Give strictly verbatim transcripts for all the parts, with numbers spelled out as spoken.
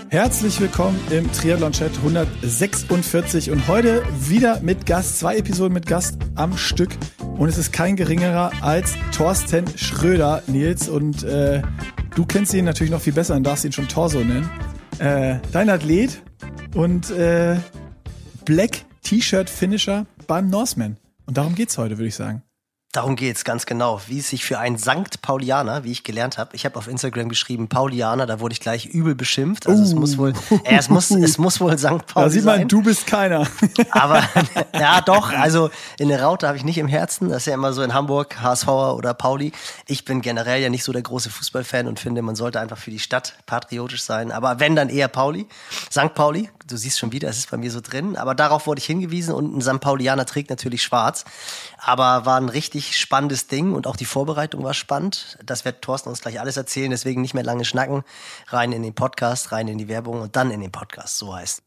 Herzlich willkommen im Triathlon-Chat hundertsechsundvierzig und heute wieder mit Gast, zwei Episoden mit Gast am Stück und es ist kein geringerer als Thorsten Schröder, Nils, und äh, du kennst ihn natürlich noch viel besser und darfst ihn schon Torso nennen. Äh, dein Athlet und äh, Black T-Shirt-Finisher beim Norseman. Und darum geht's heute, würde ich sagen. Darum geht's, ganz genau. Wie es sich für einen Sankt Paulianer, wie ich gelernt habe, ich habe auf Instagram geschrieben Paulianer, da wurde ich gleich übel beschimpft. Also uh. es muss wohl, äh, es muss, es muss wohl Sankt Pauli sein. Da sieht man, sein. Du bist keiner. Aber ja, doch. Also in der Raute habe ich nicht im Herzen. Das ist ja immer so in Hamburg, HSVer oder Pauli. Ich bin generell ja nicht so der große Fußballfan und finde, man sollte einfach für die Stadt patriotisch sein. Aber wenn, dann eher Pauli, Sankt Pauli. Du siehst schon wieder, es ist bei mir so drin. Aber darauf wurde ich hingewiesen und ein Sankt Paulianer trägt natürlich schwarz. Aber war ein richtig spannendes Ding und auch die Vorbereitung war spannend. Das wird Thorsten uns gleich alles erzählen, deswegen nicht mehr lange schnacken. Rein in den Podcast, rein in die Werbung und dann in den Podcast, so heißt.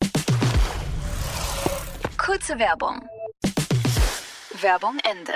Kurze Werbung. Werbung Ende.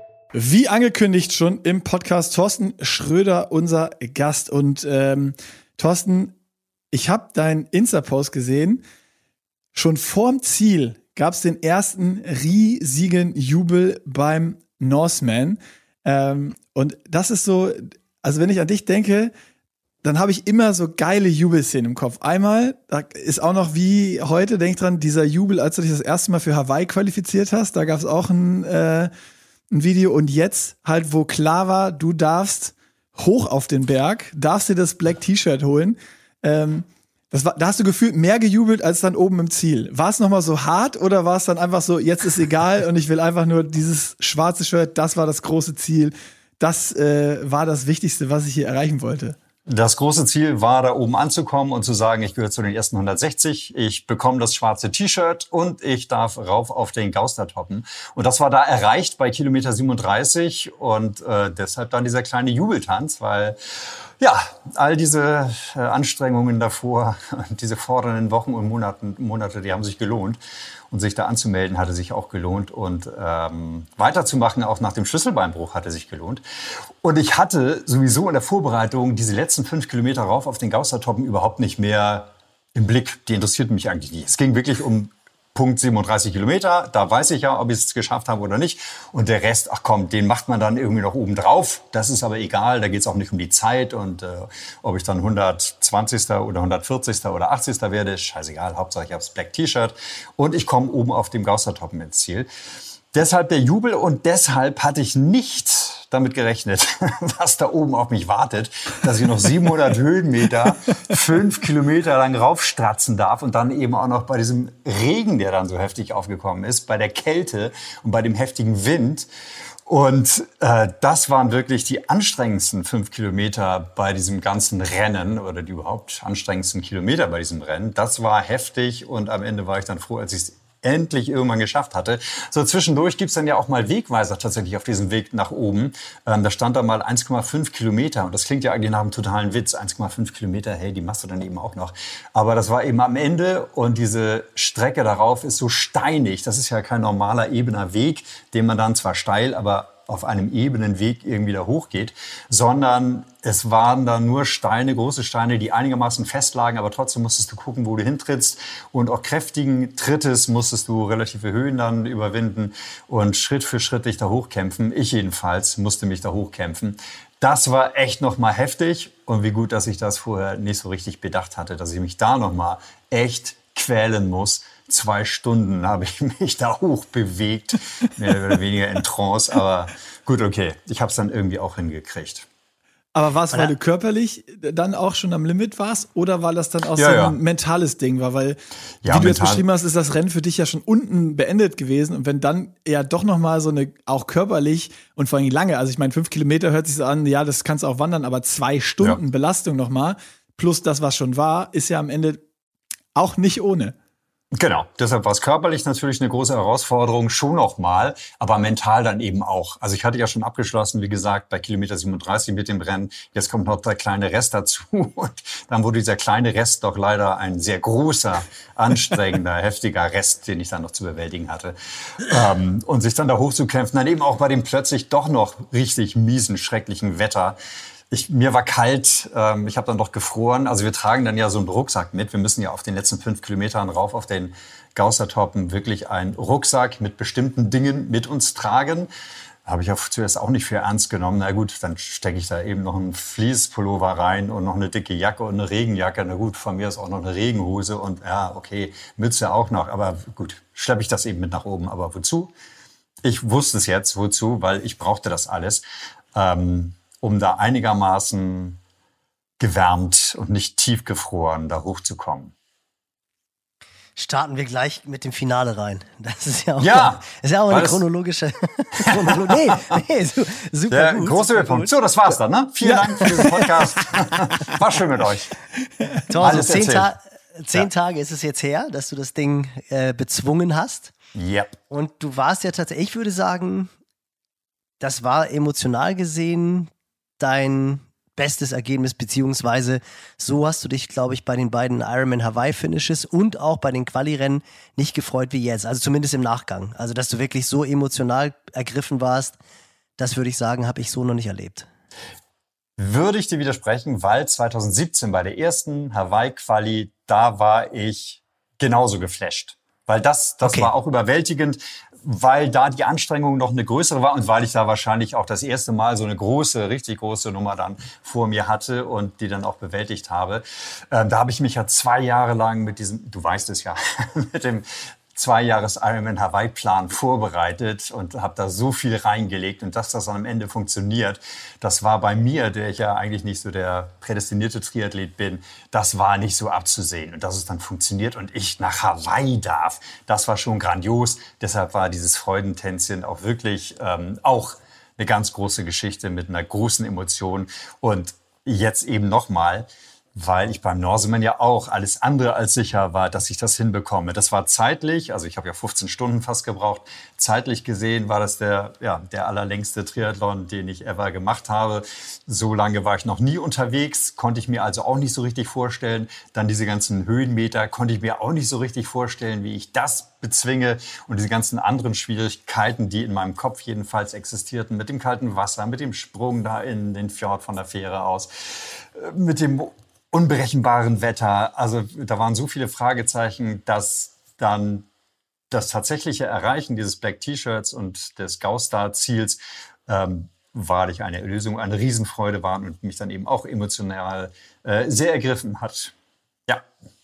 Wie angekündigt schon im Podcast, Thorsten Schröder, unser Gast. Und ähm, Thorsten, ich habe deinen Insta-Post gesehen. Schon vorm Ziel gab es den ersten riesigen Jubel beim Norseman. Ähm, und das ist so, also wenn ich an dich denke, dann habe ich immer so geile Jubelszenen im Kopf. Einmal, da ist auch noch wie heute, denk dran, dieser Jubel, als du dich das erste Mal für Hawaii qualifiziert hast, da gab es auch ein, äh, ein Video. Und jetzt halt, wo klar war, du darfst hoch auf den Berg, darfst dir das Black T-Shirt holen. Ähm, Das war, da hast du gefühlt mehr gejubelt als dann oben im Ziel. War es nochmal so hart oder war es dann einfach so, jetzt ist egal und ich will einfach nur dieses schwarze Shirt, das war das große Ziel. Das äh, war das Wichtigste, was ich hier erreichen wollte. Das große Ziel war, da oben anzukommen und zu sagen, ich gehöre zu den ersten hundertsechzig, ich bekomme das schwarze T-Shirt und ich darf rauf auf den Gauster toppen. Und das war da erreicht bei Kilometer siebenunddreißig und äh, deshalb dann dieser kleine Jubeltanz, weil ja, all diese äh, Anstrengungen davor, diese fordernden Wochen und Monaten, Monate, die haben sich gelohnt. Und sich da anzumelden, hatte sich auch gelohnt. Und ähm, weiterzumachen, auch nach dem Schlüsselbeinbruch, hatte sich gelohnt. Und ich hatte sowieso in der Vorbereitung diese letzten fünf Kilometer rauf auf den Gaustertoppen überhaupt nicht mehr im Blick. Die interessierten mich eigentlich nicht. Es ging wirklich um Punkt siebenunddreißig Kilometer, da weiß ich ja, ob ich es geschafft habe oder nicht. Und der Rest, ach komm, den macht man dann irgendwie noch oben drauf. Das ist aber egal, da geht es auch nicht um die Zeit. Und äh, ob ich dann hundertzwanzigster oder hundertvierzigster oder achtzigster werde, ist scheißegal. Hauptsache ich habe das Black T-Shirt und ich komme oben auf dem Gaustertoppen ins Ziel. Deshalb der Jubel und deshalb hatte ich nicht damit gerechnet, was da oben auf mich wartet, dass ich noch siebenhundert Höhenmeter, fünf Kilometer lang raufstratzen darf und dann eben auch noch bei diesem Regen, der dann so heftig aufgekommen ist, bei der Kälte und bei dem heftigen Wind. Und äh, das waren wirklich die anstrengendsten fünf Kilometer bei diesem ganzen Rennen oder die überhaupt anstrengendsten Kilometer bei diesem Rennen. Das war heftig und am Ende war ich dann froh, als ich es endlich irgendwann geschafft hatte. So zwischendurch gibt's dann ja auch mal Wegweiser tatsächlich auf diesem Weg nach oben. Ähm, da stand da mal eins Komma fünf Kilometer und das klingt ja eigentlich nach einem totalen Witz. eins Komma fünf Kilometer, hey, die machst du dann eben auch noch. Aber das war eben am Ende und diese Strecke darauf ist so steinig. Das ist ja kein normaler ebener Weg, den man dann zwar steil, aber auf einem ebenen Weg irgendwie da hochgeht, sondern es waren da nur Steine, große Steine, die einigermaßen fest lagen, aber trotzdem musstest du gucken, wo du hintrittst und auch kräftigen Trittes musstest du relative Höhen dann überwinden und Schritt für Schritt dich da hochkämpfen. Ich jedenfalls musste mich da hochkämpfen. Das war echt nochmal heftig und wie gut, dass ich das vorher nicht so richtig bedacht hatte, dass ich mich da nochmal echt quälen muss. Zwei Stunden habe ich mich da hoch bewegt, mehr oder weniger in Trance. Aber gut, okay, ich habe es dann irgendwie auch hingekriegt. Aber war es, weil du körperlich dann auch schon am Limit warst? Oder weil das dann auch ja, so ein ja. mentales Ding war? Weil, ja, wie du mental. jetzt beschrieben hast, ist das Rennen für dich ja schon unten beendet gewesen. Und wenn dann eher doch noch mal so eine, auch körperlich und vor allem lange, also ich meine, fünf Kilometer hört sich so an, ja, das kannst du auch wandern, aber zwei Stunden ja. Belastung noch mal, plus das, was schon war, ist ja am Ende auch nicht ohne. Genau, deshalb war es körperlich natürlich eine große Herausforderung, schon noch mal, aber mental dann eben auch. Also ich hatte ja schon abgeschlossen, wie gesagt, bei Kilometer siebenunddreißig mit dem Rennen. Jetzt kommt noch der kleine Rest dazu und dann wurde dieser kleine Rest doch leider ein sehr großer, anstrengender, heftiger Rest, den ich dann noch zu bewältigen hatte. Ähm, und sich dann da hochzukämpfen, dann eben auch bei dem plötzlich doch noch richtig miesen, schrecklichen Wetter. Ich, mir war kalt, ähm, ich habe dann doch gefroren. Also wir tragen dann ja so einen Rucksack mit. Wir müssen ja auf den letzten fünf Kilometern rauf auf den Gaustertoppen wirklich einen Rucksack mit bestimmten Dingen mit uns tragen. Habe ich auch zuerst auch nicht für ernst genommen. Na gut, dann stecke ich da eben noch einen Fleece-Pullover rein und noch eine dicke Jacke und eine Regenjacke. Na gut, von mir ist auch noch eine Regenhose und ja, okay, Mütze auch noch. Aber gut, schleppe ich das eben mit nach oben. Aber wozu? Ich wusste es jetzt, wozu, weil ich brauchte das alles. Ähm, um da einigermaßen gewärmt und nicht tiefgefroren da hochzukommen. Starten wir gleich mit dem Finale rein. Das ist ja auch, ja, eine, ist ja auch eine chronologische... Chronolo nee, nee, super der gut. große Höhepunkt. So, das war's dann, ne? Vielen ja. Dank für diesen Podcast. War schön mit euch. Thorsten, zehn, Ta- zehn ja. Tage ist es jetzt her, dass du das Ding äh, bezwungen hast. Ja. Yep. Und du warst ja tatsächlich, ich würde sagen, das war emotional gesehen dein bestes Ergebnis, beziehungsweise so hast du dich, glaube ich, bei den beiden Ironman Hawaii Finishes und auch bei den Quali-Rennen nicht gefreut wie jetzt, also zumindest im Nachgang. Also, dass du wirklich so emotional ergriffen warst, das würde ich sagen, habe ich so noch nicht erlebt. Würde ich dir widersprechen, weil zwanzig siebzehn bei der ersten Hawaii-Quali, da war ich genauso geflasht. Weil das, das okay. war auch überwältigend, weil da die Anstrengung noch eine größere war und weil ich da wahrscheinlich auch das erste Mal so eine große, richtig große Nummer dann vor mir hatte und die dann auch bewältigt habe. Ähm, da habe ich mich ja zwei Jahre lang mit diesem, du weißt es ja, mit dem zwei Jahres Ironman Hawaii Plan vorbereitet und habe da so viel reingelegt und dass das dann am Ende funktioniert, das war bei mir, der ich ja eigentlich nicht so der prädestinierte Triathlet bin, das war nicht so abzusehen und dass es dann funktioniert und ich nach Hawaii darf, das war schon grandios. Deshalb war dieses Freudentänzchen auch wirklich ähm, auch eine ganz große Geschichte mit einer großen Emotion und jetzt eben nochmal, weil ich beim Norseman ja auch alles andere als sicher war, dass ich das hinbekomme. Das war zeitlich, also ich habe ja fünfzehn Stunden fast gebraucht, zeitlich gesehen war das der, ja, der allerlängste Triathlon, den ich ever gemacht habe. So lange war ich noch nie unterwegs, konnte ich mir also auch nicht so richtig vorstellen. Dann diese ganzen Höhenmeter konnte ich mir auch nicht so richtig vorstellen, wie ich das bezwinge. Und diese ganzen anderen Schwierigkeiten, die in meinem Kopf jedenfalls existierten, mit dem kalten Wasser, mit dem Sprung da in den Fjord von der Fähre aus, mit dem unberechenbaren Wetter, also da waren so viele Fragezeichen, dass dann das tatsächliche Erreichen dieses Black T-Shirts und des Gaustar-Ziels ähm, wahrlich eine Erlösung, eine Riesenfreude war und mich dann eben auch emotional äh, sehr ergriffen hat. Ja.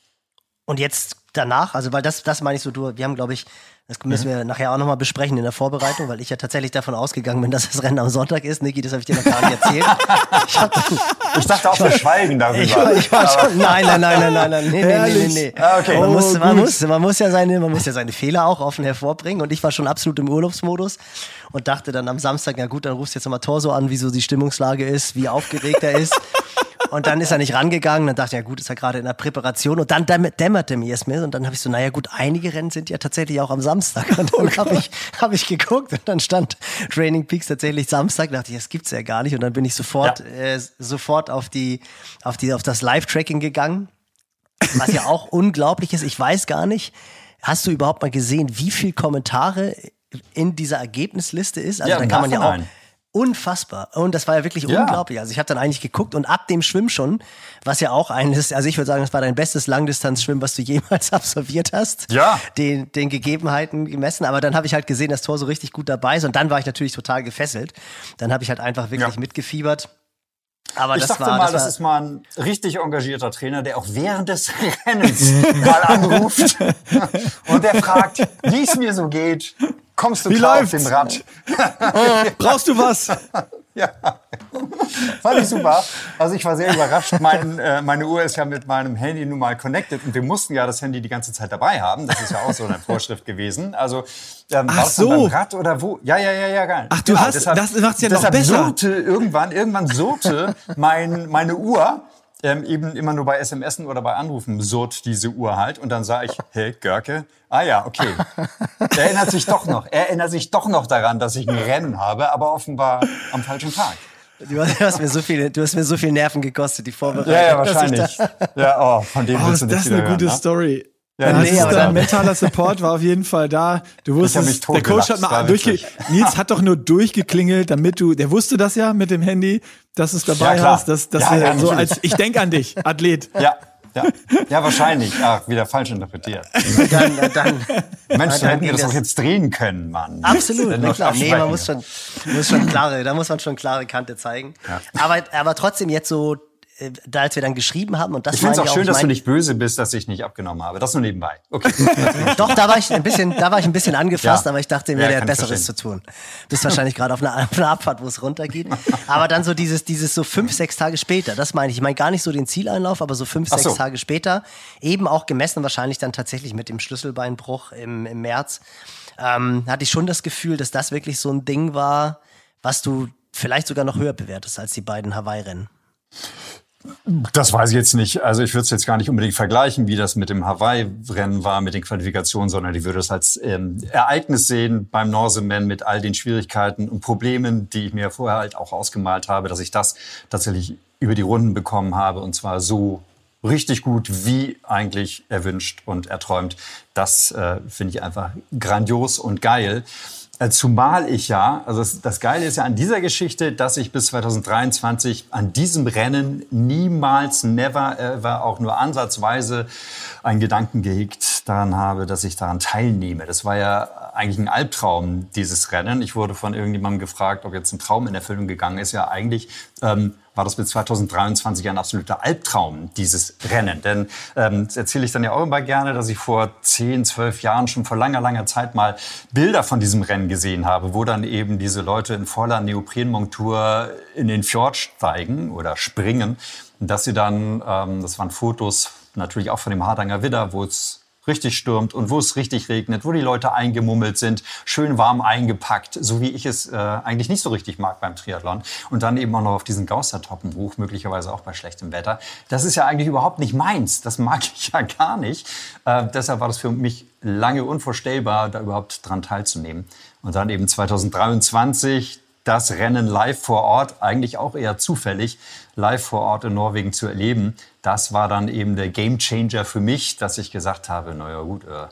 Und jetzt danach, also weil das, das meine ich so, du, wir haben, glaube ich, das müssen wir mhm. nachher auch nochmal besprechen in der Vorbereitung, weil ich ja tatsächlich davon ausgegangen bin, dass das Rennen am Sonntag ist. Niki, das habe ich dir noch gar nicht erzählt. Ich, hab, ich dachte auch, wir schweigen darüber. Ich, ich war schon, nein, nein, nein, nein, nein, nein, nee, nee, nee, nee. Ah, okay. Man, oh, muss, man, muss, man, muss ja seine, man muss ja seine Fehler auch offen hervorbringen und ich war schon absolut im Urlaubsmodus und dachte dann am Samstag, na gut, dann rufst du jetzt nochmal Torso an, wie so die Stimmungslage ist, wie aufgeregt er ist. Und dann ist er nicht rangegangen. Dann dachte ich, ja gut, ist er gerade in der Präparation. Und dann dämmerte mir es mir. Und dann habe ich so, naja gut, einige Rennen sind ja tatsächlich auch am Samstag. Und dann oh habe ich, hab ich geguckt und dann stand Training Peaks tatsächlich Samstag. Da dachte ich, das gibt's ja gar nicht. Und dann bin ich sofort, ja. äh, sofort auf die, auf die, auf das Live-Tracking gegangen. Was ja auch unglaublich ist. Ich weiß gar nicht, hast du überhaupt mal gesehen, wie viel Kommentare in dieser Ergebnisliste ist? Also ja, da kann man ja auch... Unfassbar. Und das war ja wirklich ja. unglaublich. Also ich habe dann eigentlich geguckt und ab dem Schwimmen schon, was ja auch eines, also ich würde sagen, das war dein bestes Langdistanzschwimmen, was du jemals absolviert hast. Ja. Den, den Gegebenheiten gemessen. Aber dann habe ich halt gesehen, dass Tor so richtig gut dabei ist. Und dann war ich natürlich total gefesselt. Dann habe ich halt einfach wirklich ja. mitgefiebert. Aber ich das dachte war, mal, das, das war, ist mal ein richtig engagierter Trainer, der auch während des Rennens mal anruft und der fragt, wie es mir so geht. Kommst du wie klar läuft's? auf dem Rad? Brauchst du was? Ja, fand ich super. Also ich war sehr überrascht. Mein, äh, meine Uhr ist ja mit meinem Handy nun mal connected und wir mussten ja das Handy die ganze Zeit dabei haben. Das ist ja auch so eine Vorschrift gewesen. Also ähm, Ach war das so. dann beim Rad oder wo? Ja, ja, ja, ja, geil. Ach, du genau, hast, deshalb, das macht's ja noch deshalb besser. Surrte irgendwann, irgendwann surrte mein, meine Uhr. Ähm, eben immer nur bei S M S oder bei Anrufen surrt diese Uhr halt. Und dann sah ich, hey, Görke, ah ja, okay. Er erinnert sich doch noch. Er erinnert sich doch noch daran, dass ich ein Rennen habe, aber offenbar am falschen Tag. Du hast, du hast mir so viele, du hast mir so viel Nerven gekostet, die Vorbereitung. Ja, ja, wahrscheinlich. Ja, oh, von dem oh, willst du ist nicht das wieder eine hören, gute ne? Story. Ja, nee, ist aber dein dann- mentaler Support war auf jeden Fall da. Du hab mich wusstest, der Coach hat totgelacht, mal war durchge witzig. Nils hat doch nur durchgeklingelt, damit du, der wusste das ja mit dem Handy, dass du es dabei Ja, klar. hast, dass, dass Ja, du ja, so natürlich. als, ich denk an dich, Athlet. Ja, ja, ja, wahrscheinlich. Ach, wieder falsch interpretiert. Dann, dann, Mensch, da dann hätten wir ging das das- auch jetzt drehen können, Mann. Absolut, Wenn na wir klar. Nee, man absprechen. muss schon, muss schon klare, da muss man schon klare Kante zeigen. Ja. Aber, aber trotzdem jetzt so, äh, da als wir dann geschrieben haben und das Ich finde es meine auch schön, ich dass du mein- nicht böse bist, dass ich nicht abgenommen habe. Das nur nebenbei. Okay. Doch, da war ich ein bisschen, da war ich ein bisschen angefasst, Ja. aber ich dachte mir, Ja, der hat kann ich Besseres zu verstehen. tun. Bist wahrscheinlich gerade auf einer, auf einer Abfahrt, wo es runtergeht. Aber dann so dieses, dieses so fünf, sechs Tage später, das meine ich. Ich meine gar nicht so den Zieleinlauf, aber so fünf, Ach sechs so. Tage später, eben auch gemessen wahrscheinlich dann tatsächlich mit dem Schlüsselbeinbruch im, im März, ähm, hatte ich schon das Gefühl, dass das wirklich so ein Ding war, was du vielleicht sogar noch höher bewertest als die beiden Hawaii-Rennen. Das weiß ich jetzt nicht. Also ich würde es jetzt gar nicht unbedingt vergleichen, wie das mit dem Hawaii-Rennen war, mit den Qualifikationen, sondern ich würde es als ähm, Ereignis sehen beim Norseman mit all den Schwierigkeiten und Problemen, die ich mir vorher halt auch ausgemalt habe, dass ich das tatsächlich über die Runden bekommen habe und zwar so richtig gut, wie eigentlich erwünscht und erträumt. Das äh, finde ich einfach grandios und geil. Äh, Zumal ich ja, also das, das Geile ist ja an dieser Geschichte, dass ich bis zweitausenddreiundzwanzig an diesem Rennen niemals, never, ever, auch nur ansatzweise einen Gedanken gehegt daran habe, dass ich daran teilnehme. Das war ja eigentlich ein Albtraum, dieses Rennen. Ich wurde von irgendjemandem gefragt, ob jetzt ein Traum in Erfüllung gegangen ist. Ja, eigentlich ähm, war das bis zweitausenddreiundzwanzig ein absoluter Albtraum, dieses Rennen. Denn ähm, das erzähle ich dann ja auch immer gerne, dass ich vor zehn, zwölf Jahren schon vor langer, langer Zeit mal Bilder von diesem Rennen gesehen habe, wo dann eben diese Leute in voller Neoprenmontur in den Fjord steigen oder springen. Und dass sie dann, ähm, das waren Fotos natürlich auch von dem Hardanger Widder, wo es richtig stürmt und wo es richtig regnet, wo die Leute eingemummelt sind, schön warm eingepackt, so wie ich es äh, eigentlich nicht so richtig mag beim Triathlon. Und dann eben auch noch auf diesen Gaustertoppen hoch, möglicherweise auch bei schlechtem Wetter. Das ist ja eigentlich überhaupt nicht meins. Das mag ich ja gar nicht. Äh, deshalb war das für mich lange unvorstellbar, da überhaupt dran teilzunehmen. Und dann eben zweitausenddreiundzwanzig das Rennen live vor Ort, eigentlich auch eher zufällig, live vor Ort in Norwegen zu erleben. Das war dann eben der Gamechanger für mich, dass ich gesagt habe, naja gut, äh,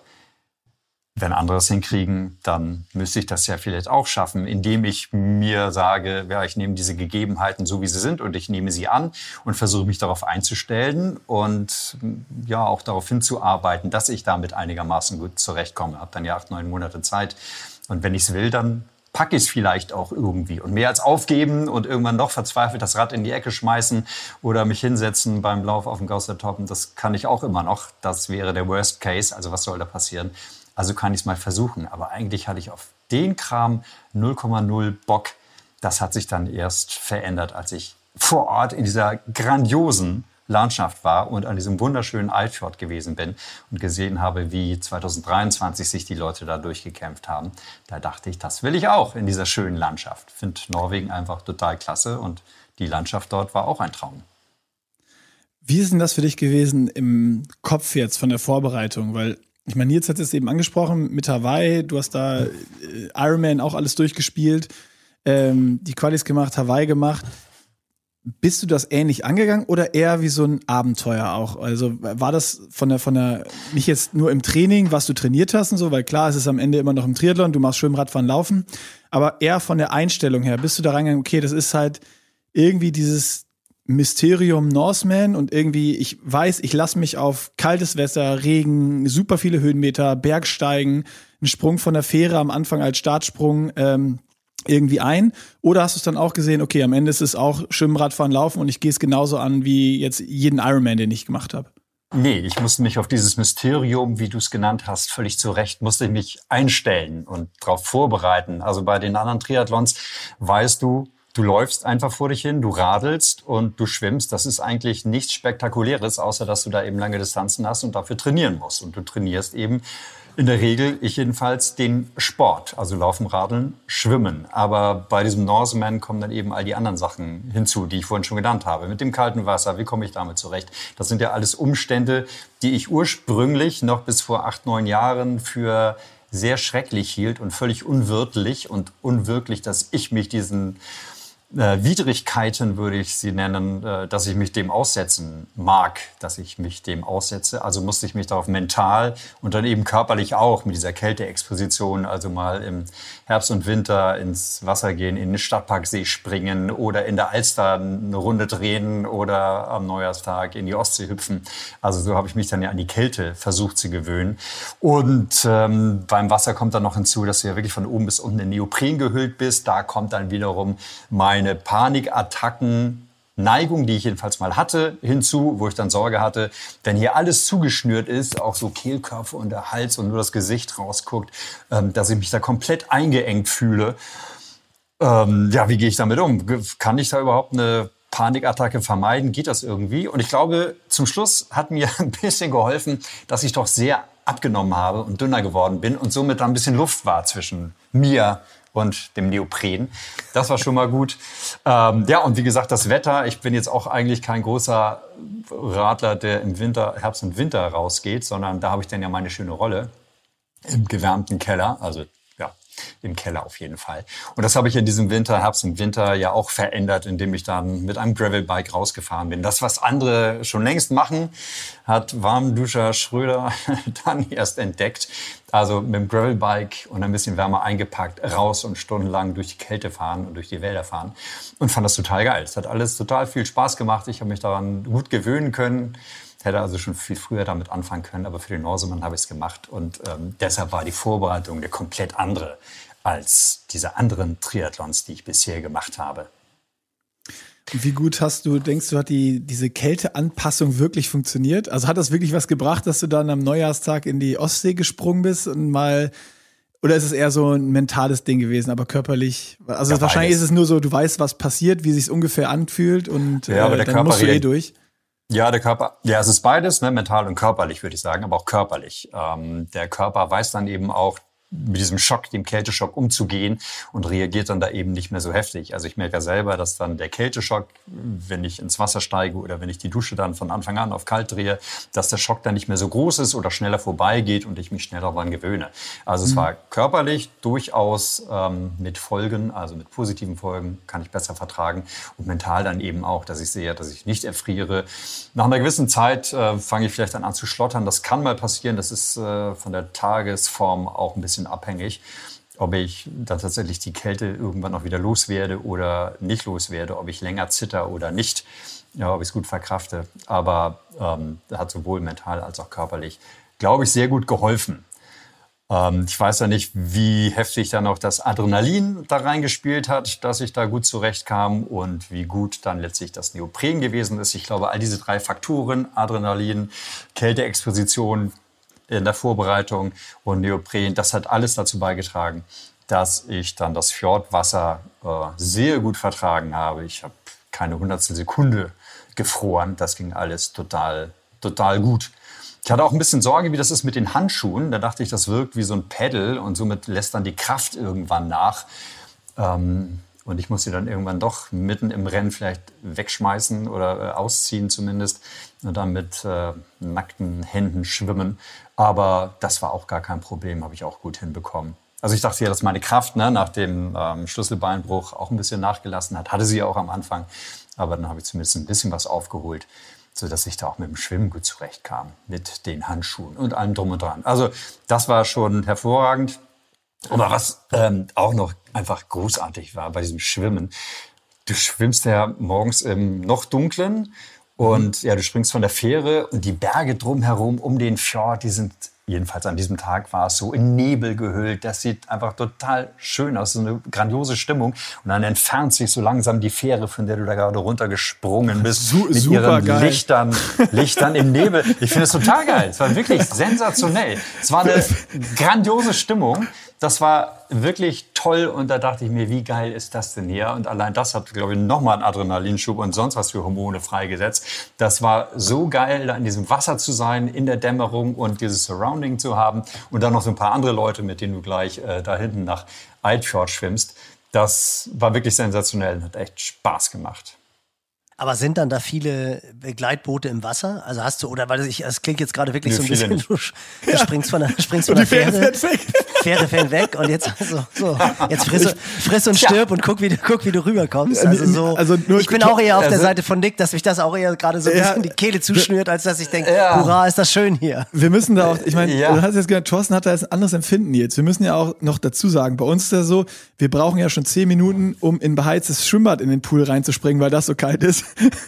wenn andere es hinkriegen, dann müsste ich das ja vielleicht auch schaffen, indem ich mir sage, ja, ich nehme diese Gegebenheiten so, wie sie sind und ich nehme sie an und versuche mich darauf einzustellen und ja auch darauf hinzuarbeiten, dass ich damit einigermaßen gut zurechtkomme. Habe dann ja acht, neun Monate Zeit und wenn ich es will, dann packe ich es vielleicht auch irgendwie. Und mehr als aufgeben und irgendwann doch verzweifelt das Rad in die Ecke schmeißen oder mich hinsetzen beim Lauf auf dem Gaustertoppen, das kann ich auch immer noch. Das wäre der Worst Case. Also was soll da passieren? Also kann ich es mal versuchen. Aber eigentlich hatte ich auf den Kram null Komma null Bock. Das hat sich dann erst verändert, als ich vor Ort in dieser grandiosen Landschaft war und an diesem wunderschönen Eidfjord gewesen bin und gesehen habe, wie zweitausenddreiundzwanzig sich die Leute da durchgekämpft haben. Da dachte ich, das will ich auch in dieser schönen Landschaft. Ich finde Norwegen einfach total klasse und die Landschaft dort war auch ein Traum. Wie ist denn das für dich gewesen im Kopf jetzt von der Vorbereitung? Weil, ich meine, Nils hat es eben angesprochen mit Hawaii, du hast da äh, Ironman auch alles durchgespielt, ähm, die Qualis gemacht, Hawaii gemacht. Bist du das ähnlich angegangen oder eher wie so ein Abenteuer auch? Also war das von der, von der, nicht jetzt nur im Training, was du trainiert hast und so, weil klar, es ist am Ende immer noch im Triathlon, du machst Schwimmradfahren, Laufen, aber eher von der Einstellung her, bist du da reingegangen, okay, das ist halt irgendwie dieses Mysterium Norseman und irgendwie, ich weiß, ich lasse mich auf kaltes Wetter, Regen, super viele Höhenmeter, Bergsteigen, ein Sprung von der Fähre am Anfang als Startsprung, ähm, irgendwie ein? Oder hast du es dann auch gesehen, okay, am Ende ist es auch Schwimmen, Radfahren, Laufen und ich gehe es genauso an wie jetzt jeden Ironman, den ich gemacht habe? Nee, ich musste mich auf dieses Mysterium, wie du es genannt hast, völlig zu Recht, musste ich mich einstellen und darauf vorbereiten. Also bei den anderen Triathlons weißt du, du läufst einfach vor dich hin, du radelst und du schwimmst. Das ist eigentlich nichts Spektakuläres, außer dass du da eben lange Distanzen hast und dafür trainieren musst. Und du trainierst eben in der Regel, ich jedenfalls, den Sport, also Laufen, Radeln, Schwimmen. Aber bei diesem Norseman kommen dann eben all die anderen Sachen hinzu, die ich vorhin schon genannt habe. Mit dem kalten Wasser, wie komme ich damit zurecht? Das sind ja alles Umstände, die ich ursprünglich noch bis vor acht, neun Jahren für sehr schrecklich hielt und völlig unwirtlich und unwirklich, dass ich mich diesen äh, Widrigkeiten, würde ich sie nennen, äh, dass ich mich dem aussetzen mag, dass ich mich dem aussetze. Also musste ich mich darauf mental und dann eben körperlich auch mit dieser Kälteexposition, also mal im Herbst und Winter ins Wasser gehen, in den Stadtparksee springen oder in der Alster eine Runde drehen oder am Neujahrstag in die Ostsee hüpfen. Also so habe ich mich dann ja an die Kälte versucht zu gewöhnen. Und ähm, beim Wasser kommt dann noch hinzu, dass du ja wirklich von oben bis unten in Neopren gehüllt bist. Da kommt dann wiederum meine Panikattacken, Neigung, die ich jedenfalls mal hatte, hinzu, wo ich dann Sorge hatte, wenn hier alles zugeschnürt ist, auch so Kehlkopf und der Hals und nur das Gesicht rausguckt, ähm, dass ich mich da komplett eingeengt fühle. Ähm, ja, wie gehe ich damit um? Kann ich da überhaupt eine Panikattacke vermeiden? Geht das irgendwie? Und ich glaube, zum Schluss hat mir ein bisschen geholfen, dass ich doch sehr abgenommen habe und dünner geworden bin und somit da ein bisschen Luft war zwischen mir und dem Neopren. Das war schon mal gut. Ähm, ja, und wie gesagt, das Wetter. Ich bin jetzt auch eigentlich kein großer Radler, der im Winter, Herbst und Winter rausgeht, sondern da habe ich dann ja meine schöne Rolle im gewärmten Keller. Also ja, im Keller auf jeden Fall. Und das habe ich in diesem Winter, Herbst und Winter ja auch verändert, indem ich dann mit einem Gravelbike rausgefahren bin. Das, was andere schon längst machen, hat Warmduscher Schröder dann erst entdeckt. Also mit dem Gravelbike und ein bisschen wärmer eingepackt, raus und stundenlang durch die Kälte fahren und durch die Wälder fahren. Und fand das total geil. Es hat alles total viel Spaß gemacht. Ich habe mich daran gut gewöhnen können. Hätte also schon viel früher damit anfangen können, aber für den Norsemann habe ich es gemacht. Und ähm, deshalb war die Vorbereitung eine komplett andere als diese anderen Triathlons, die ich bisher gemacht habe. Wie gut hast du, denkst du, hat die, diese Kälteanpassung wirklich funktioniert? Also hat das wirklich was gebracht, dass du dann am Neujahrstag in die Ostsee gesprungen bist und mal, oder ist es eher so ein mentales Ding gewesen, aber körperlich? Also ja, wahrscheinlich beides. Ist es nur so, du weißt, was passiert, wie es sich ungefähr anfühlt und ja, aber äh, der dann Körper musst du eh durch. Ja, der Körper, ja, es ist beides, ne, mental und körperlich, würde ich sagen, aber auch körperlich. Ähm, der Körper weiß dann eben auch, mit diesem Schock, dem Kälteschock umzugehen und reagiert dann da eben nicht mehr so heftig. Also ich merke ja selber, dass dann der Kälteschock, wenn ich ins Wasser steige oder wenn ich die Dusche dann von Anfang an auf kalt drehe, dass der Schock dann nicht mehr so groß ist oder schneller vorbeigeht und ich mich schneller daran gewöhne. Also mhm. es war körperlich durchaus ähm, mit Folgen, also mit positiven Folgen, kann ich besser vertragen und mental dann eben auch, dass ich sehe, dass ich nicht erfriere. Nach einer gewissen Zeit äh, fange ich vielleicht dann an zu schlottern. Das kann mal passieren. Das ist äh, von der Tagesform auch ein bisschen abhängig, ob ich dann tatsächlich die Kälte irgendwann noch wieder loswerde oder nicht loswerde, ob ich länger zitter oder nicht, ja, ob ich es gut verkrafte. Aber ähm, hat sowohl mental als auch körperlich, glaube ich, sehr gut geholfen. Ähm, ich weiß ja nicht, wie heftig dann auch das Adrenalin da reingespielt hat, dass ich da gut zurechtkam und wie gut dann letztlich das Neopren gewesen ist. Ich glaube, all diese drei Faktoren, Adrenalin, Kälteexposition, in der Vorbereitung und Neopren, das hat alles dazu beigetragen, dass ich dann das Fjordwasser äh, sehr gut vertragen habe. Ich habe keine hundertstel Sekunde gefroren. Das ging alles total, total gut. Ich hatte auch ein bisschen Sorge, wie das ist mit den Handschuhen. Da dachte ich, das wirkt wie so ein Pedal und somit lässt dann die Kraft irgendwann nach. Ähm, und ich muss sie dann irgendwann doch mitten im Rennen vielleicht wegschmeißen oder äh, ausziehen zumindest und dann mit äh, nackten Händen schwimmen. Aber das war auch gar kein Problem, habe ich auch gut hinbekommen. Also ich dachte ja, dass meine Kraft ne, nach dem ähm, Schlüsselbeinbruch auch ein bisschen nachgelassen hat. Hatte sie ja auch am Anfang. Aber dann habe ich zumindest ein bisschen was aufgeholt, sodass ich da auch mit dem Schwimmen gut zurechtkam. Mit den Handschuhen und allem drum und dran. Also das war schon hervorragend. Aber was ähm, auch noch einfach großartig war bei diesem Schwimmen, du schwimmst ja morgens im noch Dunklen und ja, du springst von der Fähre und die Berge drumherum um den Fjord, die sind, jedenfalls an diesem Tag war es so, in Nebel gehüllt. Das sieht einfach total schön aus, so eine grandiose Stimmung. Und dann entfernt sich so langsam die Fähre, von der du da gerade runtergesprungen bist, Su- mit ihren geil. Lichtern, Lichtern im Nebel. Ich finde es total geil. Es war wirklich sensationell. Es war eine grandiose Stimmung. Das war wirklich toll und da dachte ich mir, wie geil ist das denn hier? Und allein das hat, glaube ich, nochmal einen Adrenalinschub und sonst was für Hormone freigesetzt. Das war so geil, da in diesem Wasser zu sein, in der Dämmerung und dieses Surrounding zu haben und dann noch so ein paar andere Leute, mit denen du gleich äh, da hinten nach Eidfjord schwimmst. Das war wirklich sensationell und hat echt Spaß gemacht. Aber sind dann da viele Begleitboote im Wasser? Also hast du, oder weil ich, es klingt jetzt gerade wirklich Nee, so ein viele bisschen, du, nicht. du springst von der, springst von Und der die Fähre Fähre, fährt weg. Fähre fährt weg und jetzt, so, so, jetzt friss, friss und stirb und guck, wie du, guck, wie du rüberkommst. Also so, Also nur- ich bin auch eher auf der also- Seite von Nick, dass mich das auch eher gerade so ein Ja. bisschen die Kehle zuschnürt, als dass ich denke, Ja. hurra, ist das schön hier. Wir müssen da auch, ich meine, Ja. du hast jetzt gesagt, Thorsten hat da jetzt ein anderes Empfinden jetzt. Wir müssen ja auch noch dazu sagen, bei uns ist ja so, wir brauchen ja schon zehn Minuten, um in beheiztes Schwimmbad in den Pool reinzuspringen, weil das so kalt ist.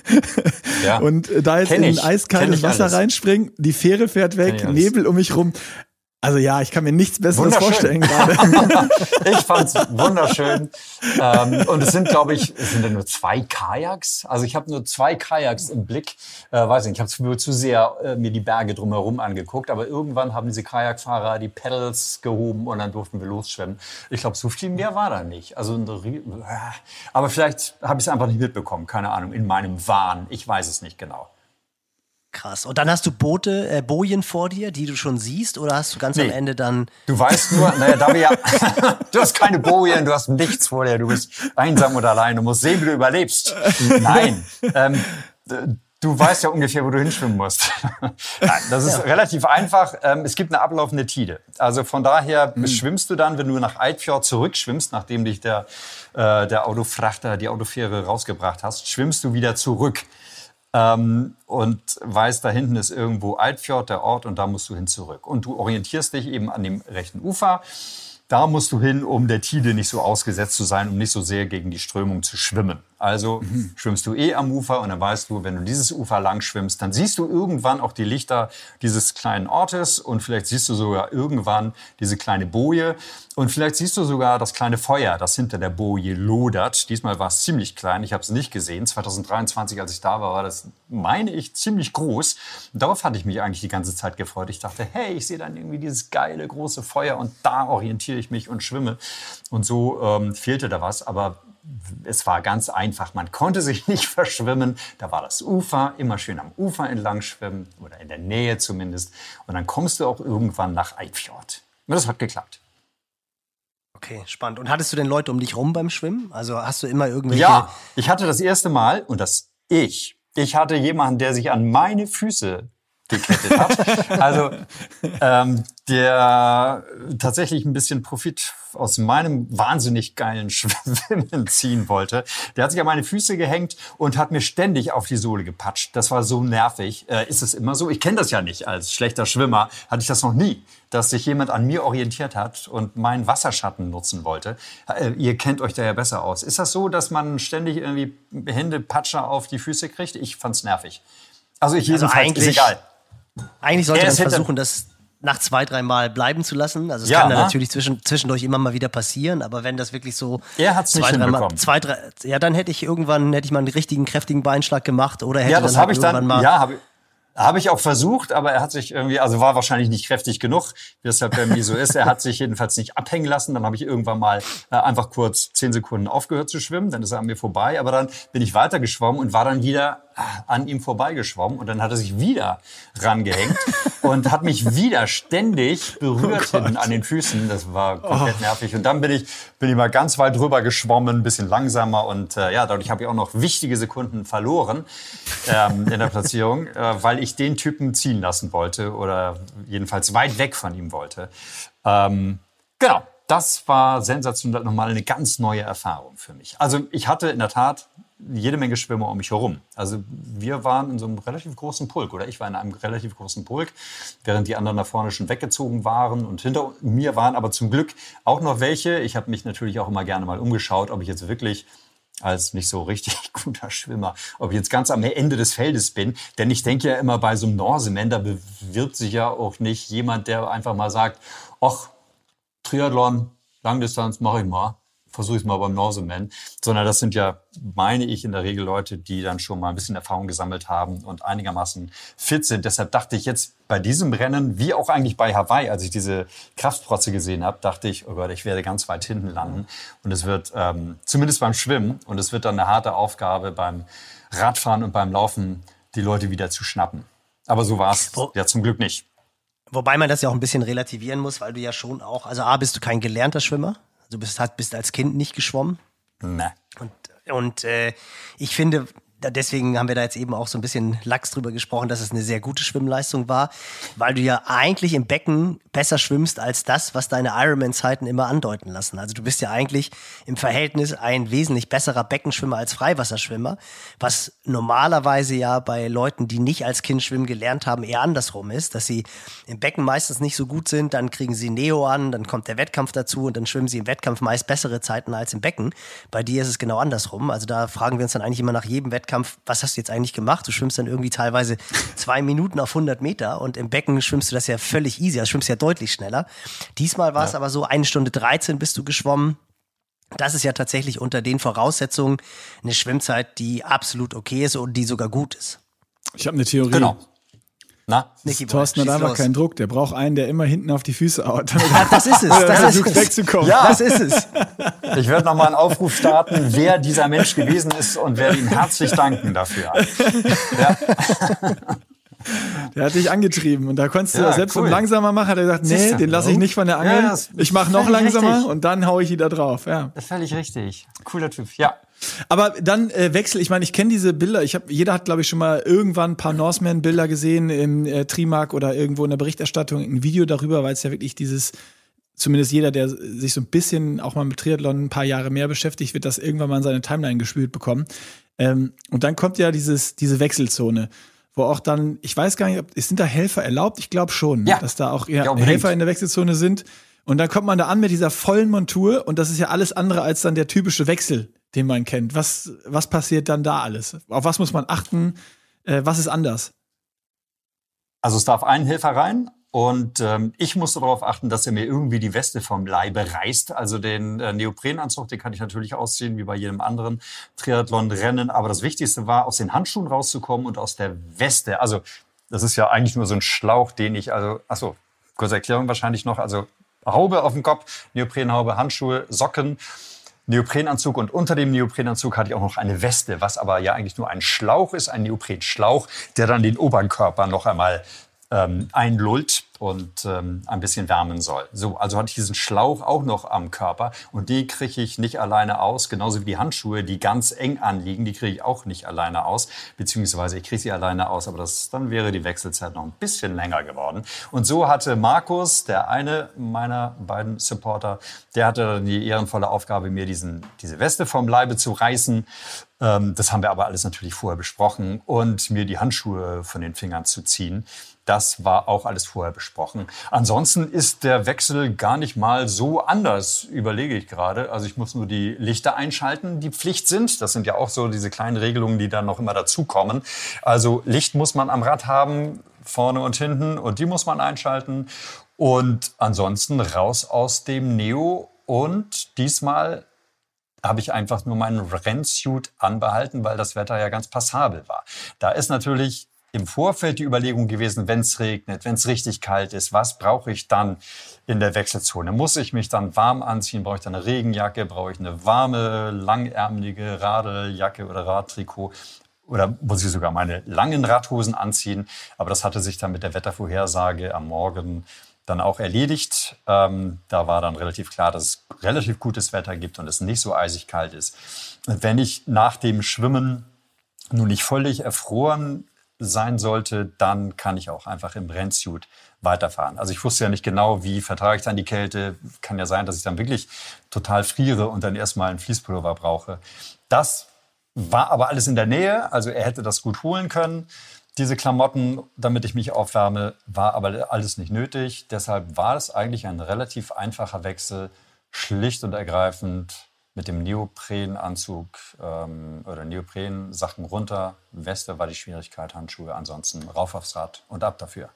Ja. Und da jetzt Kenn in ich. eiskaltes Kenn ich Wasser alles. reinspringen, die Fähre fährt weg, Kenn ich alles. Nebel um mich rum. Also ja, ich kann mir nichts Besseres Wunderschön. vorstellen gerade. Ich fand's wunderschön. Ähm, und es sind, glaube ich, es sind ja nur zwei Kajaks. Also ich habe nur zwei Kajaks im Blick. Äh, weiß nicht, ich habe wohl zu sehr äh, mir die Berge drumherum angeguckt. Aber irgendwann haben diese Kajakfahrer die Pedals gehoben und dann durften wir losschwimmen. Ich glaube, so viel mehr war da nicht. Also, eine Rie- aber vielleicht habe ich es einfach nicht mitbekommen. Keine Ahnung, in meinem Wahn. Ich weiß es nicht genau. Krass. Und dann hast du Boote, äh, Bojen vor dir, die du schon siehst, oder hast du ganz am Nee. Ende dann, Du weißt nur, naja, da wir ja, du hast keine Bojen, du hast nichts vor dir, du bist einsam und allein, du musst sehen, wie du überlebst. Nein, ähm, du weißt ja ungefähr, wo du hinschwimmen musst. Nein, das ist Ja. relativ einfach. Ähm, es gibt eine ablaufende Tide. Also von daher schwimmst du dann, wenn du nach Eidfjord zurückschwimmst, nachdem dich der, äh, der Autofrachter, die Autofähre rausgebracht hast, schwimmst du wieder zurück. Ähm, und weißt, da hinten ist irgendwo Eidfjord, der Ort, und da musst du hin zurück. Und du orientierst dich eben an dem rechten Ufer. Da musst du hin, um der Tide nicht so ausgesetzt zu sein, um nicht so sehr gegen die Strömung zu schwimmen. Also mhm. schwimmst du eh am Ufer und dann weißt du, wenn du dieses Ufer lang schwimmst, dann siehst du irgendwann auch die Lichter dieses kleinen Ortes und vielleicht siehst du sogar irgendwann diese kleine Boje und vielleicht siehst du sogar das kleine Feuer, das hinter der Boje lodert. Diesmal war es ziemlich klein, ich habe es nicht gesehen. zwanzig dreiundzwanzig, als ich da war, war das, meine ich, ziemlich groß. Und darauf hatte ich mich eigentlich die ganze Zeit gefreut. Ich dachte, hey, ich sehe dann irgendwie dieses geile große Feuer und da orientiere ich mich und schwimme. Und so ähm, fehlte da was, aber es war ganz einfach. Man konnte sich nicht verschwimmen. Da war das Ufer, immer schön am Ufer entlang schwimmen oder in der Nähe zumindest. Und dann kommst du auch irgendwann nach Eidfjord. Und das hat geklappt. okay, spannend. Und hattest du denn Leute um dich rum beim Schwimmen? Also hast du immer irgendwelche... Ja, ich hatte das erste Mal, und das ich, ich hatte jemanden, der sich an meine Füße gekettet hat. Also ähm, der tatsächlich ein bisschen Profit aus meinem wahnsinnig geilen Schwimmen ziehen wollte. Der hat sich an meine Füße gehängt und hat mir ständig auf die Sohle gepatscht. Das war so nervig. Äh, ist es immer so? Ich kenne das ja nicht. Als schlechter Schwimmer hatte ich das noch nie, dass sich jemand an mir orientiert hat und meinen Wasserschatten nutzen wollte. Äh, ihr kennt euch da ja besser aus. Ist das so, dass man ständig irgendwie Händepatscher auf die Füße kriegt? Ich fand's nervig. Also ich jedenfalls, Also eigentlich- ist egal. Eigentlich sollte Er man ist hinter- versuchen, das nach zwei, drei Mal bleiben zu lassen. Also es Ja, kann dann ne? natürlich zwischen, zwischendurch immer mal wieder passieren, aber wenn das wirklich so Er hat's nicht zwei, drei Mal, hinbekommen. zwei, drei, ja, dann hätte ich irgendwann hätte ich mal einen richtigen kräftigen Beinschlag gemacht oder hätte Ja, das dann habe halt ich irgendwann dann, mal ja, habe ich, hab ich auch versucht, aber er hat sich irgendwie, also war wahrscheinlich nicht kräftig genug, wie es halt bei mir so ist. Er hat sich jedenfalls nicht abhängen lassen. Dann habe ich irgendwann mal äh, einfach kurz zehn Sekunden aufgehört zu schwimmen. Dann ist er an mir vorbei. Aber dann bin ich weiter geschwommen und war dann wieder äh, an ihm vorbeigeschwommen. Und dann hat er sich wieder rangehängt und hat mich wieder ständig berührt Oh hinten an den Füßen. Das war komplett oh. nervig. Und dann bin ich, bin ich mal ganz weit drüber geschwommen, ein bisschen langsamer. Und äh, ja, dadurch habe ich auch noch wichtige Sekunden verloren ähm, in der Platzierung, äh, weil ich den Typen ziehen lassen wollte oder jedenfalls weit weg von ihm wollte. Ähm, genau, das war sensationell, nochmal eine ganz neue Erfahrung für mich. Also ich hatte in der Tat jede Menge Schwimmer um mich herum. Also wir waren in so einem relativ großen Pulk, oder ich war in einem relativ großen Pulk, während die anderen da vorne schon weggezogen waren. Und hinter mir waren aber zum Glück auch noch welche. Ich habe mich natürlich auch immer gerne mal umgeschaut, ob ich jetzt wirklich als nicht so richtig guter Schwimmer, ob ich jetzt ganz am Ende des Feldes bin. Denn ich denke ja immer, bei so einem Norseman, da bewirbt sich ja auch nicht jemand, der einfach mal sagt, ach, Triathlon, Langdistanz mache ich mal, versuche ich es mal beim Norseman. Sondern das sind ja, meine ich, in der Regel Leute, die dann schon mal ein bisschen Erfahrung gesammelt haben und einigermaßen fit sind. Deshalb dachte ich jetzt bei diesem Rennen, wie auch eigentlich bei Hawaii, als ich diese Kraftprotze gesehen habe, dachte ich, oh Gott, ich werde ganz weit hinten landen. Und es wird, ähm, zumindest beim Schwimmen, und es wird dann eine harte Aufgabe beim Radfahren und beim Laufen, die Leute wieder zu schnappen. Aber so war es ja zum Glück nicht. Wobei man das ja auch ein bisschen relativieren muss, weil du ja schon auch, also A, bist du kein gelernter Schwimmer, also bist, bist als Kind nicht geschwommen. Nee. Und, und äh, ich finde, Ja, deswegen haben wir da jetzt eben auch so ein bisschen lax drüber gesprochen, dass es eine sehr gute Schwimmleistung war, weil du ja eigentlich im Becken besser schwimmst als das, was deine Ironman-Zeiten immer andeuten lassen. Also du bist ja eigentlich im Verhältnis ein wesentlich besserer Beckenschwimmer als Freiwasserschwimmer, was normalerweise ja bei Leuten, die nicht als Kind schwimmen gelernt haben, eher andersrum ist, dass sie im Becken meistens nicht so gut sind, dann kriegen sie Neo an, dann kommt der Wettkampf dazu und dann schwimmen sie im Wettkampf meist bessere Zeiten als im Becken. Bei dir ist es genau andersrum. Also da fragen wir uns dann eigentlich immer nach jedem Wettkampf, was hast du jetzt eigentlich gemacht? Du schwimmst dann irgendwie teilweise zwei Minuten auf hundert Meter und im Becken schwimmst du das ja völlig easy, also schwimmst ja deutlich schneller. Diesmal war es ja. aber so, eine Stunde dreizehn bist du geschwommen. Das ist ja tatsächlich unter den Voraussetzungen eine Schwimmzeit, die absolut okay ist und die sogar gut ist. Ich habe eine Theorie. Genau. Na? Niki, Thorsten hat einfach los. keinen Druck. Der braucht einen, der immer hinten auf die Füße haut. Ja, das ist es. Das ist es. Wegzukommen. Ja, das ist es. Ich werde nochmal einen Aufruf starten, wer dieser Mensch gewesen ist und werde ihm herzlich danken dafür. Ja. Der hat dich angetrieben und da konntest du ja, selbst cool. um langsamer machen, hat er gesagt, nee, den lasse ich nicht von der Angel. Ja, ich mache noch langsamer richtig. Und dann hau ich wieder drauf. Ja. Das ist völlig richtig. Cooler Typ, ja. Aber dann äh, wechsel, ich meine, ich kenne diese Bilder, ich hab, jeder hat, glaube ich, schon mal irgendwann ein paar Norseman-Bilder gesehen im äh, Trimark oder irgendwo in der Berichterstattung, ein Video darüber, weil es ja wirklich dieses, zumindest jeder, der sich so ein bisschen auch mal mit Triathlon ein paar Jahre mehr beschäftigt, wird das irgendwann mal in seine Timeline gespült bekommen. Ähm, und dann kommt ja dieses, diese Wechselzone, wo auch dann, ich weiß gar nicht, ob, sind da Helfer erlaubt? Ich glaube schon, ja. dass da auch ja, ja, Helfer in der Wechselzone sind. Und dann kommt man da an mit dieser vollen Montur und das ist ja alles andere als dann der typische Wechsel, den man kennt. Was, was passiert dann da alles? Auf was muss man achten? Äh, was ist anders? Also es darf ein Helfer rein und ähm, ich musste darauf achten, dass er mir irgendwie die Weste vom Leibe reißt. Also den äh, Neoprenanzug, den kann ich natürlich ausziehen, wie bei jedem anderen Triathlon-Rennen. Aber das Wichtigste war, aus den Handschuhen rauszukommen und aus der Weste. Also das ist ja eigentlich nur so ein Schlauch, den ich, also, achso, kurze Erklärung wahrscheinlich noch, also Haube auf dem Kopf, Neoprenhaube, Handschuhe, Socken, Neoprenanzug und unter dem Neoprenanzug hatte ich auch noch eine Weste, was aber ja eigentlich nur ein Schlauch ist, ein Neoprenschlauch, der dann den Oberkörper noch einmal ähm, einlullt und ähm, ein bisschen wärmen soll. So, also hatte ich diesen Schlauch auch noch am Körper und die kriege ich nicht alleine aus, genauso wie die Handschuhe, die ganz eng anliegen, die kriege ich auch nicht alleine aus, beziehungsweise ich kriege sie alleine aus, aber das, dann wäre die Wechselzeit noch ein bisschen länger geworden. Und so hatte Markus, der eine meiner beiden Supporter, der hatte die ehrenvolle Aufgabe, mir diesen, diese Weste vom Leibe zu reißen. Ähm, das haben wir aber alles natürlich vorher besprochen und mir die Handschuhe von den Fingern zu ziehen. Das war auch alles vorher besprochen. Ansonsten ist der Wechsel gar nicht mal so anders, überlege ich gerade. Also ich muss nur die Lichter einschalten, die Pflicht sind. Das sind ja auch so diese kleinen Regelungen, die dann noch immer dazukommen. Also Licht muss man am Rad haben, vorne und hinten, und die muss man einschalten. Und ansonsten raus aus dem Neo. Und diesmal habe ich einfach nur meinen Rennsuit anbehalten, weil das Wetter ja ganz passabel war. Da ist natürlich im Vorfeld die Überlegung gewesen, wenn es regnet, wenn es richtig kalt ist, was brauche ich dann in der Wechselzone? Muss ich mich dann warm anziehen? Brauche ich dann eine Regenjacke? Brauche ich eine warme, langärmelige Radeljacke oder Radtrikot? Oder muss ich sogar meine langen Radhosen anziehen? Aber das hatte sich dann mit der Wettervorhersage am Morgen dann auch erledigt. Ähm, da war dann relativ klar, dass es relativ gutes Wetter gibt und es nicht so eisig kalt ist. Und wenn ich nach dem Schwimmen nun nicht völlig erfroren sein sollte, dann kann ich auch einfach im Rennsuit weiterfahren. Also ich wusste ja nicht genau, wie vertrage ich dann die Kälte. Kann ja sein, dass ich dann wirklich total friere und dann erstmal einen Fließpullover brauche. Das war aber alles in der Nähe. Also er hätte das gut holen können. Diese Klamotten, damit ich mich aufwärme, war aber alles nicht nötig. Deshalb war es eigentlich ein relativ einfacher Wechsel, schlicht und ergreifend mit dem Neoprenanzug ähm, oder Neopren-Sachen runter. Weste war die Schwierigkeit, Handschuhe, ansonsten rauf aufs Rad und ab dafür.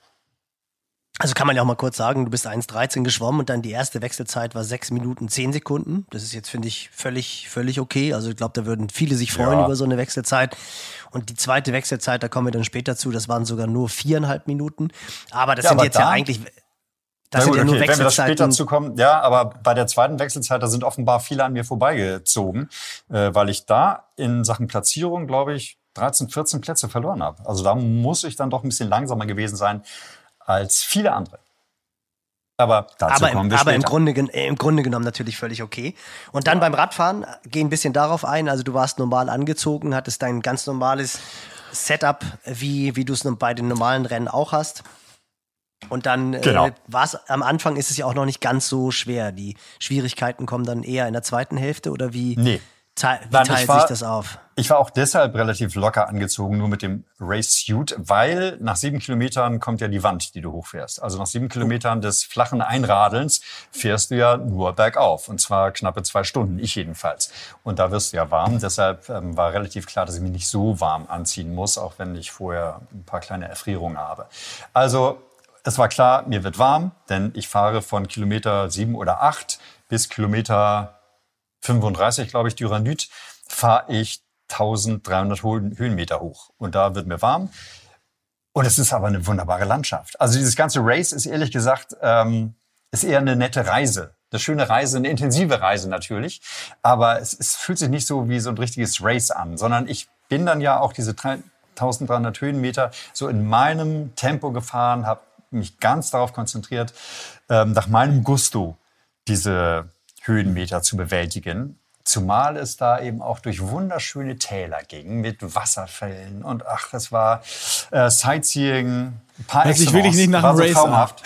Also kann man ja auch mal kurz sagen, du bist eins dreizehn geschwommen und dann die erste Wechselzeit war sechs Minuten zehn Sekunden. Das ist jetzt, finde ich, völlig, völlig okay. Also ich glaube, da würden viele sich freuen ja. über so eine Wechselzeit. Und die zweite Wechselzeit, da kommen wir dann später zu, das waren sogar nur viereinhalb Minuten. Aber das ja, sind aber jetzt da, ja eigentlich... Das gut, sind ja nur okay. Wenn wir das später Wechselzeiten. zu kommen, ja, aber bei der zweiten Wechselzeit, da sind offenbar viele an mir vorbeigezogen, äh, weil ich da in Sachen Platzierung, glaube ich, dreizehn, vierzehn Plätze verloren habe. Also da muss ich dann doch ein bisschen langsamer gewesen sein als viele andere. Aber dazu aber kommen im, wir aber später. im Grunde, gen- äh, im Grunde genommen natürlich völlig okay. Und dann beim Radfahren, geh ein bisschen darauf ein. Also du warst normal angezogen, hattest dein ganz normales Setup, wie, wie du es bei den normalen Rennen auch hast. Und dann Genau. äh, war es am Anfang ist es ja auch noch nicht ganz so schwer. Die Schwierigkeiten kommen dann eher in der zweiten Hälfte oder wie, Nee. te wie Nein, ich teilt war- sich das auf? Ich war auch deshalb relativ locker angezogen, nur mit dem Race-Suit, weil nach sieben Kilometern kommt ja die Wand, die du hochfährst. Also nach sieben Kilometern des flachen Einradelns fährst du ja nur bergauf. Und zwar knappe zwei Stunden, ich jedenfalls. Und da wirst du ja warm. Deshalb ähm, war relativ klar, dass ich mich nicht so warm anziehen muss, auch wenn ich vorher ein paar kleine Erfrierungen habe. Also es war klar, mir wird warm, denn ich fahre von Kilometer sieben oder acht bis Kilometer fünfunddreißig, glaube ich, Dürrenüt, fahre ich eintausenddreihundert Höhenmeter hoch. Und da wird mir warm. Und es ist aber eine wunderbare Landschaft. Also dieses ganze Race ist ehrlich gesagt, ähm, ist eher eine nette Reise. Eine schöne Reise, eine intensive Reise natürlich. Aber es, es fühlt sich nicht so wie so ein richtiges Race an, sondern ich bin dann ja auch diese eintausenddreihundert Höhenmeter so in meinem Tempo gefahren, habe mich ganz darauf konzentriert, ähm, nach meinem Gusto diese Höhenmeter zu bewältigen. Zumal es da eben auch durch wunderschöne Täler ging mit Wasserfällen und ach, das war äh, Sightseeing, par Hört sich excellence. wirklich nicht nach War einem so Race traumhaft.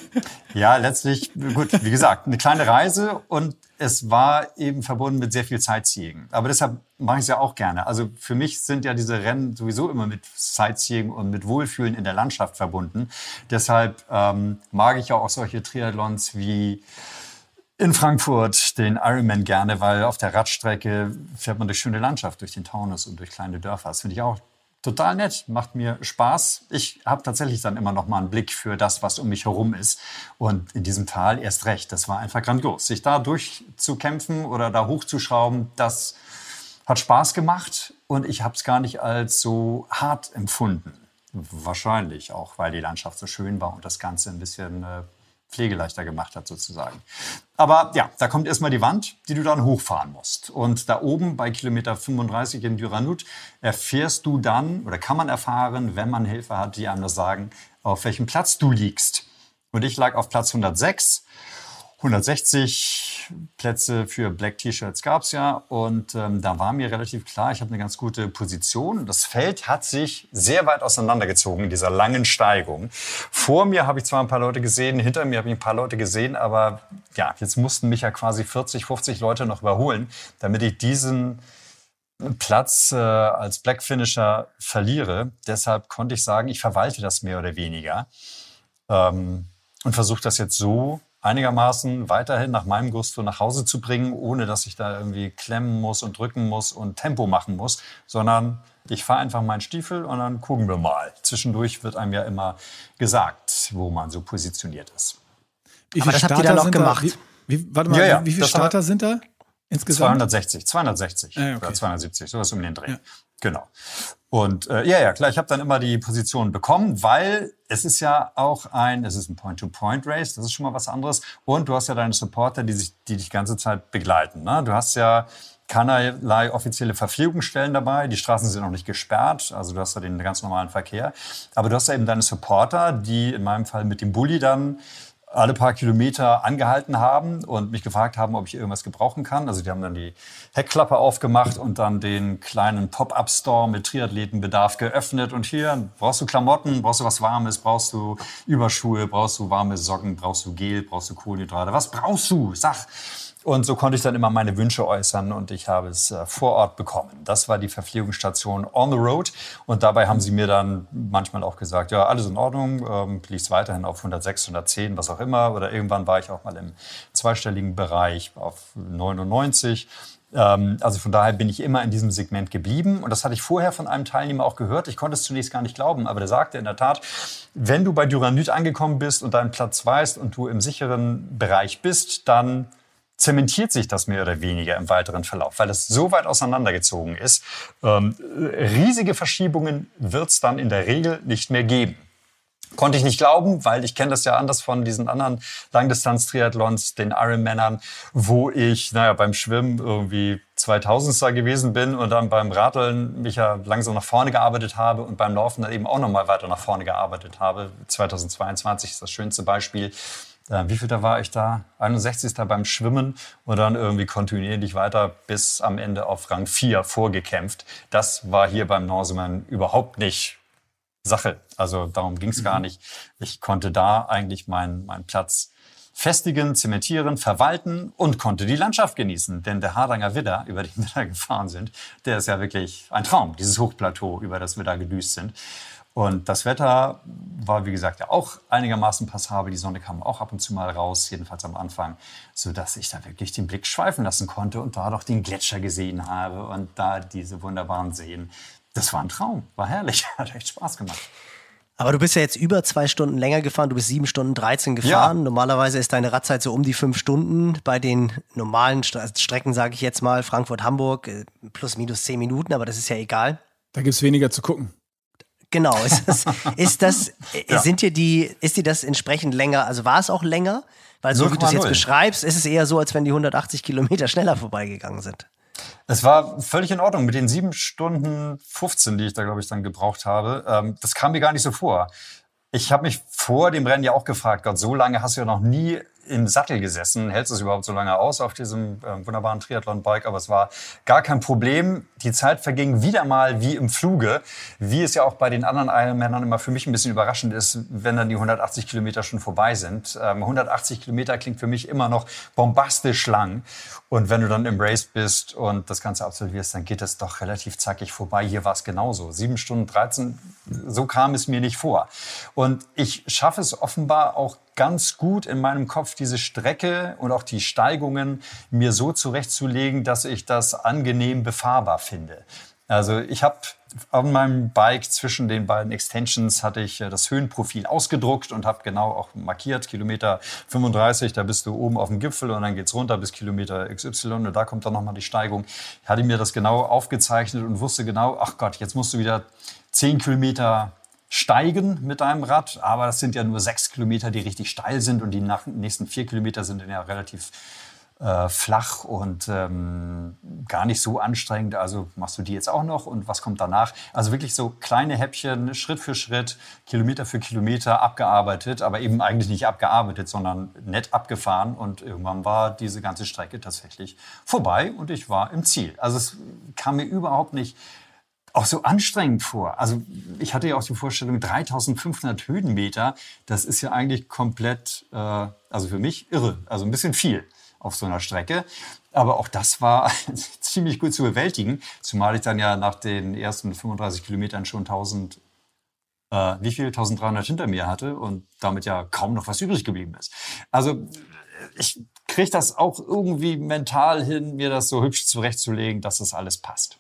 Ja, letztlich, gut, wie gesagt, eine kleine Reise und es war eben verbunden mit sehr viel Sightseeing. Aber deshalb mache ich es ja auch gerne. Also für mich sind ja diese Rennen sowieso immer mit Sightseeing und mit Wohlfühlen in der Landschaft verbunden. Deshalb ähm, mag ich ja auch solche Triathlons wie in Frankfurt den Ironman gerne, weil auf der Radstrecke fährt man durch schöne Landschaft, durch den Taunus und durch kleine Dörfer. Das finde ich auch total nett, macht mir Spaß. Ich habe tatsächlich dann immer noch mal einen Blick für das, was um mich herum ist. Und in diesem Tal erst recht, das war einfach grandios. Sich da durchzukämpfen oder da hochzuschrauben, das hat Spaß gemacht und ich habe es gar nicht als so hart empfunden. Wahrscheinlich auch, weil die Landschaft so schön war und das Ganze ein bisschen äh, pflegeleichter gemacht hat sozusagen. Aber ja, da kommt erstmal die Wand, die du dann hochfahren musst. Und da oben bei Kilometer fünfunddreißig in Dürrenüt erfährst du dann, oder kann man erfahren, wenn man Hilfe hat, die einem das sagen, auf welchem Platz du liegst. Und ich lag auf Platz hundertsechs. hundertsechzig Plätze für Black T-Shirts gab es ja. Und ähm, da war mir relativ klar, ich habe eine ganz gute Position. Das Feld hat sich sehr weit auseinandergezogen in dieser langen Steigung. Vor mir habe ich zwar ein paar Leute gesehen, hinter mir habe ich ein paar Leute gesehen, aber ja, jetzt mussten mich ja quasi vierzig, fünfzig Leute noch überholen, damit ich diesen Platz äh, als Black Finisher verliere. Deshalb konnte ich sagen, ich verwalte das mehr oder weniger ähm, und versuche das jetzt so einigermaßen weiterhin nach meinem Gusto nach Hause zu bringen, ohne dass ich da irgendwie klemmen muss und drücken muss und Tempo machen muss, sondern ich fahre einfach meinen Stiefel und dann gucken wir mal. Zwischendurch wird einem ja immer gesagt, wo man so positioniert ist. Wie Aber viele das habt ihr Starter dann auch sind gemacht. Da? Wie, wie, warte mal, Ja, ja, wie, wie viele das haben wir- Starter sind da insgesamt? zweihundertsechzig, zweihundertsechzig Ah, okay. oder zweihundertsiebzig, sowas um den Dreh. Ja. Genau. Und äh, ja, ja, klar, ich habe dann immer die Position bekommen, weil es ist ja auch ein, es ist ein Point-to-Point-Race, das ist schon mal was anderes. Und du hast ja deine Supporter, die, sich, die dich die ganze Zeit begleiten. Ne? Du hast ja keinerlei offizielle Verpflegungsstellen dabei, die Straßen sind noch nicht gesperrt, also du hast ja den ganz normalen Verkehr. Aber du hast ja eben deine Supporter, die in meinem Fall mit dem Bulli dann alle paar Kilometer angehalten haben und mich gefragt haben, ob ich irgendwas gebrauchen kann. Also die haben dann die Heckklappe aufgemacht und dann den kleinen Pop-up-Store mit Triathletenbedarf geöffnet. Und hier brauchst du Klamotten, brauchst du was Warmes, brauchst du Überschuhe, brauchst du warme Socken, brauchst du Gel, brauchst du Kohlenhydrate. Was brauchst du? Sag! Und so konnte ich dann immer meine Wünsche äußern und ich habe es äh, vor Ort bekommen. Das war die Verpflegungsstation on the road und dabei haben sie mir dann manchmal auch gesagt, ja, alles in Ordnung, ähm, liegst weiterhin auf hundertsechs, hundertzehn, was auch immer. Oder irgendwann war ich auch mal im zweistelligen Bereich auf neunundneunzig. Ähm, also von daher bin ich immer in diesem Segment geblieben und das hatte ich vorher von einem Teilnehmer auch gehört. Ich konnte es zunächst gar nicht glauben, aber der sagte in der Tat, wenn du bei Dürrenüt angekommen bist und deinen Platz weißt und du im sicheren Bereich bist, dann zementiert sich das mehr oder weniger im weiteren Verlauf, weil es so weit auseinandergezogen ist. Ähm, riesige Verschiebungen wird es dann in der Regel nicht mehr geben. Konnte ich nicht glauben, weil ich kenne das ja anders von diesen anderen Langdistanz-Triathlons, den Ironmännern, wo ich naja, beim Schwimmen irgendwie zweitausendstel gewesen bin und dann beim Radeln mich ja langsam nach vorne gearbeitet habe und beim Laufen dann eben auch noch mal weiter nach vorne gearbeitet habe. zweitausendzweiundzwanzig ist das schönste Beispiel. Äh, wie viel da war ich da? einundsechzigster beim Schwimmen und dann irgendwie kontinuierlich weiter bis am Ende auf Rang vier vorgekämpft. Das war hier beim Norseman überhaupt nicht Sache. Also darum ging es mhm. gar nicht. Ich konnte da eigentlich meinen meinen Platz festigen, zementieren, verwalten und konnte die Landschaft genießen. Denn der Hardanger Widder, über den wir da gefahren sind, der ist ja wirklich ein Traum, dieses Hochplateau, über das wir da gedüst sind. Und das Wetter war, wie gesagt, ja auch einigermaßen passabel. Die Sonne kam auch ab und zu mal raus, jedenfalls am Anfang, sodass ich da wirklich den Blick schweifen lassen konnte und da doch den Gletscher gesehen habe und da diese wunderbaren Seen. Das war ein Traum, war herrlich, hat echt Spaß gemacht. Aber du bist ja jetzt über zwei Stunden länger gefahren, du bist sieben Stunden dreizehn gefahren. Ja. Normalerweise ist deine Radzeit so um die fünf Stunden. Bei den normalen Strecken, sage ich jetzt mal, Frankfurt-Hamburg, plus minus zehn Minuten, aber das ist ja egal. Da gibt es weniger zu gucken. Genau, ist das, ist das, ja. sind dir die, ist dir das entsprechend länger, also war es auch länger? Weil so wie du es jetzt beschreibst, ist es eher so, als wenn die hundertachtzig Kilometer schneller vorbeigegangen sind. Es war völlig in Ordnung mit den sieben Stunden fünfzehn, die ich da, glaube ich, dann gebraucht habe. Ähm, das kam mir gar nicht so vor. Ich habe mich vor dem Rennen ja auch gefragt, Gott, so lange hast du ja noch nie im Sattel gesessen. Hältst du es überhaupt so lange aus auf diesem äh, wunderbaren Triathlon-Bike? Aber es war gar kein Problem. Die Zeit verging wieder mal wie im Fluge. Wie es ja auch bei den anderen Ironmanern immer für mich ein bisschen überraschend ist, wenn dann die hundertachtzig Kilometer schon vorbei sind. Ähm, hundertachtzig Kilometer klingt für mich immer noch bombastisch lang. Und wenn du dann im Race bist und das Ganze absolvierst, dann geht es doch relativ zackig vorbei. Hier war es genauso. sieben Stunden dreizehn, so kam es mir nicht vor. Und ich schaffe es offenbar auch ganz gut in meinem Kopf, diese Strecke und auch die Steigungen mir so zurechtzulegen, dass ich das angenehm befahrbar finde. Also ich habe an meinem Bike zwischen den beiden Extensions hatte ich das Höhenprofil ausgedruckt und habe genau auch markiert, Kilometer fünfunddreißig, da bist du oben auf dem Gipfel und dann geht's runter bis Kilometer X Y und da kommt dann nochmal die Steigung. Ich hatte mir das genau aufgezeichnet und wusste genau, ach Gott, jetzt musst du wieder zehn Kilometer steigen mit deinem Rad, aber das sind ja nur sechs Kilometer, die richtig steil sind und die nach, nächsten vier Kilometer sind dann ja relativ äh, flach und ähm, gar nicht so anstrengend. Also machst du die jetzt auch noch und was kommt danach? Also wirklich so kleine Häppchen, Schritt für Schritt, Kilometer für Kilometer abgearbeitet, aber eben eigentlich nicht abgearbeitet, sondern nett abgefahren und irgendwann war diese ganze Strecke tatsächlich vorbei und ich war im Ziel. Also es kam mir überhaupt nicht auch so anstrengend vor. Also ich hatte ja auch die Vorstellung, dreitausendfünfhundert Höhenmeter, das ist ja eigentlich komplett, äh, also für mich irre, also ein bisschen viel auf so einer Strecke. Aber auch das war ziemlich gut zu bewältigen, zumal ich dann ja nach den ersten fünfunddreißig Kilometern schon tausend, äh, wie viel? tausenddreihundert hinter mir hatte und damit ja kaum noch was übrig geblieben ist. Also ich kriege das auch irgendwie mental hin, mir das so hübsch zurechtzulegen, dass das alles passt.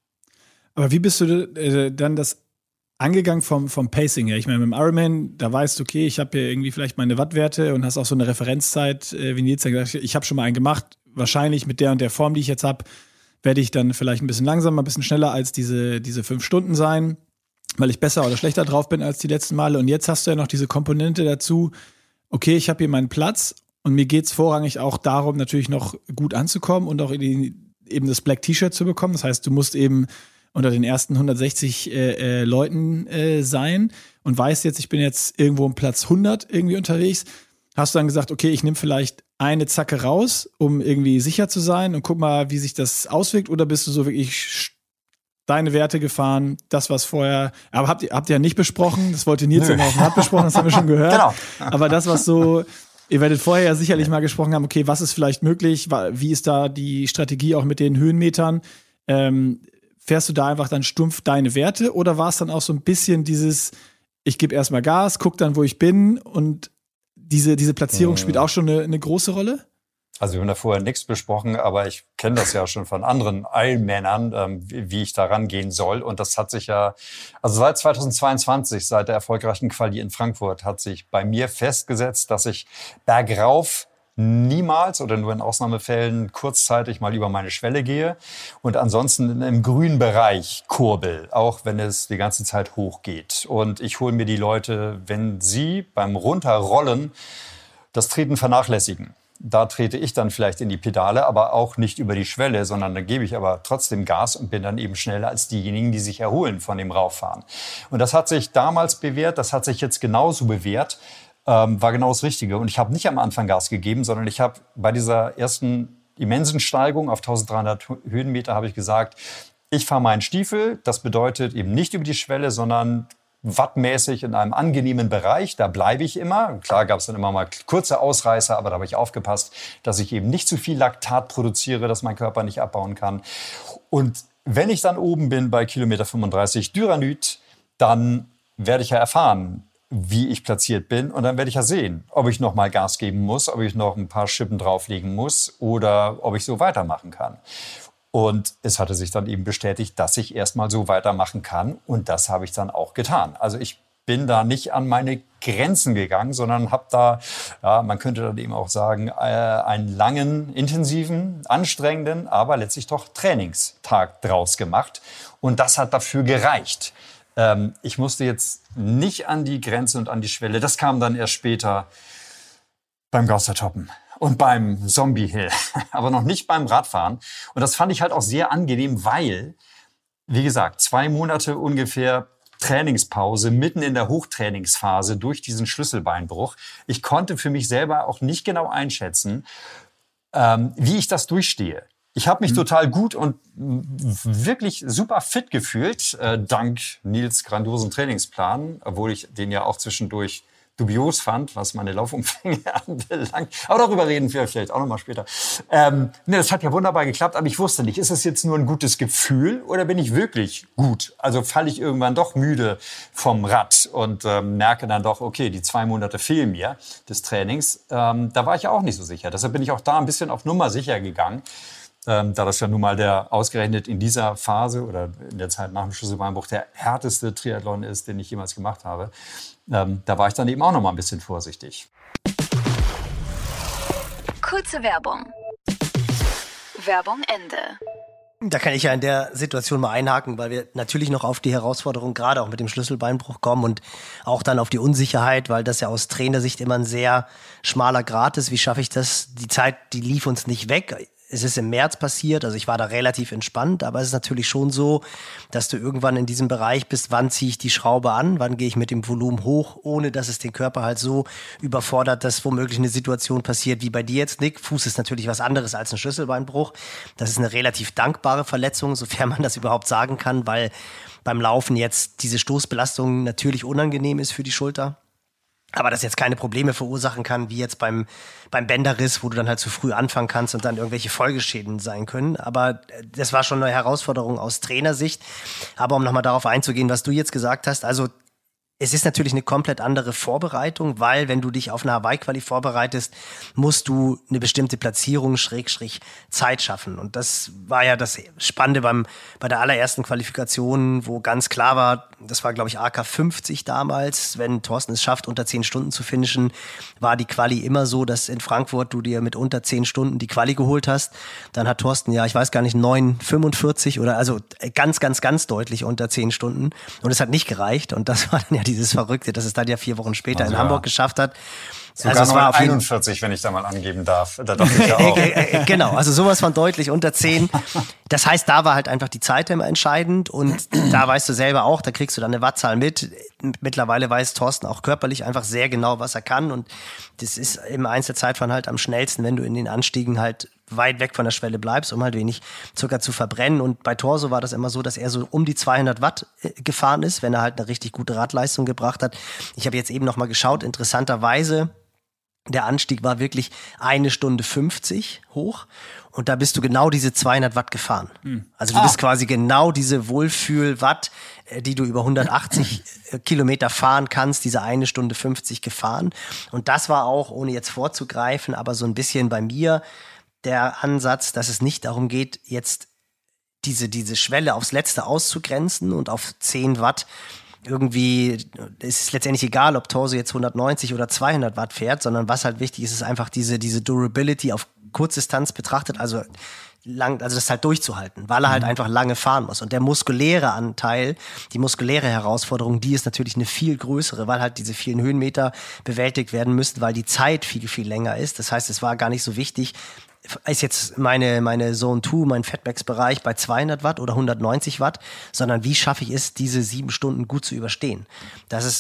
Aber wie bist du äh, dann das angegangen vom, vom Pacing her? Ich meine, mit dem Ironman, da weißt du, okay, ich habe hier irgendwie vielleicht meine Wattwerte und hast auch so eine Referenzzeit, äh, wie Nils dann gesagt hat, ich habe schon mal einen gemacht, wahrscheinlich mit der und der Form, die ich jetzt habe, werde ich dann vielleicht ein bisschen langsamer, ein bisschen schneller als diese, diese fünf Stunden sein, weil ich besser oder schlechter drauf bin als die letzten Male. Und jetzt hast du ja noch diese Komponente dazu, okay, ich habe hier meinen Platz und mir geht's vorrangig auch darum, natürlich noch gut anzukommen und auch in die, eben das Black T-Shirt zu bekommen. Das heißt, du musst eben unter den ersten hundertsechzig äh, äh, Leuten äh, sein und weißt jetzt, ich bin jetzt irgendwo um Platz hundert irgendwie unterwegs, hast du dann gesagt, okay, ich nehme vielleicht eine Zacke raus, um irgendwie sicher zu sein und guck mal, wie sich das auswirkt, oder bist du so wirklich deine Werte gefahren, das, was vorher, aber habt ihr, habt ihr ja nicht besprochen, das wollte Nils ja auf dem Rad besprochen, das haben wir schon gehört, genau. Aber das, was so, ihr werdet vorher ja sicherlich mal gesprochen haben, okay, was ist vielleicht möglich, wie ist da die Strategie auch mit den Höhenmetern, ähm, fährst du da einfach dann stumpf deine Werte oder war es dann auch so ein bisschen dieses, ich gebe erstmal Gas, guck dann, wo ich bin und diese, diese Platzierung spielt auch schon eine, eine große Rolle? Also wir haben da vorher nichts besprochen, aber ich kenne das ja schon von anderen Ironmanern, ähm, wie, wie ich da rangehen soll. Und das hat sich ja, also seit zweitausendzweiundzwanzig, seit der erfolgreichen Quali in Frankfurt, hat sich bei mir festgesetzt, dass ich bergauf niemals oder nur in Ausnahmefällen kurzzeitig mal über meine Schwelle gehe und ansonsten im grünen Bereich kurbel, auch wenn es die ganze Zeit hochgeht. Und ich hole mir die Leute, wenn sie beim Runterrollen das Treten vernachlässigen. Da trete ich dann vielleicht in die Pedale, aber auch nicht über die Schwelle, sondern da gebe ich aber trotzdem Gas und bin dann eben schneller als diejenigen, die sich erholen von dem Rauffahren. Und das hat sich damals bewährt, das hat sich jetzt genauso bewährt. ähm, war genau das Richtige. Und ich habe nicht am Anfang Gas gegeben, sondern ich habe bei dieser ersten immensen Steigung auf dreizehnhundert Höhenmeter habe ich gesagt, ich fahre meinen Stiefel. Das bedeutet eben nicht über die Schwelle, sondern wattmäßig in einem angenehmen Bereich. Da bleibe ich immer. Klar gab es dann immer mal kurze Ausreißer, aber da habe ich aufgepasst, dass ich eben nicht zu viel Laktat produziere, dass mein Körper nicht abbauen kann. Und wenn ich dann oben bin bei Kilometer fünfunddreißig Dürrenüt, dann werde ich ja erfahren, wie ich platziert bin. Und dann werde ich ja sehen, ob ich noch mal Gas geben muss, ob ich noch ein paar Schippen drauflegen muss oder ob ich so weitermachen kann. Und es hatte sich dann eben bestätigt, dass ich erstmal so weitermachen kann. Und das habe ich dann auch getan. Also ich bin da nicht an meine Grenzen gegangen, sondern habe da, ja, man könnte dann eben auch sagen, äh, einen langen, intensiven, anstrengenden, aber letztlich doch Trainingstag draus gemacht. Und das hat dafür gereicht. Ähm, ich musste jetzt nicht an die Grenze und an die Schwelle. Das kam dann erst später beim Gaustertoppen und beim Zombie Hill, aber noch nicht beim Radfahren. Und das fand ich halt auch sehr angenehm, weil, wie gesagt, zwei Monate ungefähr Trainingspause mitten in der Hochtrainingsphase durch diesen Schlüsselbeinbruch. Ich konnte für mich selber auch nicht genau einschätzen, ähm, wie ich das durchstehe. Ich habe mich mhm. total gut und wirklich super fit gefühlt, äh, dank Nils grandiosen Trainingsplan, obwohl ich den ja auch zwischendurch dubios fand, was meine Laufumfänge anbelangt. Aber darüber reden wir vielleicht auch noch mal später. Ähm, ne, das hat ja wunderbar geklappt, aber ich wusste nicht, ist es jetzt nur ein gutes Gefühl oder bin ich wirklich gut? Also falle ich irgendwann doch müde vom Rad und ähm, merke dann doch, okay, die zwei Monate fehlen mir des Trainings. Ähm, da war ich ja auch nicht so sicher. Deshalb bin ich auch da ein bisschen auf Nummer sicher gegangen. Ähm, da das ja nun mal der ausgerechnet in dieser Phase oder in der Zeit nach dem Schlüsselbeinbruch der härteste Triathlon ist, den ich jemals gemacht habe. Ähm, da war ich dann eben auch noch mal ein bisschen vorsichtig. Kurze Werbung. Werbung Ende. Da kann ich ja in der Situation mal einhaken, weil wir natürlich noch auf die Herausforderung gerade auch mit dem Schlüsselbeinbruch kommen und auch dann auf die Unsicherheit, weil das ja aus Trainersicht immer ein sehr schmaler Grat ist. Wie schaffe ich das? Die Zeit, die lief uns nicht weg. Es ist im März passiert, also ich war da relativ entspannt, aber es ist natürlich schon so, dass du irgendwann in diesem Bereich bist, wann ziehe ich die Schraube an, wann gehe ich mit dem Volumen hoch, ohne dass es den Körper halt so überfordert, dass womöglich eine Situation passiert wie bei dir jetzt, Nick. Fuß ist natürlich was anderes als ein Schlüsselbeinbruch. Das ist eine relativ dankbare Verletzung, sofern man das überhaupt sagen kann, weil beim Laufen jetzt diese Stoßbelastung natürlich unangenehm ist für die Schulter. Aber das jetzt keine Probleme verursachen kann, wie jetzt beim, beim Bänderriss, wo du dann halt zu früh anfangen kannst und dann irgendwelche Folgeschäden sein können. Aber das war schon eine Herausforderung aus Trainersicht. Aber um nochmal darauf einzugehen, was du jetzt gesagt hast, also es ist natürlich eine komplett andere Vorbereitung, weil wenn du dich auf eine Hawaii-Quali vorbereitest, musst du eine bestimmte Platzierung, Schrägstrich, Zeit schaffen. Und das war ja das Spannende beim, bei der allerersten Qualifikation, wo ganz klar war, das war, glaube ich, A K fünfzig damals, wenn Thorsten es schafft, unter zehn Stunden zu finishen, war die Quali immer so, dass in Frankfurt du dir mit unter zehn Stunden die Quali geholt hast. Dann hat Thorsten, ja, ich weiß gar nicht, neun fünfundvierzig oder also ganz, ganz, ganz deutlich unter zehn Stunden. Und es hat nicht gereicht. Und das war dann ja dieses Verrückte, dass es dann ja vier Wochen später also in Hamburg ja. geschafft hat. Sogar also es war einundvierzig, wenn ich da mal angeben darf. Da dachte ich ja auch. Genau, also sowas von deutlich unter zehn. Das heißt, da war halt einfach die Zeit immer entscheidend und da weißt du selber auch, da kriegst du dann eine Wattzahl mit. Mittlerweile weiß Thorsten auch körperlich einfach sehr genau, was er kann und das ist im Einzelzeitfahren halt am schnellsten, wenn du in den Anstiegen halt weit weg von der Schwelle bleibst, um halt wenig Zucker zu verbrennen. Und bei Torso war das immer so, dass er so um die zweihundert Watt gefahren ist, wenn er halt eine richtig gute Radleistung gebracht hat. Ich habe jetzt eben noch mal geschaut, interessanterweise, der Anstieg war wirklich eine Stunde fünfzig hoch und da bist du genau diese zweihundert Watt gefahren. Mhm. Also du ah. bist quasi genau diese Wohlfühl-Watt, die du über hundertachtzig Kilometer fahren kannst, diese eine Stunde fünfzig gefahren. Und das war auch, ohne jetzt vorzugreifen, aber so ein bisschen bei mir der Ansatz, dass es nicht darum geht, jetzt diese, diese Schwelle aufs Letzte auszugrenzen und auf zehn Watt irgendwie, es ist letztendlich egal, ob Torso jetzt hundertneunzig oder zweihundert Watt fährt, sondern was halt wichtig ist, ist einfach diese, diese Durability auf Kurzdistanz betrachtet, also lang, also das halt durchzuhalten, weil er halt einfach lange fahren muss. Und der muskuläre Anteil, die muskuläre Herausforderung, die ist natürlich eine viel größere, weil halt diese vielen Höhenmeter bewältigt werden müssen, weil die Zeit viel, viel länger ist. Das heißt, es war gar nicht so wichtig, ist jetzt meine, meine Zone zwei, mein Fatbacks-Bereich bei zweihundert Watt oder hundertneunzig Watt, sondern wie schaffe ich es, diese sieben Stunden gut zu überstehen? Das ist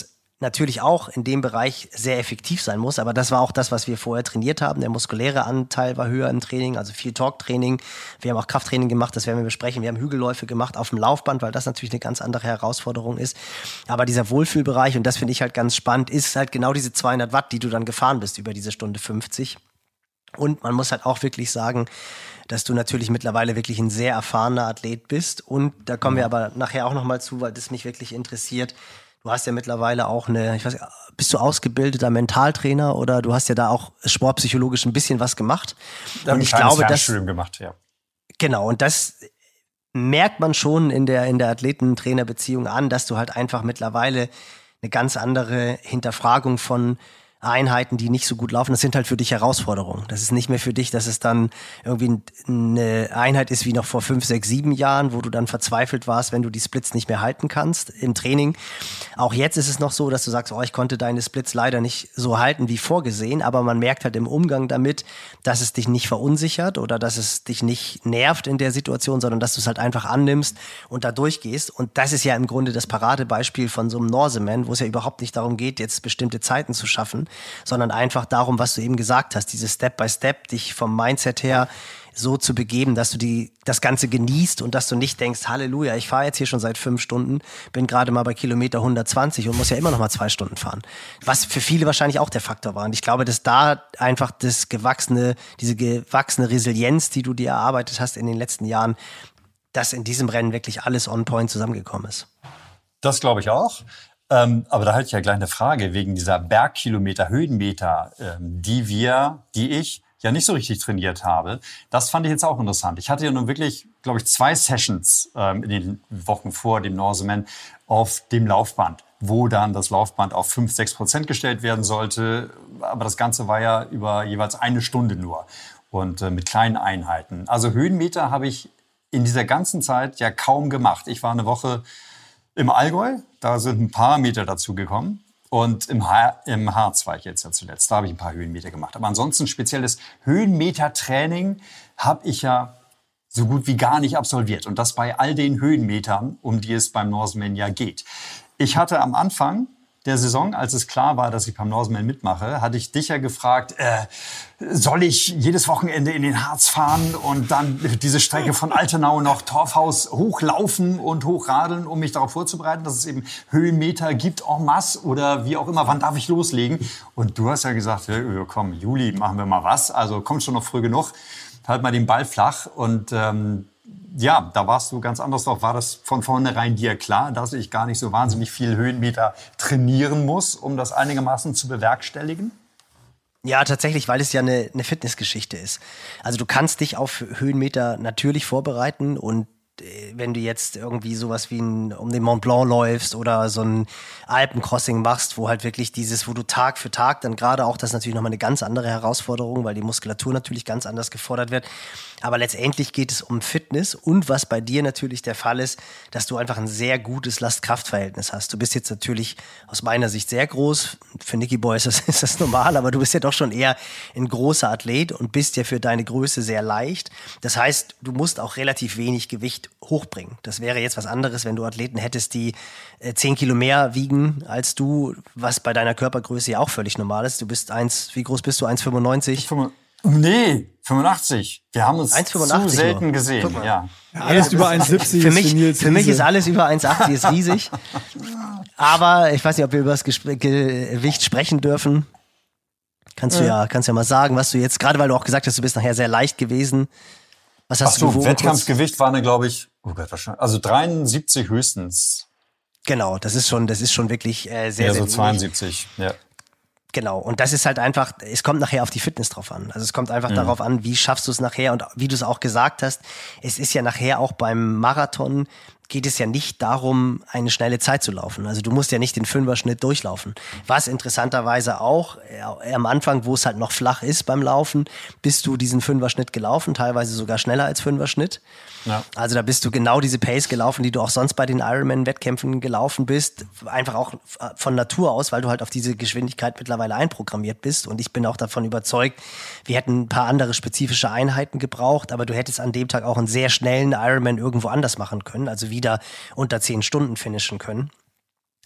natürlich auch in dem Bereich sehr effektiv sein muss. Aber das war auch das, was wir vorher trainiert haben. Der muskuläre Anteil war höher im Training, also viel Talk-Training. Wir haben auch Krafttraining gemacht, das werden wir besprechen. Wir haben Hügelläufe gemacht auf dem Laufband, weil das natürlich eine ganz andere Herausforderung ist. Aber dieser Wohlfühlbereich, und das finde ich halt ganz spannend, ist halt genau diese zweihundert Watt, die du dann gefahren bist über diese Stunde fünfzig. Und man muss halt auch wirklich sagen, dass du natürlich mittlerweile wirklich ein sehr erfahrener Athlet bist. Und da kommen wir aber nachher auch nochmal zu, weil das mich wirklich interessiert. Du hast ja mittlerweile auch eine, ich weiß, bist du ausgebildeter Mentaltrainer oder du hast ja da auch sportpsychologisch ein bisschen was gemacht. Da und ich glaube, das gemacht, ja. Genau, und das merkt man schon in der in der Athleten-Trainer-Beziehung an, dass du halt einfach mittlerweile eine ganz andere Hinterfragung von Einheiten, die nicht so gut laufen, das sind halt für dich Herausforderungen. Das ist nicht mehr für dich, dass es dann irgendwie eine Einheit ist wie noch vor fünf, sechs, sieben Jahren, wo du dann verzweifelt warst, wenn du die Splits nicht mehr halten kannst im Training. Auch jetzt ist es noch so, dass du sagst, oh, ich konnte deine Splits leider nicht so halten wie vorgesehen, aber man merkt halt im Umgang damit, dass es dich nicht verunsichert oder dass es dich nicht nervt in der Situation, sondern dass du es halt einfach annimmst und da durchgehst. Und das ist ja im Grunde das Paradebeispiel von so einem Norseman, wo es ja überhaupt nicht darum geht, jetzt bestimmte Zeiten zu schaffen, sondern einfach darum, was du eben gesagt hast, dieses Step by Step, dich vom Mindset her so zu begeben, dass du die das Ganze genießt und dass du nicht denkst, Halleluja, ich fahre jetzt hier schon seit fünf Stunden, bin gerade mal bei Kilometer hundertzwanzig und muss ja immer noch mal zwei Stunden fahren. Was für viele wahrscheinlich auch der Faktor war. Und ich glaube, dass da einfach das gewachsene, diese gewachsene Resilienz, die du dir erarbeitet hast in den letzten Jahren, dass in diesem Rennen wirklich alles on point zusammengekommen ist. Das glaube ich auch. Ähm, aber da hatte ich ja gleich eine Frage wegen dieser Bergkilometer, Höhenmeter, ähm, die wir, die ich ja nicht so richtig trainiert habe. Das fand ich jetzt auch interessant. Ich hatte ja nun wirklich, glaube ich, zwei Sessions ähm, in den Wochen vor dem Norseman auf dem Laufband, wo dann das Laufband auf fünf, sechs Prozent gestellt werden sollte. Aber das Ganze war ja über jeweils eine Stunde nur und äh, mit kleinen Einheiten. Also Höhenmeter habe ich in dieser ganzen Zeit ja kaum gemacht. Ich war eine Woche im Allgäu, da sind ein paar Meter dazu gekommen. Und im, Har- im Harz war ich jetzt ja zuletzt. Da habe ich ein paar Höhenmeter gemacht. Aber ansonsten spezielles Höhenmeter-Training habe ich ja so gut wie gar nicht absolviert. Und das bei all den Höhenmetern, um die es beim Norseman ja geht. Ich hatte am Anfang der Saison, als es klar war, dass ich beim Norseman mitmache, hatte ich dich ja gefragt, äh, soll ich jedes Wochenende in den Harz fahren und dann diese Strecke von Altenau nach Torfhaus hochlaufen und hochradeln, um mich darauf vorzubereiten, dass es eben Höhenmeter gibt en masse oder wie auch immer, wann darf ich loslegen? Und du hast ja gesagt, ja, komm, Juli, machen wir mal was, also kommt schon noch früh genug, halt mal den Ball flach und ähm, ja, da warst du ganz anders drauf. War das von vornherein dir klar, dass ich gar nicht so wahnsinnig viel Höhenmeter trainieren muss, um das einigermaßen zu bewerkstelligen? Ja, tatsächlich, weil es ja eine, eine Fitnessgeschichte ist. Also du kannst dich auf Höhenmeter natürlich vorbereiten und wenn du jetzt irgendwie sowas wie ein, um den Mont Blanc läufst oder so ein Alpencrossing machst, wo halt wirklich dieses, wo du Tag für Tag dann gerade auch, das ist natürlich nochmal eine ganz andere Herausforderung, weil die Muskulatur natürlich ganz anders gefordert wird. Aber letztendlich geht es um Fitness und was bei dir natürlich der Fall ist, dass du einfach ein sehr gutes Last-Kraft-Verhältnis hast. Du bist jetzt natürlich aus meiner Sicht sehr groß. Für Nicky Boy ist das, ist das normal, aber du bist ja doch schon eher ein großer Athlet und bist ja für deine Größe sehr leicht. Das heißt, du musst auch relativ wenig Gewicht hochbringen. Das wäre jetzt was anderes, wenn du Athleten hättest, die äh, zehn Kilo mehr wiegen als du, was bei deiner Körpergröße ja auch völlig normal ist. Du bist eins, wie groß bist du? eins Komma fünfundneunzig? Nee, fünfundachtzig. Wir haben uns eins Komma fünfundachtzig zu selten nur. gesehen. Ja. Ja, alles über eins Komma siebzig Für ist mich, für Nils für mich Riese. ist alles über eins Komma achtzig ist riesig. Aber ich weiß nicht, ob wir über das Gespr- Gewicht sprechen dürfen. Kannst du ja, kannst ja mal sagen, was du jetzt, gerade weil du auch gesagt hast, du bist nachher sehr leicht gewesen. Was hast Ach du so, gewogen? Wettkampfgewicht war, glaube ich, oh Gott, wahrscheinlich, also dreiundsiebzig höchstens. Genau, das ist schon, das ist schon wirklich äh, sehr, Ja, sehr so wenig. zweiundsiebzig, ja. Genau, und das ist halt einfach, es kommt nachher auf die Fitness drauf an. Also es kommt einfach Mhm. darauf an, wie schaffst du es nachher und wie du es auch gesagt hast, es ist ja nachher auch beim Marathon, geht es ja nicht darum, eine schnelle Zeit zu laufen. Also du musst ja nicht den Fünfer-Schnitt durchlaufen. Was interessanterweise auch, äh, am Anfang, wo es halt noch flach ist beim Laufen, bist du diesen Fünfer-Schnitt gelaufen, teilweise sogar schneller als Fünfer-Schnitt. Ja. Also da bist du genau diese Pace gelaufen, die du auch sonst bei den Ironman-Wettkämpfen gelaufen bist. Einfach auch von Natur aus, weil du halt auf diese Geschwindigkeit mittlerweile einprogrammiert bist. Und ich bin auch davon überzeugt, wir hätten ein paar andere spezifische Einheiten gebraucht, aber du hättest an dem Tag auch einen sehr schnellen Ironman irgendwo anders machen können, also wieder unter zehn Stunden finishen können.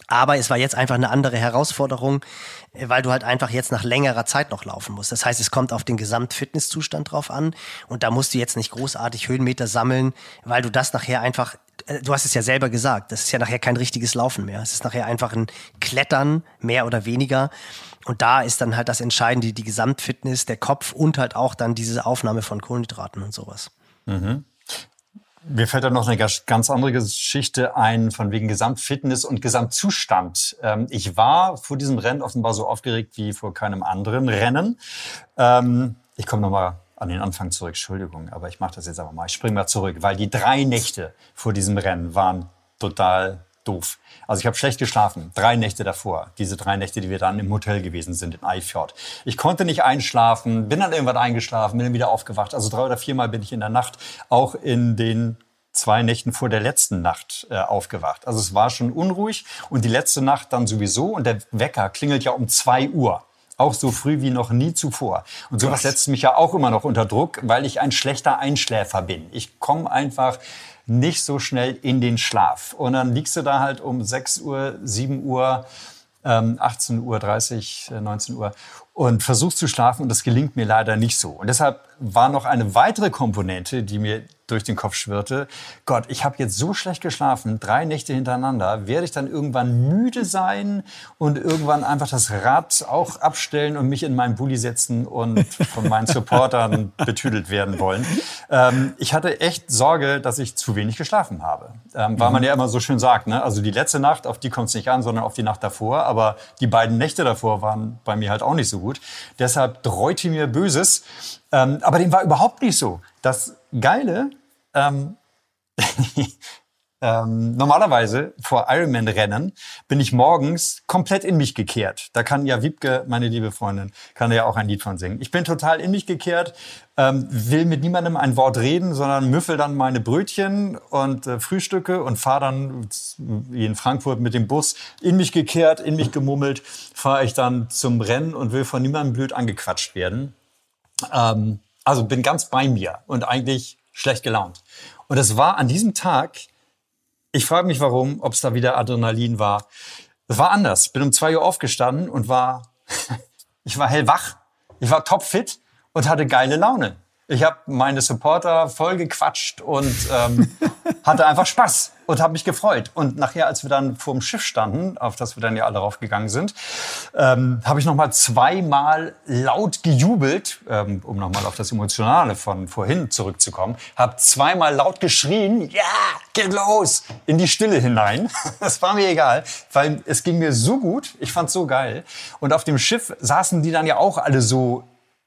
Aber es war jetzt einfach eine andere Herausforderung, weil du halt einfach jetzt nach längerer Zeit noch laufen musst. Das heißt, es kommt auf den Gesamtfitnesszustand drauf an und da musst du jetzt nicht großartig Höhenmeter sammeln, weil du das nachher einfach, du hast es ja selber gesagt, das ist ja nachher kein richtiges Laufen mehr. Es ist nachher einfach ein Klettern, mehr oder weniger. Und da ist dann halt das Entscheidende, die Gesamtfitness, der Kopf und halt auch dann diese Aufnahme von Kohlenhydraten und sowas. Mhm. Mir fällt da noch eine ganz andere Geschichte ein, von wegen Gesamtfitness und Gesamtzustand. Ich war vor diesem Rennen offenbar so aufgeregt wie vor keinem anderen Rennen. Ich komme nochmal an den Anfang zurück, Entschuldigung, aber ich mache das jetzt aber mal. Ich springe mal zurück, weil die drei Nächte vor diesem Rennen waren total doof. Also ich habe schlecht geschlafen, drei Nächte davor. Diese drei Nächte, die wir dann im Hotel gewesen sind in Eifjord. Ich konnte nicht einschlafen, bin dann irgendwann eingeschlafen, bin dann wieder aufgewacht. Also drei oder viermal bin ich in der Nacht, auch in den zwei Nächten vor der letzten Nacht äh, aufgewacht. Also es war schon unruhig und die letzte Nacht dann sowieso. Und der Wecker klingelt ja um zwei Uhr. Auch so früh wie noch nie zuvor. Und sowas setzt mich ja auch immer noch unter Druck, weil ich ein schlechter Einschläfer bin. Ich komme einfach nicht so schnell in den Schlaf. Und dann liegst du da halt um sechs Uhr, sieben Uhr, ähm, achtzehn Uhr dreißig, neunzehn Uhr und versuchst zu schlafen und das gelingt mir leider nicht so. Und deshalb war noch eine weitere Komponente, die mir durch den Kopf schwirrte. Gott, ich habe jetzt so schlecht geschlafen, drei Nächte hintereinander, werde ich dann irgendwann müde sein und irgendwann einfach das Rad auch abstellen und mich in meinen Bulli setzen und von meinen Supportern betüdelt werden wollen. Ähm, ich hatte echt Sorge, dass ich zu wenig geschlafen habe. Ähm, weil man ja immer so schön sagt, ne? Also die letzte Nacht, auf die kommt es nicht an, sondern auf die Nacht davor. Aber die beiden Nächte davor waren bei mir halt auch nicht so gut. Deshalb dreute mir Böses. Ähm, aber dem war überhaupt nicht so. Das Geile, ähm, ähm, normalerweise vor Ironman-Rennen bin ich morgens komplett in mich gekehrt. Da kann ja Wiebke, meine liebe Freundin, kann ja auch ein Lied von singen. Ich bin total in mich gekehrt, ähm, will mit niemandem ein Wort reden, sondern müffel dann meine Brötchen und äh, frühstücke und fahre dann, wie in Frankfurt, mit dem Bus in mich gekehrt, in mich gemummelt, fahre ich dann zum Rennen und will von niemandem blöd angequatscht werden. Ähm, also bin ganz bei mir und eigentlich schlecht gelaunt. Und es war an diesem Tag, ich frage mich warum, ob es da wieder Adrenalin war. Es war anders. Ich bin um zwei Uhr aufgestanden und war, ich war hellwach, ich war topfit und hatte geile Laune. Ich habe meine Supporter voll gequatscht und ähm, hatte einfach Spaß und habe mich gefreut. Und nachher, als wir dann vor dem Schiff standen, auf das wir dann ja alle raufgegangen sind, ähm, habe ich noch mal zweimal laut gejubelt, ähm, um noch mal auf das Emotionale von vorhin zurückzukommen. Habe zweimal laut geschrien, ja, geht los, in die Stille hinein. Das war mir egal, weil es ging mir so gut. Ich fand's so geil. Und auf dem Schiff saßen die dann ja auch alle so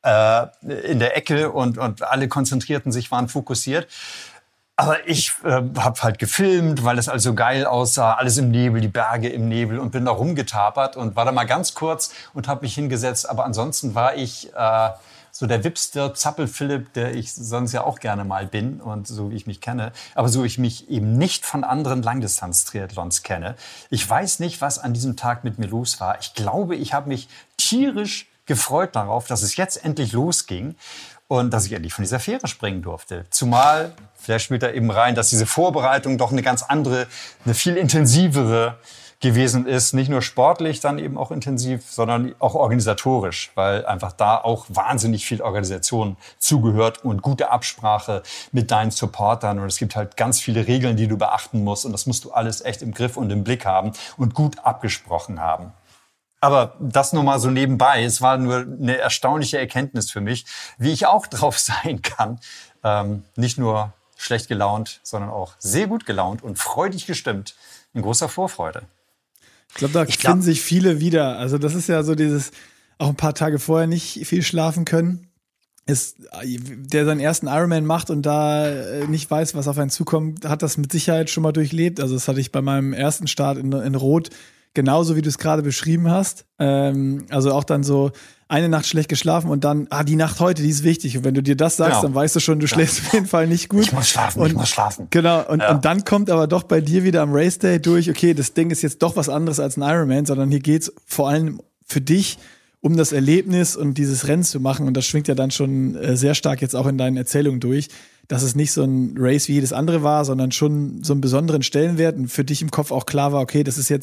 in der Ecke und, und alle konzentrierten sich, waren fokussiert. Aber ich äh, habe halt gefilmt, weil es also geil aussah, alles im Nebel, die Berge im Nebel und bin da rumgetapert und war da mal ganz kurz und habe mich hingesetzt. Aber ansonsten war ich äh, so der Wipster Zappel-Philipp, der ich sonst ja auch gerne mal bin und so wie ich mich kenne. Aber so ich mich eben nicht von anderen Langdistanz-Triathlons kenne. Ich weiß nicht, was an diesem Tag mit mir los war. Ich glaube, ich habe mich tierisch gefreut darauf, dass es jetzt endlich losging und dass ich endlich von dieser Fähre springen durfte. Zumal, vielleicht spielt da eben rein, dass diese Vorbereitung doch eine ganz andere, eine viel intensivere gewesen ist. Nicht nur sportlich dann eben auch intensiv, sondern auch organisatorisch, weil einfach da auch wahnsinnig viel Organisation zugehört und gute Absprache mit deinen Supportern. Und es gibt halt ganz viele Regeln, die du beachten musst. Und das musst du alles echt im Griff und im Blick haben und gut abgesprochen haben. Aber das nur mal so nebenbei. Es war nur eine erstaunliche Erkenntnis für mich, wie ich auch drauf sein kann. Ähm, nicht nur schlecht gelaunt, sondern auch sehr gut gelaunt und freudig gestimmt. In großer Vorfreude. Ich glaube, da ich finden glaub, sich viele wieder. Also das ist ja so dieses, auch ein paar Tage vorher nicht viel schlafen können. Ist, der seinen ersten Ironman macht und da nicht weiß, was auf einen zukommt, hat das mit Sicherheit schon mal durchlebt. Also das hatte ich bei meinem ersten Start in, in Rot genauso, wie du es gerade beschrieben hast. Ähm, also auch dann so eine Nacht schlecht geschlafen und dann, ah, die Nacht heute, die ist wichtig. Und wenn du dir das sagst, genau. Dann weißt du schon, du schläfst ja. Auf jeden Fall nicht gut. Ich muss schlafen, und, ich muss schlafen. Genau, und, ja. und dann kommt aber doch bei dir wieder am Race Day durch, okay, das Ding ist jetzt doch was anderes als ein Ironman, sondern hier geht's vor allem für dich um das Erlebnis und dieses Rennen zu machen. Und das schwingt ja dann schon äh, sehr stark jetzt auch in deinen Erzählungen durch, dass es nicht so ein Race wie jedes andere war, sondern schon so einen besonderen Stellenwert und für dich im Kopf auch klar war, okay, das ist jetzt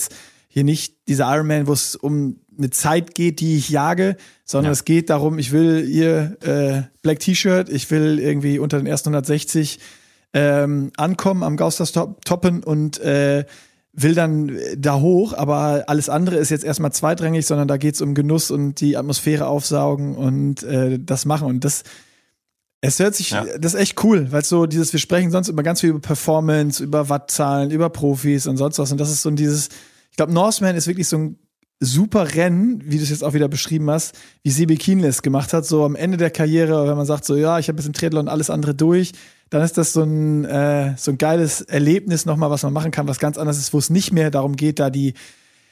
hier nicht dieser Ironman, wo es um eine Zeit geht, die ich jage, sondern ja. es geht darum, ich will hier äh, Black T-Shirt, ich will irgendwie unter den ersten hundertsechzig ähm, ankommen am Gausterstoppen und äh, will dann da hoch, aber alles andere ist jetzt erstmal zweitrangig, sondern da geht's um Genuss und die Atmosphäre aufsaugen und äh, das machen. Und das, es hört sich, ja. das ist echt cool, weil so dieses, wir sprechen sonst immer ganz viel über Performance, über Wattzahlen, über Profis und sonst was. Und das ist so ein dieses, ich glaube, Norseman ist wirklich so ein super Rennen, wie du es jetzt auch wieder beschrieben hast, wie Sebi Kienle es gemacht hat, so am Ende der Karriere, wenn man sagt so, ja, ich habe jetzt im Triathlon alles andere durch, dann ist das so ein, äh, so ein geiles Erlebnis nochmal, was man machen kann, was ganz anderes ist, wo es nicht mehr darum geht, da die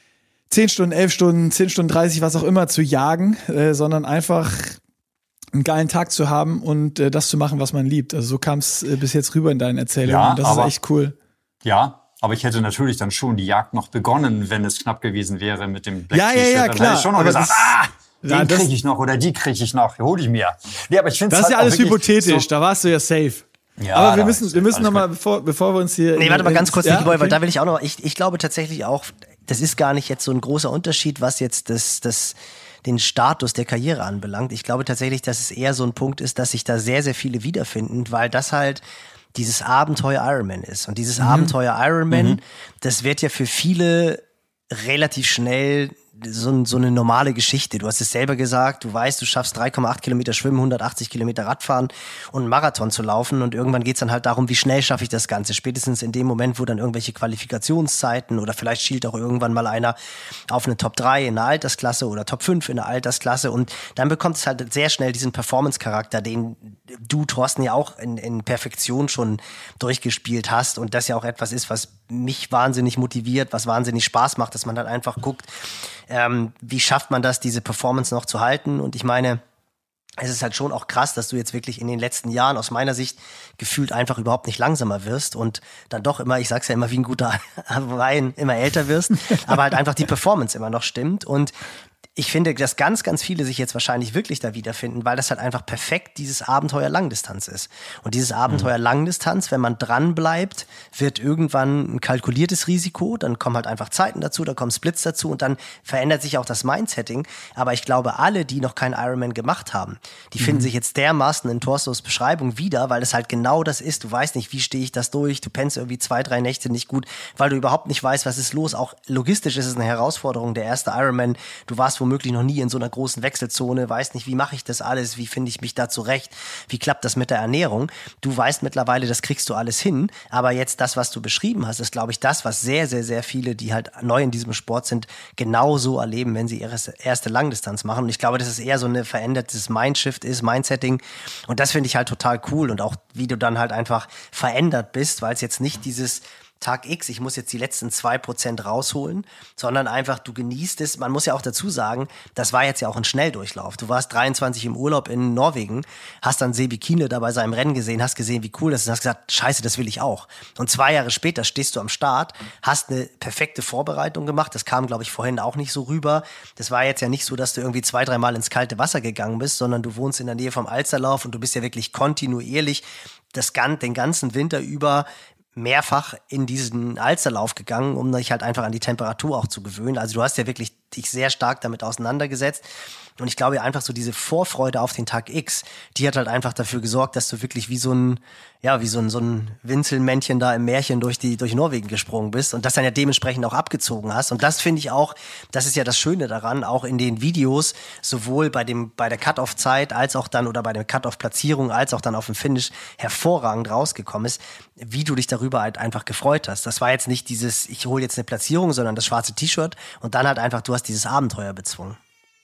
zehn Stunden, elf Stunden, zehn Stunden dreißig, was auch immer zu jagen, äh, sondern einfach einen geilen Tag zu haben und äh, das zu machen, was man liebt. Also so kam es äh, bis jetzt rüber in deinen Erzählungen. Ja, und das aber, ist echt cool. Ja, aber ich hätte natürlich dann schon die Jagd noch begonnen, wenn es knapp gewesen wäre mit dem Black ja, T-Shirt. Ja, ja, dann klar. hätte ich schon noch aber gesagt, das, ah, ja, den kriege ich noch oder die kriege ich noch, hol ich mir. Nee, aber ich find's das ist halt ja alles hypothetisch, so, da warst du ja safe. Ja, aber wir müssen, wir müssen nochmal, bevor, bevor wir uns hier. Nee, warte mal ganz kurz, ja, Nicky Boy, okay. weil da will ich auch noch, ich, ich glaube tatsächlich auch, das ist gar nicht jetzt so ein großer Unterschied, was jetzt das, das, den Status der Karriere anbelangt. Ich glaube tatsächlich, dass es eher so ein Punkt ist, dass sich da sehr, sehr viele wiederfinden, weil das halt dieses Abenteuer Ironman ist. Und dieses mhm. Abenteuer Ironman, mhm. das wird ja für viele relativ schnell so, so eine normale Geschichte. Du hast es selber gesagt, du weißt, du schaffst drei Komma acht Kilometer Schwimmen, hundertachtzig Kilometer Radfahren und einen Marathon zu laufen und irgendwann geht's dann halt darum, wie schnell schaffe ich das Ganze. Spätestens in dem Moment, wo dann irgendwelche Qualifikationszeiten oder vielleicht schielt auch irgendwann mal einer auf eine Top drei in der Altersklasse oder Top fünf in der Altersklasse und dann bekommt es halt sehr schnell diesen Performance-Charakter, den du, Thorsten, ja auch in, in Perfektion schon durchgespielt hast und das ja auch etwas ist, was mich wahnsinnig motiviert, was wahnsinnig Spaß macht, dass man dann einfach guckt, ähm, wie schafft man das, diese Performance noch zu halten? Und ich meine, es ist halt schon auch krass, dass du jetzt wirklich in den letzten Jahren aus meiner Sicht gefühlt einfach überhaupt nicht langsamer wirst und dann doch immer, ich sag's ja immer wie ein guter Wein, immer älter wirst, aber halt einfach die Performance immer noch stimmt und ich finde, dass ganz, ganz viele sich jetzt wahrscheinlich wirklich da wiederfinden, weil das halt einfach perfekt dieses Abenteuer Langdistanz ist. Und dieses Abenteuer Langdistanz, wenn man dran bleibt, wird irgendwann ein kalkuliertes Risiko, dann kommen halt einfach Zeiten dazu, da kommen Splits dazu und dann verändert sich auch das Mindsetting. Aber ich glaube, alle, die noch keinen Ironman gemacht haben, die mhm. finden sich jetzt dermaßen in Torstens Beschreibung wieder, weil es halt genau das ist. Du weißt nicht, wie stehe ich das durch, du pennst irgendwie zwei, drei Nächte nicht gut, weil du überhaupt nicht weißt, was ist los. Auch logistisch ist es eine Herausforderung, der erste Ironman. Du warst womöglich noch nie in so einer großen Wechselzone, weißt nicht, wie mache ich das alles, wie finde ich mich da zurecht, wie klappt das mit der Ernährung. Du weißt mittlerweile, das kriegst du alles hin, aber jetzt das, was du beschrieben hast, ist, glaube ich, das, was sehr, sehr, sehr viele, die halt neu in diesem Sport sind, genauso erleben, wenn sie ihre erste Langdistanz machen. Und ich glaube, dass es eher so ein verändertes Mindshift ist, Mindsetting. Und das finde ich halt total cool und auch, wie du dann halt einfach verändert bist, weil es jetzt nicht dieses Tag X, ich muss jetzt die letzten zwei Prozent rausholen, sondern einfach, du genießt es. Man muss ja auch dazu sagen, das war jetzt ja auch ein Schnelldurchlauf. Du warst dreiundzwanzig im Urlaub in Norwegen, hast dann Sebi Kienle da bei seinem Rennen gesehen, hast gesehen, wie cool das ist und hast gesagt, scheiße, das will ich auch. Und zwei Jahre später stehst du am Start, hast eine perfekte Vorbereitung gemacht. Das kam, glaube ich, vorhin auch nicht so rüber. Das war jetzt ja nicht so, dass du irgendwie zwei, dreimal ins kalte Wasser gegangen bist, sondern du wohnst in der Nähe vom Alsterlauf und du bist ja wirklich kontinuierlich das, den ganzen Winter über mehrfach in diesen Alsterlauf gegangen, um dich halt einfach an die Temperatur auch zu gewöhnen. Also du hast ja wirklich dich sehr stark damit auseinandergesetzt. Und ich glaube einfach so diese Vorfreude auf den Tag X, die hat halt einfach dafür gesorgt, dass du wirklich wie so ein, ja, wie so ein, so ein Winzelmännchen da im Märchen durch die, durch Norwegen gesprungen bist und das dann ja dementsprechend auch abgezogen hast. Und das finde ich auch, das ist ja das Schöne daran, auch in den Videos, sowohl bei dem, bei der Cut-Off-Zeit als auch dann oder bei der Cut-Off-Platzierung als auch dann auf dem Finish hervorragend rausgekommen ist, wie du dich darüber halt einfach gefreut hast. Das war jetzt nicht dieses, ich hole jetzt eine Platzierung, sondern das schwarze T-Shirt und dann halt einfach, du hast dieses Abenteuer bezwungen.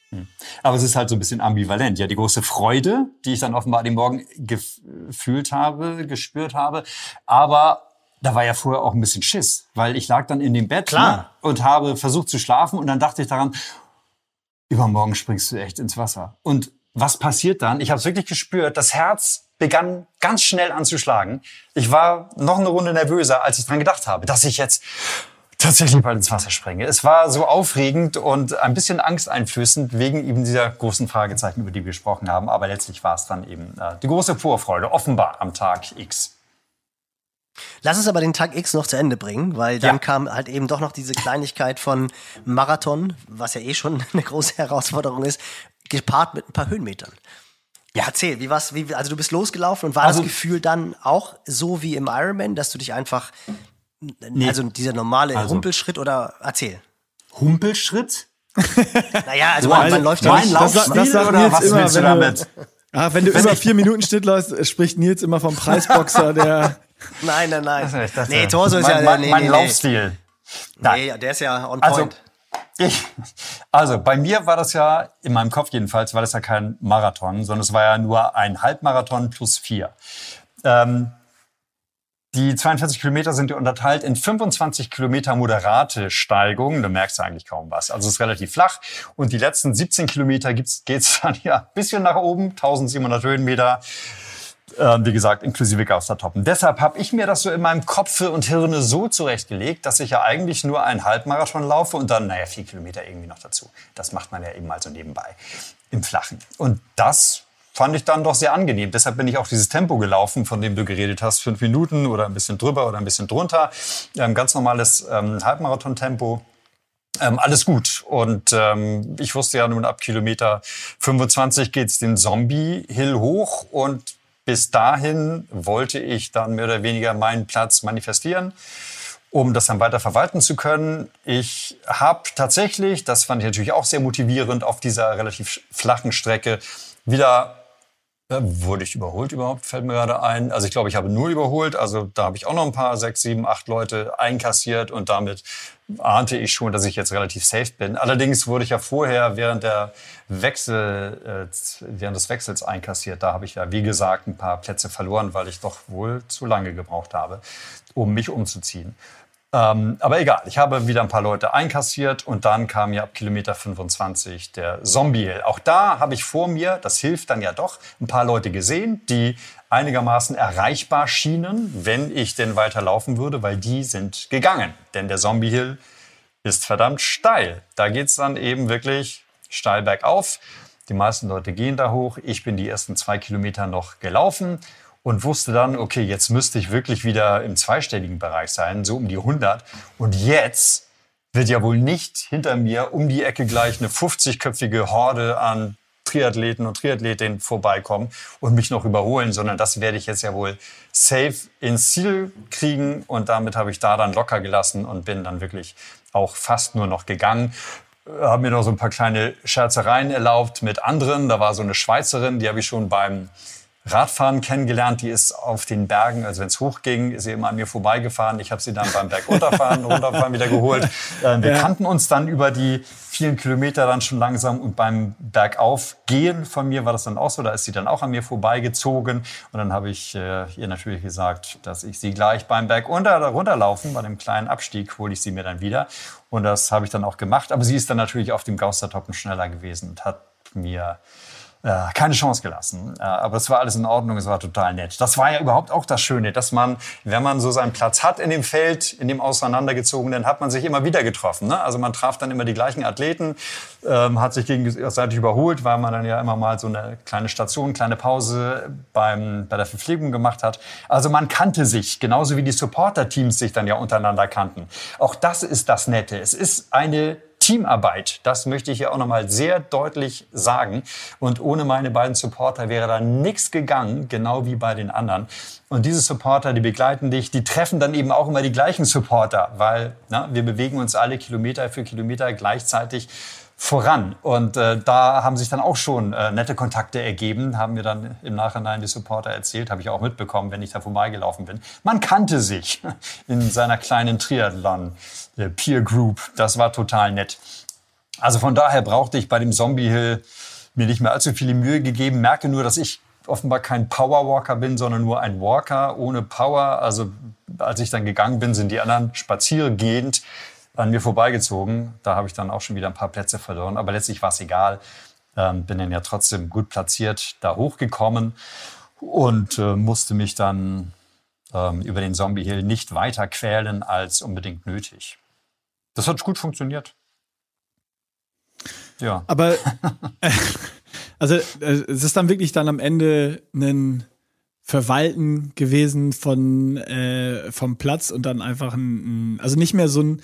Aber es ist halt so ein bisschen ambivalent. Ja, die große Freude, die ich dann offenbar den Morgen gefühlt habe, gespürt habe. Aber da war ja vorher auch ein bisschen Schiss, weil ich lag dann in dem Bett ne, und habe versucht zu schlafen und dann dachte ich daran, übermorgen springst du echt ins Wasser. Und was passiert dann? Ich habe es wirklich gespürt. Das Herz begann ganz schnell anzuschlagen. Ich war noch eine Runde nervöser, als ich dran gedacht habe, dass ich jetzt tatsächlich bald ins Wasser springe. Es war so aufregend und ein bisschen angsteinflößend wegen eben dieser großen Fragezeichen, über die wir gesprochen haben. Aber letztlich war es dann eben äh, die große Vorfreude, offenbar am Tag X. Lass uns aber den Tag X noch zu Ende bringen, weil dann Ja. kam halt eben doch noch diese Kleinigkeit von Marathon, was ja eh schon eine große Herausforderung ist, gepaart mit ein paar Höhenmetern. Ja, erzähl, wie war's, wie, also du bist losgelaufen und war Also- das Gefühl dann auch so wie im Ironman, dass du dich einfach, also dieser normale Also- Humpelschritt oder erzähl. Humpelschritt? Naja, also Wow, man, man also läuft ja mein nicht. Das- Laufstil das sagt oder Nils was immer, willst du wenn du- damit? Ah, wenn du Wenn über ich- vier Minuten Schnitt läufst, spricht Nils immer vom Preisboxer, der. Nein, nein, nein. Ich dachte, nee, Torso ist mein, ja, mein, nee, mein nee, Laufstil. nee. Nee, der ist ja on Also, point. ich, also bei mir war das ja, in meinem Kopf jedenfalls, war das ja kein Marathon, sondern es war ja nur ein Halbmarathon plus vier. Ähm, die zweiundvierzig Kilometer sind ja unterteilt in fünfundzwanzig Kilometer moderate Steigung. Da merkst du eigentlich kaum was. Also es ist relativ flach. Und die letzten siebzehn Kilometer geht es dann ja ein bisschen nach oben, eintausendsiebenhundert Höhenmeter. Ähm, wie gesagt, inklusive Gaustertoppen. Deshalb habe ich mir das so in meinem Kopf und Hirne so zurechtgelegt, dass ich ja eigentlich nur einen Halbmarathon laufe und dann, naja, vier Kilometer irgendwie noch dazu. Das macht man ja eben mal so nebenbei im Flachen. Und das fand ich dann doch sehr angenehm. Deshalb bin ich auch dieses Tempo gelaufen, von dem du geredet hast. Fünf Minuten oder ein bisschen drüber oder ein bisschen drunter. Ähm, ganz normales ähm, Halbmarathon-Tempo. Ähm, alles gut. Und ähm, ich wusste ja nun, ab Kilometer fünfundzwanzig geht's den Zombie-Hill hoch. Und bis dahin wollte ich dann mehr oder weniger meinen Platz manifestieren, um das dann weiter verwalten zu können. Ich habe tatsächlich, das fand ich natürlich auch sehr motivierend, auf dieser relativ flachen Strecke wieder... Äh, wurde ich überholt überhaupt? Fällt mir gerade ein. Also ich glaube, ich habe null überholt. Also da habe ich auch noch ein paar, sechs, sieben, acht Leute einkassiert und damit ahnte ich schon, dass ich jetzt relativ safe bin. Allerdings wurde ich ja vorher während der Wechsel, äh, während des Wechsels einkassiert. Da habe ich ja, wie gesagt, ein paar Plätze verloren, weil ich doch wohl zu lange gebraucht habe, um mich umzuziehen. Ähm, aber egal, ich habe wieder ein paar Leute einkassiert und dann kam ja ab Kilometer fünfundzwanzig der Zombie-Hill. Auch da habe ich vor mir, das hilft dann ja doch, ein paar Leute gesehen, die einigermaßen erreichbar schienen, wenn ich denn weiterlaufen würde, weil die sind gegangen. Denn der Zombie-Hill ist verdammt steil. Da geht's dann eben wirklich steil bergauf. Die meisten Leute gehen da hoch. Ich bin die ersten zwei Kilometer noch gelaufen. Und wusste dann, okay, jetzt müsste ich wirklich wieder im zweistelligen Bereich sein, so um die hundert. Und jetzt wird ja wohl nicht hinter mir um die Ecke gleich eine fünfzigköpfige Horde an Triathleten und Triathletinnen vorbeikommen und mich noch überholen, sondern das werde ich jetzt ja wohl safe ins Ziel kriegen. Und damit habe ich da dann locker gelassen und bin dann wirklich auch fast nur noch gegangen. Habe mir noch so ein paar kleine Scherzereien erlaubt mit anderen. Da war so eine Schweizerin, die habe ich schon beim Radfahren kennengelernt, die ist auf den Bergen, also wenn es hochging, ist sie immer an mir vorbeigefahren. Ich habe sie dann beim Bergunterfahren, runterfahren wieder geholt. Äh, wir ja. kannten uns dann über die vielen Kilometer dann schon langsam und beim Bergaufgehen von mir war das dann auch so, da ist sie dann auch an mir vorbeigezogen und dann habe ich äh, ihr natürlich gesagt, dass ich sie gleich beim Bergunter runterlaufen, bei dem kleinen Abstieg hole ich sie mir dann wieder und das habe ich dann auch gemacht, aber sie ist dann natürlich auf dem Gaustertoppen schneller gewesen und hat mir Äh, keine Chance gelassen. Äh, aber es war alles in Ordnung, es war total nett. Das war ja überhaupt auch das Schöne, dass man, wenn man so seinen Platz hat in dem Feld, in dem auseinandergezogenen, hat man sich immer wieder getroffen. Ne? Also man traf dann immer die gleichen Athleten, ähm, hat sich gegenseitig überholt, weil man dann ja immer mal so eine kleine Station, kleine Pause beim, bei der Verpflegung gemacht hat. Also man kannte sich, genauso wie die Supporter-Teams sich dann ja untereinander kannten. Auch das ist das Nette. Es ist eine Teamarbeit, das möchte ich ja auch nochmal sehr deutlich sagen. Und ohne meine beiden Supporter wäre da nichts gegangen, genau wie bei den anderen. Und diese Supporter, die begleiten dich, die treffen dann eben auch immer die gleichen Supporter, weil na, wir bewegen uns alle Kilometer für Kilometer gleichzeitig voran. Und äh, da haben sich dann auch schon äh, nette Kontakte ergeben, haben mir dann im Nachhinein die Supporter erzählt, habe ich auch mitbekommen, wenn ich da vorbeigelaufen bin. Man kannte sich in seiner kleinen Triathlon Peer Group. Das war total nett. Also von daher brauchte ich bei dem Zombie Hill mir nicht mehr allzu viele Mühe gegeben. Merke nur, dass ich offenbar kein Powerwalker bin, sondern nur ein Walker ohne Power. Also als ich dann gegangen bin, sind die anderen spaziergehend an mir vorbeigezogen. Da habe ich dann auch schon wieder ein paar Plätze verloren. Aber letztlich war es egal. Ähm, bin dann ja trotzdem gut platziert da hochgekommen und äh, musste mich dann ähm, über den Zombie Hill nicht weiter quälen als unbedingt nötig. Das hat gut funktioniert. Ja. Aber äh, also äh, es ist dann wirklich dann am Ende ein Verwalten gewesen von äh, vom Platz und dann einfach ein, ein also nicht mehr so ein,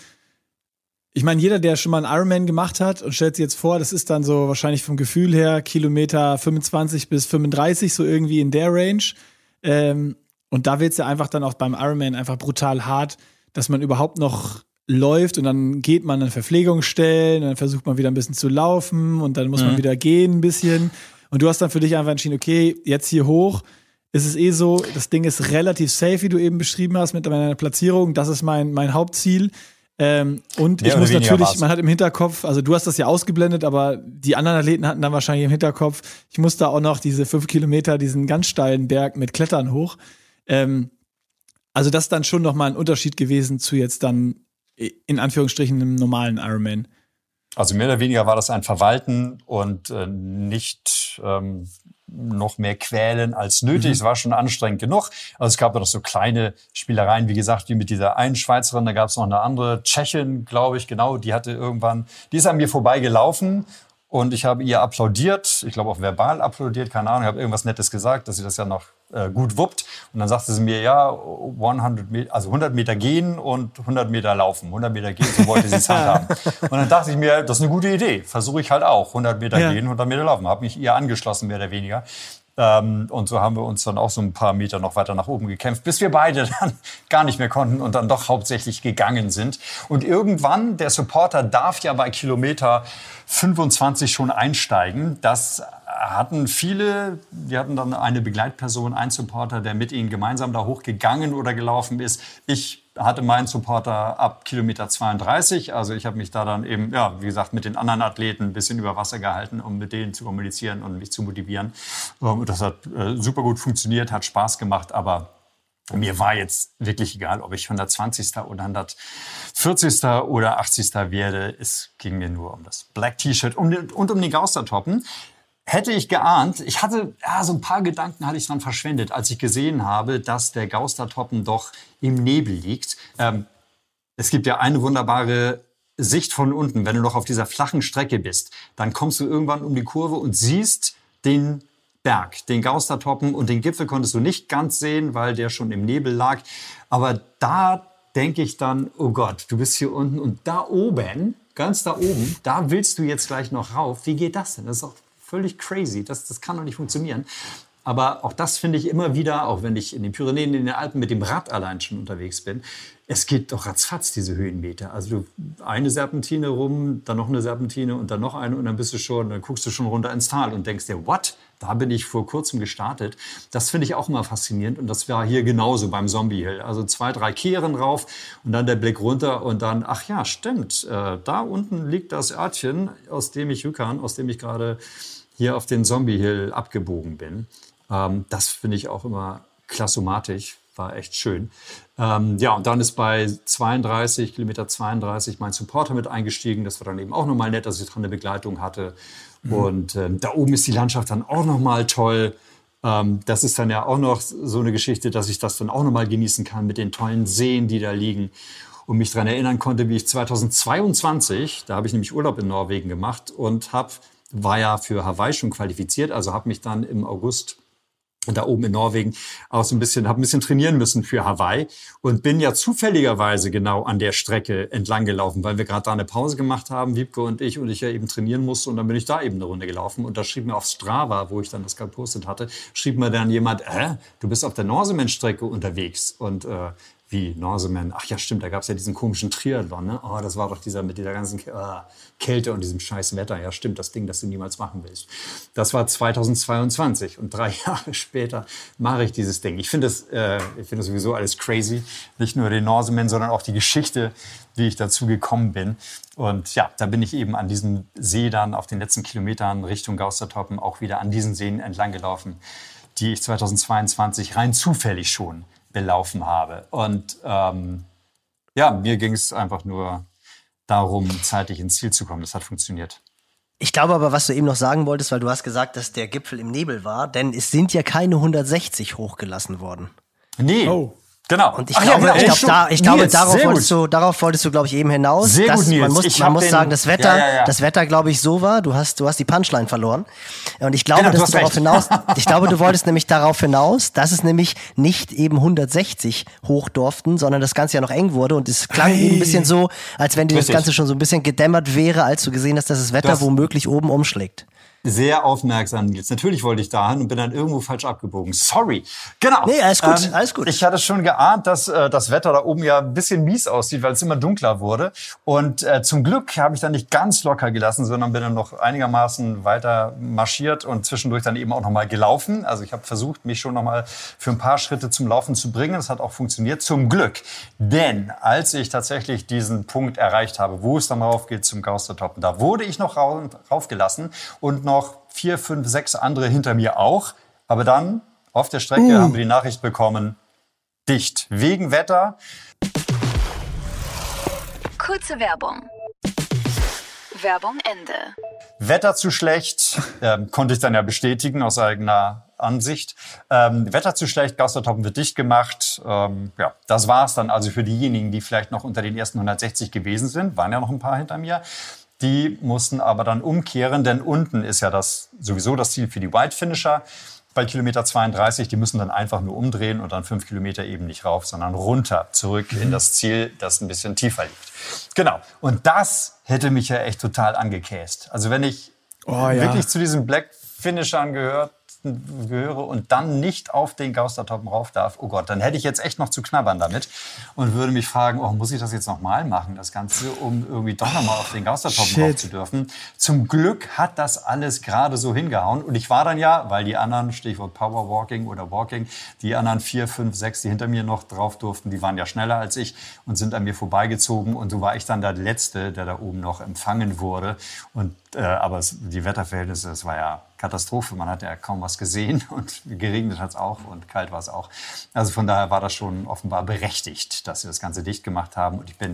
ich meine, jeder, der schon mal einen Ironman gemacht hat und stellt sich jetzt vor, das ist dann so wahrscheinlich vom Gefühl her Kilometer fünfundzwanzig bis fünfunddreißig, so irgendwie in der Range. Ähm, und da wird's ja einfach dann auch beim Ironman einfach brutal hart, dass man überhaupt noch läuft und dann geht man an Verpflegungsstellen und dann versucht man wieder ein bisschen zu laufen und dann muss mhm. man wieder gehen ein bisschen. Und du hast dann für dich einfach entschieden, okay, jetzt hier hoch. Ist es eh so, das Ding ist relativ safe, wie du eben beschrieben hast, mit meiner Platzierung. Das ist mein, mein Hauptziel. Ähm, und ich muss natürlich, war's. Man hat im Hinterkopf, also du hast das ja ausgeblendet, aber die anderen Athleten hatten dann wahrscheinlich im Hinterkopf, ich muss da auch noch diese fünf Kilometer, diesen ganz steilen Berg mit Klettern hoch. Ähm, also das ist dann schon nochmal ein Unterschied gewesen zu jetzt dann in Anführungsstrichen einem normalen Ironman. Also mehr oder weniger war das ein Verwalten und äh, nicht ähm, noch mehr quälen als nötig. Mhm. Es war schon anstrengend genug. Also es gab ja noch so kleine Spielereien, wie gesagt, wie mit dieser einen Schweizerin. Da gab es noch eine andere Tschechin, glaube ich, genau. Die hatte irgendwann, die ist an mir vorbeigelaufen und ich habe ihr applaudiert. Ich glaube auch verbal applaudiert, keine Ahnung. Ich habe irgendwas Nettes gesagt, dass sie das ja noch äh, gut wuppt. Und dann sagte sie mir, ja, hundert Meter, also hundert Meter gehen und hundert Meter laufen. hundert Meter gehen, so wollte sie es handhaben. Und dann dachte ich mir, das ist eine gute Idee. Versuche ich halt auch. hundert Meter ja. gehen, hundert Meter laufen. Habe mich ihr angeschlossen, mehr oder weniger. Ähm, und so haben wir uns dann auch so ein paar Meter noch weiter nach oben gekämpft, bis wir beide dann gar nicht mehr konnten und dann doch hauptsächlich gegangen sind. Und irgendwann, der Supporter darf ja bei Kilometer fünfundzwanzig schon einsteigen. Das hatten viele, die hatten dann eine Begleitperson, einen Supporter, der mit ihnen gemeinsam da hochgegangen oder gelaufen ist. Ich hatte meinen Supporter ab Kilometer zweiunddreißig. Also ich habe mich da dann eben, ja, wie gesagt, mit den anderen Athleten ein bisschen über Wasser gehalten, um mit denen zu kommunizieren und mich zu motivieren. Und das hat äh, super gut funktioniert, hat Spaß gemacht, aber mir war jetzt wirklich egal, ob ich hundertzwanzigster oder hundertvierzigster oder achtzigster werde. Es ging mir nur um das Black T-Shirt und, und um die Gaustertoppen. Hätte ich geahnt, ich hatte, ja, so ein paar Gedanken hatte ich dran verschwendet, als ich gesehen habe, dass der Gaustertoppen doch im Nebel liegt. Ähm, es gibt ja eine wunderbare Sicht von unten. Wenn du noch auf dieser flachen Strecke bist, dann kommst du irgendwann um die Kurve und siehst den Berg, den Gaustertoppen, und den Gipfel konntest du nicht ganz sehen, weil der schon im Nebel lag. Aber da denke ich dann, oh Gott, du bist hier unten und da oben, ganz da oben, da willst du jetzt gleich noch rauf. Wie geht das denn? Das ist doch völlig crazy. Das, das kann doch nicht funktionieren. Aber auch das finde ich immer wieder, auch wenn ich in den Pyrenäen, in den Alpen mit dem Rad allein schon unterwegs bin, es geht doch ratzfatz, diese Höhenmeter. Also du eine Serpentine rum, dann noch eine Serpentine und dann noch eine und dann bist du schon, dann guckst du schon runter ins Tal und denkst dir, what? Da bin ich vor kurzem gestartet. Das finde ich auch immer faszinierend und das war hier genauso beim Zombie Hill. Also zwei, drei Kehren rauf und dann der Blick runter und dann, ach ja, stimmt, äh, da unten liegt das Örtchen, aus dem ich Yukon, aus dem ich gerade hier auf den Zombie Hill abgebogen bin. Ähm, das finde ich auch immer klassomatisch, war echt schön. Ähm, ja, und dann ist bei zweiunddreißig, Kilometer zweiunddreißig mein Supporter mit eingestiegen. Das war dann eben auch nochmal nett, dass ich dran eine Begleitung hatte. Mhm. Und ähm, da oben ist die Landschaft dann auch nochmal toll. Ähm, das ist dann ja auch noch so eine Geschichte, dass ich das dann auch nochmal genießen kann mit den tollen Seen, die da liegen. Und mich daran erinnern konnte, wie ich zweitausendzweiundzwanzig, da habe ich nämlich Urlaub in Norwegen gemacht und habe war ja für Hawaii schon qualifiziert, also habe mich dann im August da oben in Norwegen auch so ein bisschen, habe ein bisschen trainieren müssen für Hawaii und bin ja zufälligerweise genau an der Strecke entlang gelaufen, weil wir gerade da eine Pause gemacht haben, Wiebke und ich, und ich ja eben trainieren musste und dann bin ich da eben eine Runde gelaufen und da schrieb mir auf Strava, wo ich dann das gepostet hatte, schrieb mir dann jemand, äh, du bist auf der Norseman-Strecke unterwegs und äh, wie Norseman, ach ja stimmt, da gab es ja diesen komischen Triathlon, ne? Oh, das war doch dieser mit dieser ganzen äh, Kälte und diesem scheiß Wetter. Ja stimmt, das Ding, das du niemals machen willst. Das war zweitausendzweiundzwanzig und drei Jahre später mache ich dieses Ding. Ich finde das, äh, ich finde das sowieso alles crazy. Nicht nur den Norseman, sondern auch die Geschichte, wie ich dazu gekommen bin. Und ja, da bin ich eben an diesem See dann auf den letzten Kilometern Richtung Gaustertoppen auch wieder an diesen Seen entlang gelaufen, die ich zweitausendzweiundzwanzig rein zufällig schon belaufen habe. Und ähm, ja, mir ging es einfach nur darum, zeitig ins Ziel zu kommen. Das hat funktioniert. Ich glaube aber, was du eben noch sagen wolltest, weil du hast gesagt, dass der Gipfel im Nebel war, denn es sind ja keine hundertsechzig hochgelassen worden. Nee, oh. Genau. Und ich Ach glaube, ja, ich glaube, da, ich glaube Nils, darauf, sehr wolltest gut. du, darauf wolltest du, glaube ich, eben hinaus. Sehr dass, gut, Nils. Man muss, Ich man hab muss den- sagen, das Wetter, Ja, ja, ja. das Wetter, glaube ich, so war. Du hast, du hast die Punchline verloren. Und ich glaube, Genau, du dass hast du darauf recht. hinaus, ich glaube, du wolltest nämlich darauf hinaus, dass es nämlich nicht eben hundertsechzig hoch durften, sondern das Ganze ja noch eng wurde. Und es klang Hey. eben ein bisschen so, als wenn dir das Richtig. Ganze schon so ein bisschen gedämmert wäre, als du gesehen hast, dass das Wetter Das- womöglich oben umschlägt. Sehr aufmerksam, Nils. Natürlich wollte ich dahin und bin dann irgendwo falsch abgebogen. Sorry. Genau. Nee, alles gut, alles gut. Ich hatte schon geahnt, dass äh, das Wetter da oben ja ein bisschen mies aussieht, weil es immer dunkler wurde. Und äh, zum Glück habe ich dann nicht ganz locker gelassen, sondern bin dann noch einigermaßen weiter marschiert und zwischendurch dann eben auch noch mal gelaufen. Also ich habe versucht, mich schon noch mal für ein paar Schritte zum Laufen zu bringen. Das hat auch funktioniert, zum Glück. Denn als ich tatsächlich diesen Punkt erreicht habe, wo es dann rauf geht zum Gaustertoppen, da wurde ich noch rau- raufgelassen und noch vier, fünf, sechs andere hinter mir auch. Aber dann auf der Strecke Uh. haben wir die Nachricht bekommen, dicht. Wegen Wetter. Kurze Werbung. Werbung Ende. Wetter zu schlecht, ähm, konnte ich dann ja bestätigen aus eigener Ansicht. Ähm, Wetter zu schlecht, Gaustertoppen wird dicht gemacht. Ähm, ja, das war's dann also für diejenigen, die vielleicht noch unter den ersten hundertsechzig gewesen sind. Waren ja noch ein paar hinter mir. Die mussten aber dann umkehren, denn unten ist ja das sowieso das Ziel für die White Finisher. Bei Kilometer zweiunddreißig, die müssen dann einfach nur umdrehen und dann fünf Kilometer eben nicht rauf, sondern runter, zurück in das Ziel, das ein bisschen tiefer liegt. Genau. Und das hätte mich ja echt total angekäst. Also wenn ich Oh, ja. wirklich zu diesen Black Finishern gehört, gehöre und dann nicht auf den Gaustertoppen rauf darf, oh Gott, dann hätte ich jetzt echt noch zu knabbern damit und würde mich fragen, oh, muss ich das jetzt nochmal machen, das Ganze, um irgendwie doch nochmal auf den Gaustertoppen Shit. rauf zu dürfen. Zum Glück hat das alles gerade so hingehauen und ich war dann ja, weil die anderen, Stichwort Powerwalking oder Walking, die anderen vier, fünf, sechs, die hinter mir noch drauf durften, die waren ja schneller als ich und sind an mir vorbeigezogen und so war ich dann der Letzte, der da oben noch empfangen wurde und äh, aber es, die Wetterverhältnisse, es war ja Katastrophe. Man hat ja kaum was gesehen und geregnet hat es auch und kalt war es auch. Also von daher war das schon offenbar berechtigt, dass sie das Ganze dicht gemacht haben. Und ich bin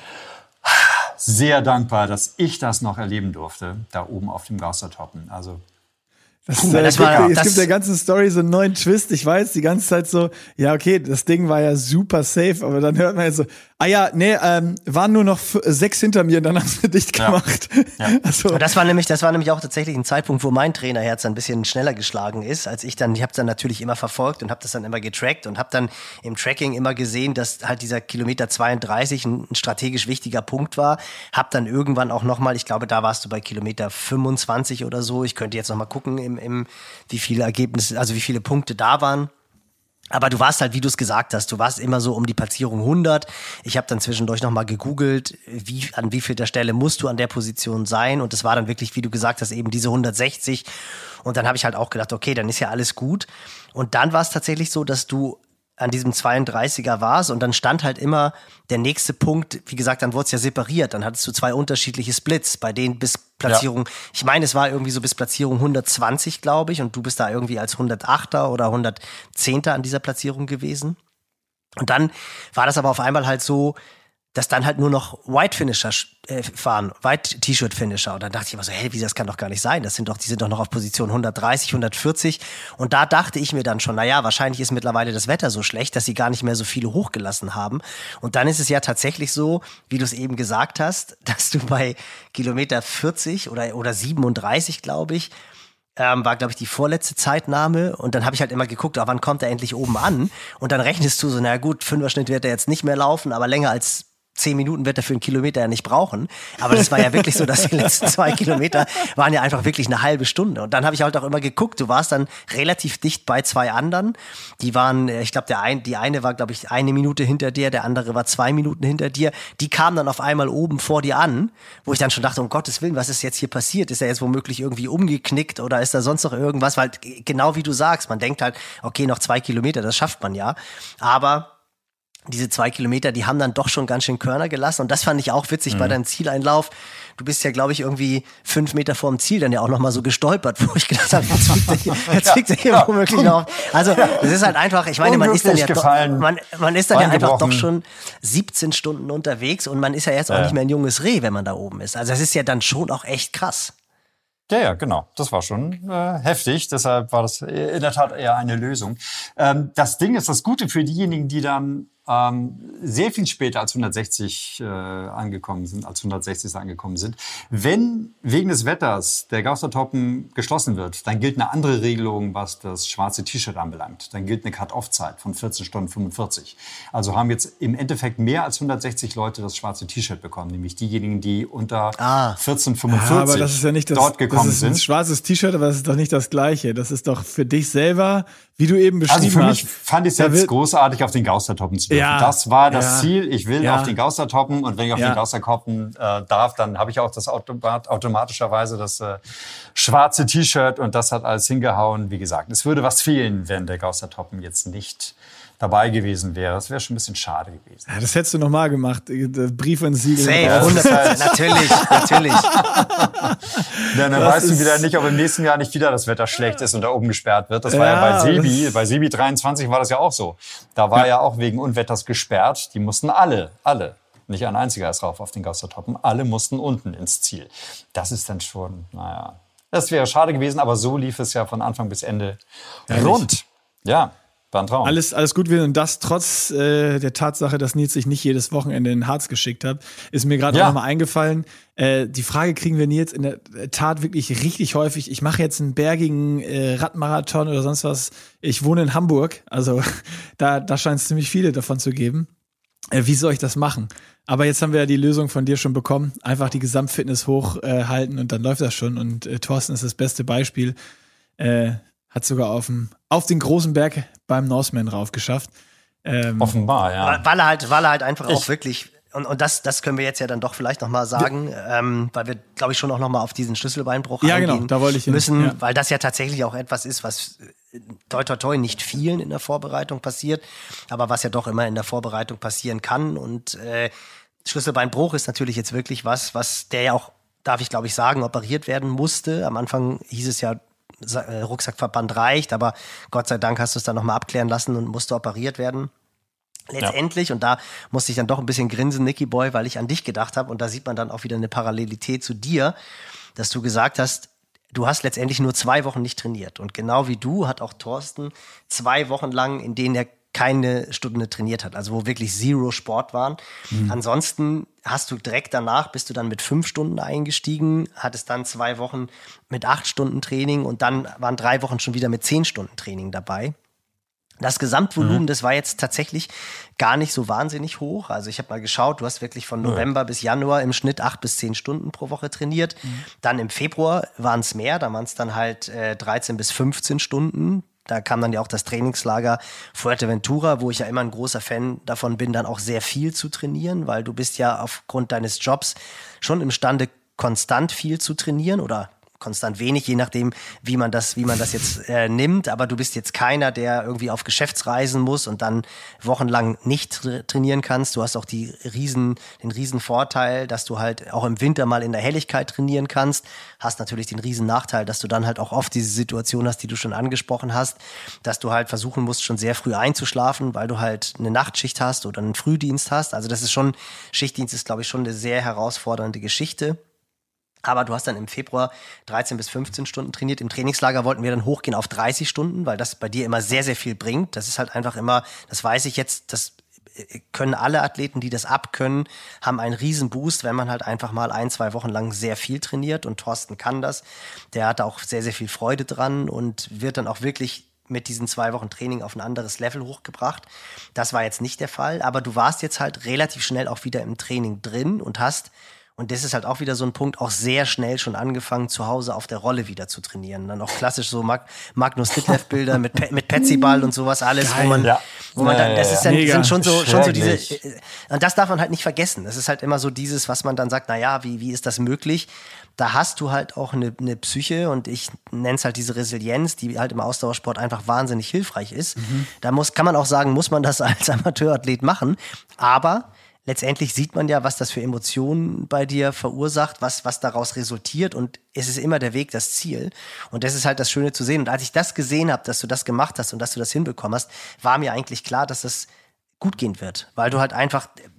sehr dankbar, dass ich das noch erleben durfte, da oben auf dem Gaustertoppen. Also Das, Puh, äh, das gibt, war- es das- gibt der ganzen Story so einen neuen Twist. Ich weiß die ganze Zeit so, ja, okay, das Ding war ja super safe, aber dann hört man jetzt so, ah ja, nee, ähm, waren nur noch f- sechs hinter mir und dann haben sie dicht Ja. gemacht. Ja. Also, Und das war nämlich, das war nämlich auch tatsächlich ein Zeitpunkt, wo mein Trainerherz ein bisschen schneller geschlagen ist, als ich dann, ich habe dann natürlich immer verfolgt und habe das dann immer getrackt und habe dann im Tracking immer gesehen, dass halt dieser Kilometer zweiunddreißig ein, ein strategisch wichtiger Punkt war. Hab dann irgendwann auch nochmal, ich glaube, da warst du bei Kilometer fünfundzwanzig oder so. Ich könnte jetzt nochmal gucken, im, im, wie viele Ergebnisse, also wie viele Punkte da waren. Aber du warst halt, wie du es gesagt hast, du warst immer so um die Platzierung hundert. Ich habe dann zwischendurch nochmal gegoogelt, wie, an wie viel der Stelle musst du an der Position sein. Und es war dann wirklich, wie du gesagt hast, eben diese hundertsechzig. Und dann habe ich halt auch gedacht, okay, dann ist ja alles gut. Und dann war es tatsächlich so, dass du an diesem zweiunddreißiger warst und dann stand halt immer der nächste Punkt, wie gesagt, dann wurde es ja separiert, dann hattest du zwei unterschiedliche Splits, bei denen bis Platzierung, ich meine, es war irgendwie so bis Platzierung hundertzwanzig, glaube ich, und du bist da irgendwie als hundertachter oder hundertzehnter an dieser Platzierung gewesen. Und dann war das aber auf einmal halt so, dass dann halt nur noch White Finisher äh, fahren, White T-Shirt Finisher. Und dann dachte ich immer so, hey, wie, das kann doch gar nicht sein. Das sind doch, die sind doch noch auf Position hundertdreißig, hundertvierzig. Und da dachte ich mir dann schon, naja, wahrscheinlich ist mittlerweile das Wetter so schlecht, dass sie gar nicht mehr so viele hochgelassen haben. Und dann ist es ja tatsächlich so, wie du es eben gesagt hast, dass du bei Kilometer vierzig oder, oder siebenunddreißig, glaube ich, Ähm, war, glaube ich, die vorletzte Zeitnahme. Und dann habe ich halt immer geguckt, ah, wann kommt er endlich oben an? Und dann rechnest du so, na gut, Fünferschnitt wird er jetzt nicht mehr laufen, aber länger als zehn Minuten wird er für einen Kilometer ja nicht brauchen. Aber das war ja wirklich so, dass die letzten zwei Kilometer waren ja einfach wirklich eine halbe Stunde. Und dann habe ich halt auch immer geguckt, du warst dann relativ dicht bei zwei anderen. Die waren, ich glaube, der ein, die eine war, glaube ich, eine Minute hinter dir, der andere war zwei Minuten hinter dir. Die kamen dann auf einmal oben vor dir an, wo ich dann schon dachte, um Gottes Willen, was ist jetzt hier passiert? Ist er jetzt womöglich irgendwie umgeknickt oder ist da sonst noch irgendwas? Weil genau wie du sagst, man denkt halt, okay, noch zwei Kilometer, das schafft man ja. Aber diese zwei Kilometer, die haben dann doch schon ganz schön Körner gelassen. Und das fand ich auch witzig mhm. bei deinem Zieleinlauf. Du bist ja, glaube ich, irgendwie fünf Meter vorm Ziel dann ja auch nochmal so gestolpert, wo ich gedacht habe, jetzt fliegt er hier, jetzt fliegt er hier ja. womöglich noch. Also, es ist halt einfach, ich meine, man ist dann ja doch, man, man ist dann ja einfach doch schon siebzehn Stunden unterwegs und man ist ja jetzt auch ja. nicht mehr ein junges Reh, wenn man da oben ist. Also, das ist ja dann schon auch echt krass. Ja, ja, genau. Das war schon äh, heftig. Deshalb war das in der Tat eher eine Lösung. Ähm, das Ding ist, das Gute für diejenigen, die dann ähm, sehr viel später als hundertsechzig äh, angekommen sind, als hundertsechzig angekommen sind. Wenn wegen des Wetters der Gaustertoppen geschlossen wird, dann gilt eine andere Regelung, was das schwarze T-Shirt anbelangt. Dann gilt eine Cut-Off-Zeit von vierzehn Stunden fünfundvierzig. Also haben jetzt im Endeffekt mehr als hundertsechzig Leute das schwarze T-Shirt bekommen, nämlich diejenigen, die unter Ah. vierzehn fünfundvierzig Ja, aber das ist ja nicht das, dort gekommen das ist ein sind. schwarzes T-Shirt, aber das ist doch nicht das Gleiche. Das ist doch für dich selber, wie du eben beschrieben Also für hast. mich fand ich es da jetzt wird- großartig, auf den Gaustertoppen zu dürfen. Ja, Das war das ja, Ziel. Ich will ja. auf den Gaustertoppen und wenn ich auf Ja. den Gaustertoppen äh, darf, dann habe ich auch das automat automatischerweise das äh, schwarze T-Shirt und das hat alles hingehauen. Wie gesagt, es würde was fehlen, wenn der Gaustertoppen jetzt nicht dabei gewesen wäre. Das wäre schon ein bisschen schade gewesen. Ja, das hättest du nochmal gemacht. Brief und Siegel. Safe, Ja, das hundert ist halt- Prozent. Natürlich, natürlich. Ja, dann Das weißt du ist- wieder nicht, ob im nächsten Jahr nicht wieder das Wetter schlecht ist und da oben gesperrt wird. Das war ja, Ja, bei Sebi, das- bei Sebi dreiundzwanzig war das ja auch so. Da war ja, auch wegen Unwetters gesperrt. Die mussten alle, alle, nicht ein einziger ist rauf auf den Gaustertoppen, alle mussten unten ins Ziel. Das ist dann schon, naja, das wäre schade gewesen, aber so lief es ja von Anfang bis Ende rund. Ja, war ein Traum. Alles, alles gut wird und das trotz äh, der Tatsache, dass Nils sich nicht jedes Wochenende in Harz geschickt hat, ist mir gerade Ja. auch nochmal eingefallen. Äh, die Frage kriegen wir Nils in der Tat wirklich richtig häufig. Ich mache jetzt einen bergigen äh, Radmarathon oder sonst was. Ich wohne in Hamburg, also da, da scheint es ziemlich viele davon zu geben. Äh, wie soll ich das machen? Aber jetzt haben wir ja die Lösung von dir schon bekommen. Einfach die Gesamtfitness hochhalten äh, halten und dann läuft das schon. Und äh, Thorsten ist das beste Beispiel. Äh, hat sogar auf, dem, auf den großen Berg beim Norseman rauf geschafft. Ähm, Offenbar, ja. Weil- Weil er halt, weil er halt einfach auch Ich- wirklich, und, und das, das können wir jetzt ja dann doch vielleicht nochmal sagen, ähm, weil wir, glaube ich, schon auch nochmal auf diesen Schlüsselbeinbruch Ja, eingehen genau, da wollte ich hin. müssen, Ja. weil das ja tatsächlich auch etwas ist, was äh, toi toi toi nicht vielen in der Vorbereitung passiert, aber was ja doch immer in der Vorbereitung passieren kann. Und äh, Schlüsselbeinbruch ist natürlich jetzt wirklich was, was der ja auch, darf ich glaube ich sagen, operiert werden musste. Am Anfang hieß es ja, Sa- äh, Rucksackverband reicht, aber Gott sei Dank hast du es dann nochmal abklären lassen und musste operiert werden. Letztendlich, und da musste ich dann doch ein bisschen grinsen, Nicky Boy, weil ich an dich gedacht habe, und da sieht man dann auch wieder eine Parallelität zu dir, dass du gesagt hast, du hast letztendlich nur zwei Wochen nicht trainiert. Und genau wie du hat auch Thorsten zwei Wochen lang, in denen er keine Stunde trainiert hat, also wo wirklich Zero Sport waren. Mhm. Ansonsten hast du direkt danach, bist du dann mit fünf Stunden eingestiegen, hattest dann zwei Wochen mit acht Stunden Training und dann waren drei Wochen schon wieder mit zehn Stunden Training dabei. Das Gesamtvolumen, mhm. das war jetzt tatsächlich gar nicht so wahnsinnig hoch. Also ich habe mal geschaut, du hast wirklich von November mhm. bis Januar im Schnitt acht bis zehn Stunden pro Woche trainiert. Mhm. Dann im Februar waren es mehr, da waren es dann halt äh, dreizehn bis fünfzehn Stunden. Da kam dann ja auch das Trainingslager Fuerteventura, wo ich ja immer ein großer Fan davon bin, dann auch sehr viel zu trainieren, weil du bist ja aufgrund deines Jobs schon imstande, konstant viel zu trainieren oder konstant wenig, je nachdem, wie man das, wie man das jetzt äh, nimmt. Aber du bist jetzt keiner, der irgendwie auf Geschäftsreisen muss und dann wochenlang nicht tra- trainieren kannst. Du hast auch die riesen, den riesen Vorteil, dass du halt auch im Winter mal in der Helligkeit trainieren kannst. Hast natürlich den riesen Nachteil, dass du dann halt auch oft diese Situation hast, die du schon angesprochen hast, dass du halt versuchen musst, schon sehr früh einzuschlafen, weil du halt eine Nachtschicht hast oder einen Frühdienst hast. Also das ist schon, Schichtdienst ist, glaube ich, schon eine sehr herausfordernde Geschichte. Aber du hast dann im Februar dreizehn bis fünfzehn Stunden trainiert. Im Trainingslager wollten wir dann hochgehen auf dreißig Stunden, weil das bei dir immer sehr, sehr viel bringt. Das ist halt einfach immer, das weiß ich jetzt, das können alle Athleten, die das abkönnen, haben einen riesen Boost, wenn man halt einfach mal ein, zwei Wochen lang sehr viel trainiert. Und Thorsten kann das. Der hat auch sehr, sehr viel Freude dran und wird dann auch wirklich mit diesen zwei Wochen Training auf ein anderes Level hochgebracht. Das war jetzt nicht der Fall. Aber du warst jetzt halt relativ schnell auch wieder im Training drin und hast, und das ist halt auch wieder so ein Punkt, auch sehr schnell schon angefangen, zu Hause auf der Rolle wieder zu trainieren. Dann auch klassisch so Mag- Magnus Ditlev-Bilder mit, Pe- mit Petsyball und sowas alles, Geil. wo man, Ja. wo man dann, das ist dann, Mega. sind schon so, schon so diese, Schrecklich. äh, und das darf man halt nicht vergessen. Das ist halt immer so dieses, was man dann sagt, na ja, wie, wie ist das möglich? Da hast du halt auch eine, eine Psyche und ich nenne es halt diese Resilienz, die halt im Ausdauersport einfach wahnsinnig hilfreich ist. Mhm. Da muss, kann man auch sagen, muss man das als Amateurathlet machen, aber letztendlich sieht man ja, was das für Emotionen bei dir verursacht, was, was daraus resultiert und es ist immer der Weg, das Ziel. Und das ist halt das Schöne zu sehen. Und als ich das gesehen habe, dass du das gemacht hast und dass du das hinbekommen hast, war mir eigentlich klar, dass das gut gehen wird. Weil du halt einfach,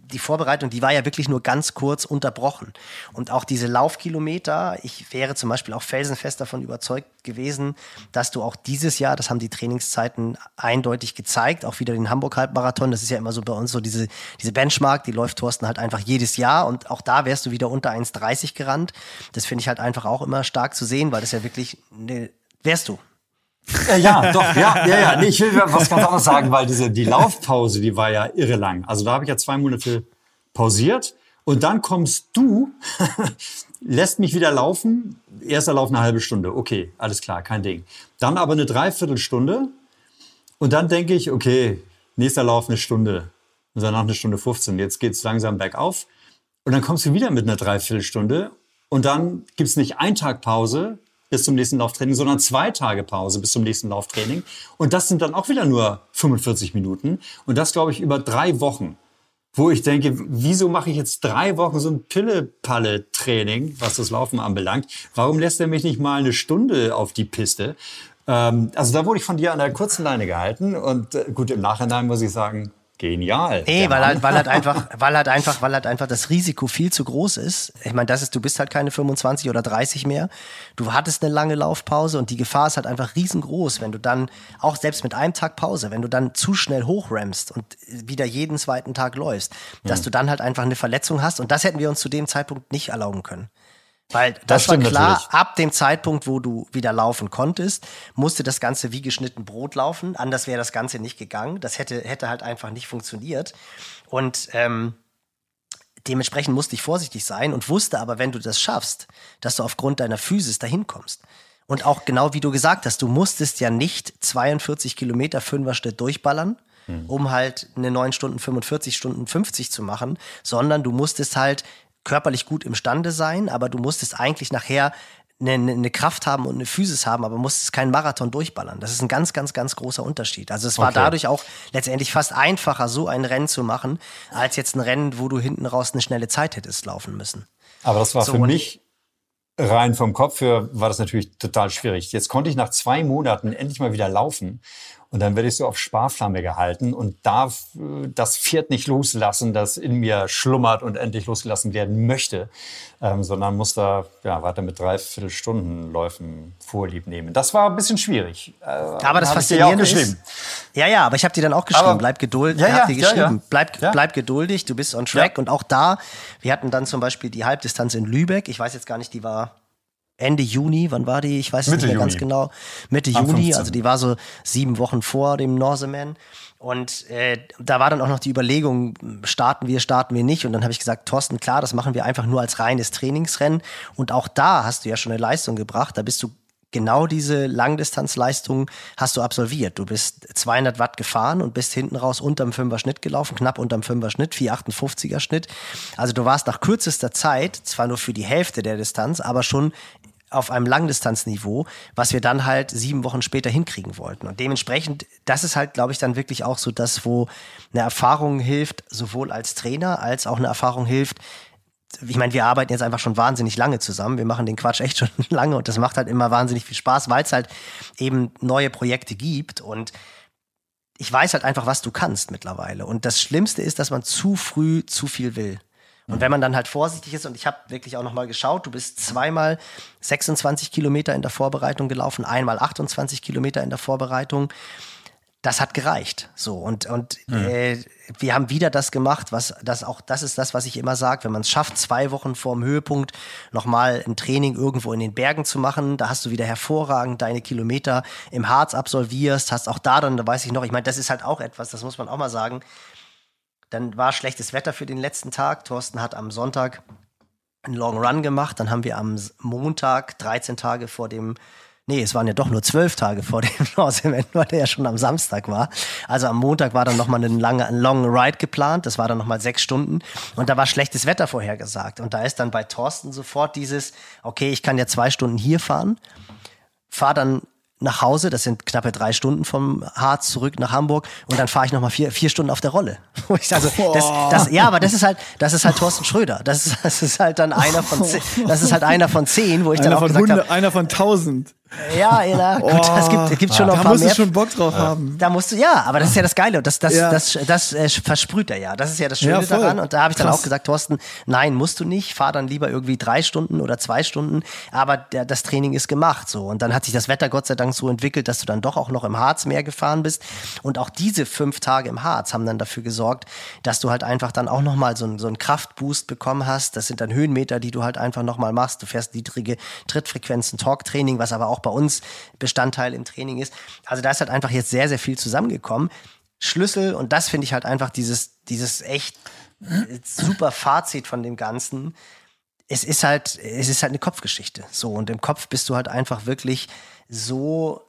die Vorbereitung, die war ja wirklich nur ganz kurz unterbrochen. Und auch diese Laufkilometer, ich wäre zum Beispiel auch felsenfest davon überzeugt gewesen, dass du auch dieses Jahr, das haben die Trainingszeiten eindeutig gezeigt, auch wieder den Hamburg-Halbmarathon, das ist ja immer so bei uns so diese, diese Benchmark, die läuft Thorsten halt einfach jedes Jahr und auch da wärst du wieder unter eins dreißig gerannt. Das finde ich halt einfach auch immer stark zu sehen, weil das ja wirklich, ne, wärst du. Äh, ja, doch, ja, ja, ja. Nee, ich will was ganz anderes sagen, weil diese, die Laufpause, die war ja irre lang. Also da habe ich ja zwei Monate pausiert und dann kommst du, lässt mich wieder laufen. Erster Lauf eine halbe Stunde. Okay, alles klar, kein Ding. Dann aber eine Dreiviertelstunde und dann denke ich, okay, nächster Lauf eine Stunde und danach eine Stunde fünfzehn. Jetzt geht's langsam bergauf und dann kommst du wieder mit einer Dreiviertelstunde und dann gibt's nicht einen Tag Pause bis zum nächsten Lauftraining, sondern zwei Tage Pause bis zum nächsten Lauftraining. Und das sind dann auch wieder nur fünfundvierzig Minuten. Und das, glaube ich, über drei Wochen. Wo ich denke, wieso mache ich jetzt drei Wochen so ein Pille-Palle-Training, was das Laufen anbelangt? Warum lässt er mich nicht mal eine Stunde auf die Piste? Ähm, also da wurde ich von dir an der kurzen Leine gehalten. Und äh, gut, im Nachhinein muss ich sagen, genial. Nee, weil halt, weil halt einfach, weil halt einfach, weil halt einfach das Risiko viel zu groß ist. Ich meine, das ist, du bist halt keine fünfundzwanzig oder dreißig mehr. Du hattest eine lange Laufpause und die Gefahr ist halt einfach riesengroß, wenn du dann, auch selbst mit einem Tag Pause, wenn du dann zu schnell hochrammst und wieder jeden zweiten Tag läufst, dass hm. du dann halt einfach eine Verletzung hast und das hätten wir uns zu dem Zeitpunkt nicht erlauben können. Weil das, das war klar, natürlich. Ab dem Zeitpunkt, wo du wieder laufen konntest, musste das Ganze wie geschnitten Brot laufen. Anders wäre das Ganze nicht gegangen. Das hätte, hätte halt einfach nicht funktioniert. Und ähm, dementsprechend musste ich vorsichtig sein und wusste aber, wenn du das schaffst, dass du aufgrund deiner Physis dahin kommst. Und auch genau wie du gesagt hast, du musstest ja nicht zweiundvierzig Kilometer Fünferschnitt durchballern, hm. um halt eine neun Stunden fünfundvierzig, Stunden fünfzig zu machen, sondern du musstest halt körperlich gut imstande sein, aber du musstest eigentlich nachher eine, eine Kraft haben und eine Physis haben, aber musstest keinen Marathon durchballern. Das ist ein ganz, ganz, ganz großer Unterschied. Also es war okay. dadurch auch letztendlich fast einfacher, so ein Rennen zu machen, als jetzt ein Rennen, wo du hinten raus eine schnelle Zeit hättest laufen müssen. Aber das war so, für mich rein vom Kopf her, war das natürlich total schwierig. Jetzt konnte ich nach zwei Monaten endlich mal wieder laufen. Und dann werde ich so auf Sparflamme gehalten und darf das Pferd nicht loslassen, das in mir schlummert und endlich losgelassen werden möchte, ähm, sondern muss da ja, weiter mit Dreiviertelstundenläufen Vorlieb nehmen. Das war ein bisschen schwierig. Äh, aber das Faszinierende ist, ja, ja, aber ich habe dir dann auch geschrieben, aber, bleib geduldig, ja, ja, dir geschrieben, ja, ja. Bleib, ja. bleib geduldig, du bist on track. Ja. Und auch da, wir hatten dann zum Beispiel die Halbdistanz in Lübeck, ich weiß jetzt gar nicht, die war Ende Juni, wann war die? Ich weiß es nicht mehr Juni. ganz genau. Mitte Am Juni, fünfzehn. Also die war so sieben Wochen vor dem Norseman. Und äh, da war dann auch noch die Überlegung, starten wir, starten wir nicht. Und dann habe ich gesagt, Thorsten, klar, das machen wir einfach nur als reines Trainingsrennen. Und auch da hast du ja schon eine Leistung gebracht. Da bist du genau diese Langdistanzleistung hast du absolviert. Du bist zweihundert Watt gefahren und bist hinten raus unterm Fünfer Schnitt gelaufen, knapp unterm Fünfer Schnitt, vier achtundfünfziger Schnitt. Also du warst nach kürzester Zeit, zwar nur für die Hälfte der Distanz, aber schon auf einem Langdistanzniveau, was wir dann halt sieben Wochen später hinkriegen wollten. Und dementsprechend, das ist halt, glaube ich, dann wirklich auch so das, wo eine Erfahrung hilft, sowohl als Trainer als auch eine Erfahrung hilft. Ich meine, wir arbeiten jetzt einfach schon wahnsinnig lange zusammen. Wir machen den Quatsch echt schon lange und das macht halt immer wahnsinnig viel Spaß, weil es halt eben neue Projekte gibt und ich weiß halt einfach, was du kannst mittlerweile. Und das Schlimmste ist, dass man zu früh zu viel will. Und wenn man dann halt vorsichtig ist, und ich habe wirklich auch nochmal geschaut, du bist zweimal sechsundzwanzig Kilometer in der Vorbereitung gelaufen, einmal achtundzwanzig Kilometer in der Vorbereitung. Das hat gereicht. So und und mhm. äh, wir haben wieder das gemacht, was das auch das ist das, was ich immer sage, wenn man es schafft, zwei Wochen vorm Höhepunkt nochmal ein Training irgendwo in den Bergen zu machen, da hast du wieder hervorragend deine Kilometer im Harz absolvierst, hast auch da dann, da weiß ich noch, ich meine, das ist halt auch etwas, das muss man auch mal sagen. Dann war schlechtes Wetter für den letzten Tag. Thorsten hat am Sonntag einen Long Run gemacht. Dann haben wir am Montag, dreizehn Tage vor dem, nee, es waren ja doch nur zwölf Tage vor dem Norseman, weil der ja schon am Samstag war. Also am Montag war dann nochmal eine lange, ein Long Ride geplant. Das war dann nochmal sechs Stunden. Und da war schlechtes Wetter vorhergesagt. Und da ist dann bei Thorsten sofort dieses, okay, ich kann ja zwei Stunden hier fahren, fahr dann nach Hause, das sind knappe drei Stunden vom Harz zurück nach Hamburg und dann fahre ich nochmal vier, vier Stunden auf der Rolle. Also das, das, ja, aber das ist halt, das ist halt Thorsten Schröder. Das ist, das ist halt dann einer von zehn, das ist halt einer von zehn, wo ich einer dann auch von gesagt hundert, habe, einer von tausend. Ja, ja, gut, Oh, es gibt, es gibt schon noch da ein paar musst mehr. du schon Bock drauf haben. Da musst du, ja, aber das ist ja das Geile. Das, das, Ja. das, das, das äh, versprüht er ja. Das ist ja das Schöne Ja, voll. daran. Und da habe ich dann Krass. auch gesagt, Thorsten, nein, musst du nicht. Fahr dann lieber irgendwie drei Stunden oder zwei Stunden. Aber der, das Training ist gemacht. So. Und dann hat sich das Wetter Gott sei Dank so entwickelt, dass du dann doch auch noch im Harz mehr gefahren bist. Und auch diese fünf Tage im Harz haben dann dafür gesorgt, dass du halt einfach dann auch nochmal so, einen- so einen Kraftboost bekommen hast. Das sind dann Höhenmeter, die du halt einfach nochmal machst. Du fährst niedrige Trittfrequenzen, Talktraining, was aber auch bei uns Bestandteil im Training ist. Also da ist halt einfach jetzt sehr, sehr viel zusammengekommen. Schlüssel, und das finde ich halt einfach dieses, dieses echt super Fazit von dem Ganzen. Es ist halt, es ist halt eine Kopfgeschichte. So, und im Kopf bist du halt einfach wirklich so,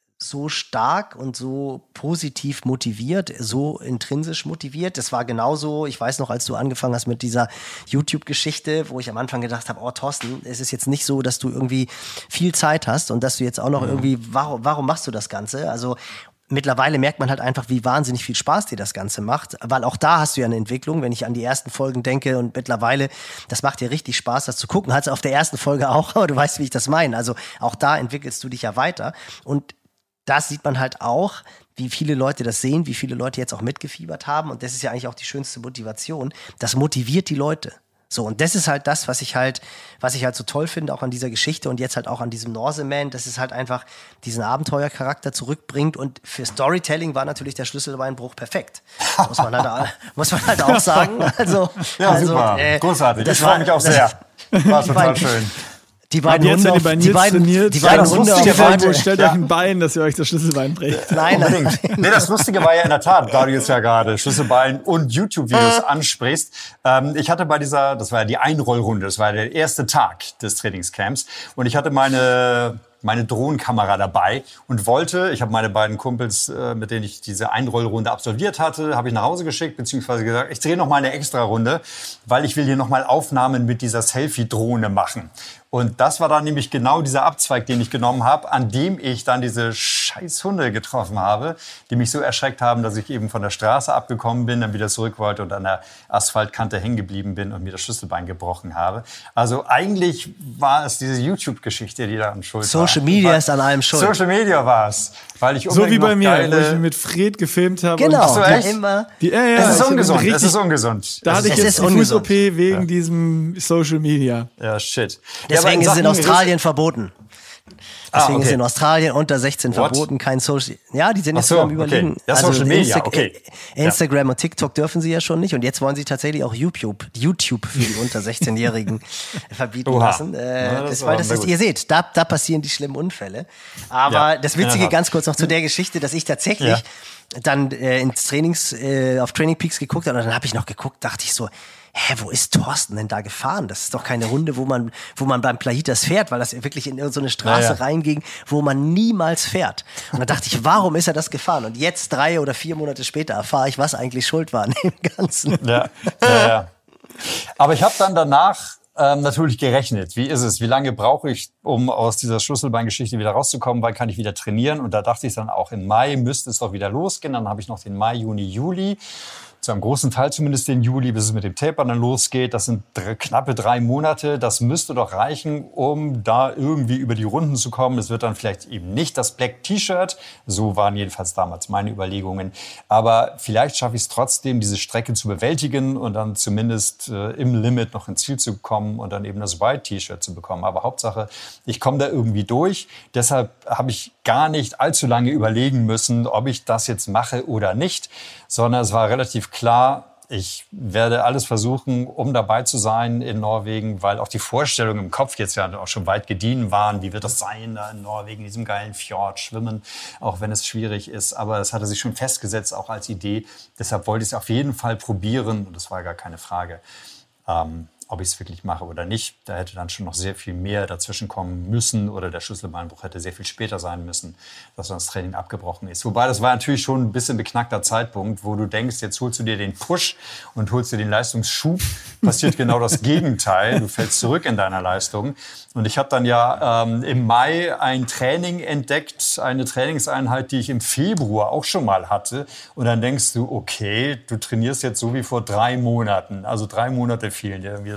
so stark und so positiv motiviert, so intrinsisch motiviert. Das war genauso, ich weiß noch, als du angefangen hast mit dieser YouTube-Geschichte, wo ich am Anfang gedacht habe, oh Thorsten, es ist jetzt nicht so, dass du irgendwie viel Zeit hast und dass du jetzt auch noch irgendwie, warum, warum machst du das Ganze? Also mittlerweile merkt man halt einfach, wie wahnsinnig viel Spaß dir das Ganze macht, weil auch da hast du ja eine Entwicklung, wenn ich an die ersten Folgen denke und mittlerweile, das macht dir richtig Spaß, das zu gucken, hat es auf der ersten Folge auch, aber du weißt, wie ich das meine. Also auch da entwickelst du dich ja weiter und das sieht man halt auch, wie viele Leute das sehen, wie viele Leute jetzt auch mitgefiebert haben. Und das ist ja eigentlich auch die schönste Motivation. Das motiviert die Leute. So, und das ist halt das, was ich halt, was ich halt so toll finde, auch an dieser Geschichte und jetzt halt auch an diesem Norseman, dass es halt einfach diesen Abenteuercharakter zurückbringt. Und für Storytelling war natürlich der Schlüsselbeinbruch perfekt. Muss man halt, auch- muss man halt auch sagen. Also, Ja, also, super. äh, Großartig. das Ich freue war- mich auch das- sehr. War total beiden- schön. Die beiden Ab jetzt, Hunde, wenn ihr auf, bei die Nils beiden, trainiert, die ja, beiden das Hunde Lustige auf war, Beine. stellt euch ein Bein, dass ihr euch das Schlüsselbein brecht. Nein, nein. Unbedingt. Nee, das Lustige war ja in der Tat, da du jetzt ja gerade Schlüsselbein und YouTube-Videos ansprichst. Ähm, ich hatte bei dieser, das war ja die Einrollrunde, das war der erste Tag des Trainingscamps und ich hatte meine meine Drohnenkamera dabei und wollte, ich habe meine beiden Kumpels, äh, mit denen ich diese Einrollrunde absolviert hatte, habe ich nach Hause geschickt, beziehungsweise gesagt, ich drehe noch mal eine extra Runde, weil ich will hier noch mal Aufnahmen mit dieser Selfie-Drohne machen. Und das war dann nämlich genau dieser Abzweig, den ich genommen habe, an dem ich dann diese scheiß Hunde getroffen habe, die mich so erschreckt haben, dass ich eben von der Straße abgekommen bin, dann wieder zurück wollte und an der Asphaltkante hängen geblieben bin und mir das Schlüsselbein gebrochen habe. Also eigentlich war es diese YouTube-Geschichte, die da an Schuld war. Social Media ist an allem schuld. Social Media war es. Weil ich So wie bei mir, geile... wo ich mit Fred gefilmt habe. Genau, Und so, ja, echt? immer. die, ja, ja, Es ist ich hab ungesund, richtig, es ist ungesund. Da Es hatte ich Es jetzt ist die ungesund. Fuß-O P wegen diesem Social Media. Ja, shit. Deswegen ist es in Australien verboten. Deswegen Ah, okay. ist in Australien unter sechzehn What? verboten, kein Social. Ja, die sind jetzt Ach so, sogar am Überlegen. okay. Ja, Social Media, Insta- okay. äh, Instagram und TikTok dürfen sie ja schon nicht. Und jetzt wollen sie tatsächlich auch YouTube, YouTube für die unter sechzehn-Jährigen verbieten Oha. lassen. Äh, Ja, das das, war weil das sehr ist, gut. ihr seht, da, da passieren die schlimmen Unfälle. Aber Ja, das in der Witzige, Tat. ganz kurz noch zu der Geschichte, dass ich tatsächlich Ja. dann äh, ins Trainings, äh, auf Training Peaks geguckt habe. Und dann habe ich noch geguckt, dachte ich so, hä, wo ist Thorsten denn da gefahren? Das ist doch keine Runde, wo man, wo man beim Plahitas fährt, weil das wirklich in irgendeine so eine Straße Ja, ja. reinging, wo man niemals fährt. Und dann dachte ich, warum ist er das gefahren? Und jetzt, drei oder vier Monate später, erfahre ich, was eigentlich schuld war an dem Ganzen. Ja, ja, ja. Aber ich habe dann danach ähm, natürlich gerechnet. Wie ist es? Wie lange brauche ich, um aus dieser Schlüsselbeingeschichte wieder rauszukommen? Wann kann ich wieder trainieren? Und da dachte ich dann auch, im Mai müsste es doch wieder losgehen. Dann habe ich noch den Mai, Juni, Juli. Zu einem großen Teil zumindest den Juli, bis es mit dem Taper dann losgeht. Das sind drei, knappe drei Monate. Das müsste doch reichen, um da irgendwie über die Runden zu kommen. Es wird dann vielleicht eben nicht das Black T-Shirt. So waren jedenfalls damals meine Überlegungen. Aber vielleicht schaffe ich es trotzdem, diese Strecke zu bewältigen und dann zumindest äh, im Limit noch ins Ziel zu kommen und dann eben das White T-Shirt zu bekommen. Aber Hauptsache, ich komme da irgendwie durch. Deshalb habe ich gar nicht allzu lange überlegen müssen, ob ich das jetzt mache oder nicht, sondern es war relativ klar, ich werde alles versuchen, um dabei zu sein in Norwegen, weil auch die Vorstellungen im Kopf jetzt ja auch schon weit gediehen waren. Wie wird das sein, da in Norwegen, in diesem geilen Fjord schwimmen, auch wenn es schwierig ist. Aber es hatte sich schon festgesetzt, auch als Idee. Deshalb wollte ich es auf jeden Fall probieren und das war gar keine Frage. Ähm, ob ich es wirklich mache oder nicht. Da hätte dann schon noch sehr viel mehr dazwischen kommen müssen oder der Schlüsselbeinbruch hätte sehr viel später sein müssen, dass dann das Training abgebrochen ist. Wobei, das war natürlich schon ein bisschen beknackter Zeitpunkt, wo du denkst, jetzt holst du dir den Push und holst dir den Leistungsschub. Passiert genau das Gegenteil. Du fällst zurück in deiner Leistung. Und ich habe dann ja ähm, im Mai ein Training entdeckt, eine Trainingseinheit, die ich im Februar auch schon mal hatte. Und dann denkst du, okay, du trainierst jetzt so wie vor drei Monaten. Also drei Monate fehlen dir irgendwie.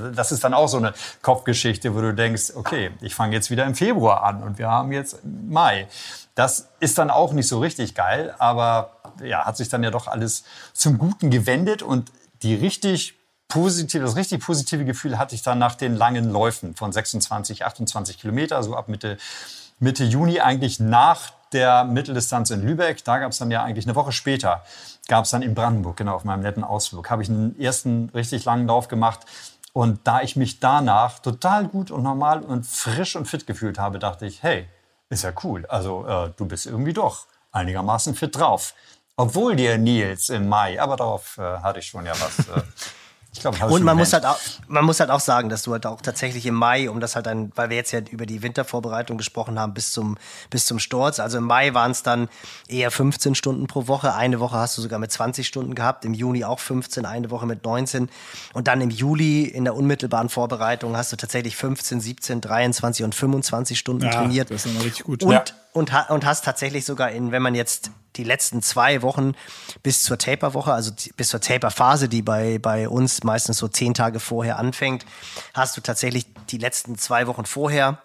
Das ist dann auch so eine Kopfgeschichte, wo du denkst, okay, ich fange jetzt wieder im Februar an und wir haben jetzt Mai. Das ist dann auch nicht so richtig geil, aber ja, hat sich dann ja doch alles zum Guten gewendet und die richtig positive, das richtig positive Gefühl hatte ich dann nach den langen Läufen von sechsundzwanzig, achtundzwanzig Kilometer, so ab Mitte, Mitte Juni, eigentlich nach der Mitteldistanz in Lübeck. Da gab es dann ja eigentlich eine Woche später, gab es dann in Brandenburg, genau, auf meinem netten Ausflug, habe ich einen ersten richtig langen Lauf gemacht. Und da ich mich danach total gut und normal und frisch und fit gefühlt habe, dachte ich, hey, ist ja cool. Also äh, du bist irgendwie doch einigermaßen fit drauf. Obwohl dir Nils im Mai, aber darauf äh, hatte ich schon ja was. Äh, ich glaub, und man muss, halt auch, man muss halt auch sagen, dass du halt auch tatsächlich im Mai, um das halt dann, weil wir jetzt ja über die Wintervorbereitung gesprochen haben, bis zum, bis zum Sturz. Also im Mai waren es dann eher fünfzehn Stunden pro Woche. Eine Woche hast du sogar mit zwanzig Stunden gehabt. Im Juni auch fünfzehn, eine Woche mit neunzehn. Und dann im Juli in der unmittelbaren Vorbereitung hast du tatsächlich fünfzehn, siebzehn, dreiundzwanzig und fünfundzwanzig Stunden ja, trainiert. Das ist immer richtig gut. Und, ja. und, und hast tatsächlich sogar in, wenn man jetzt die letzten zwei Wochen bis zur Taper-Woche, also bis zur Taper-Phase, die bei, bei uns meistens so zehn Tage vorher anfängt, hast du tatsächlich die letzten zwei Wochen vorher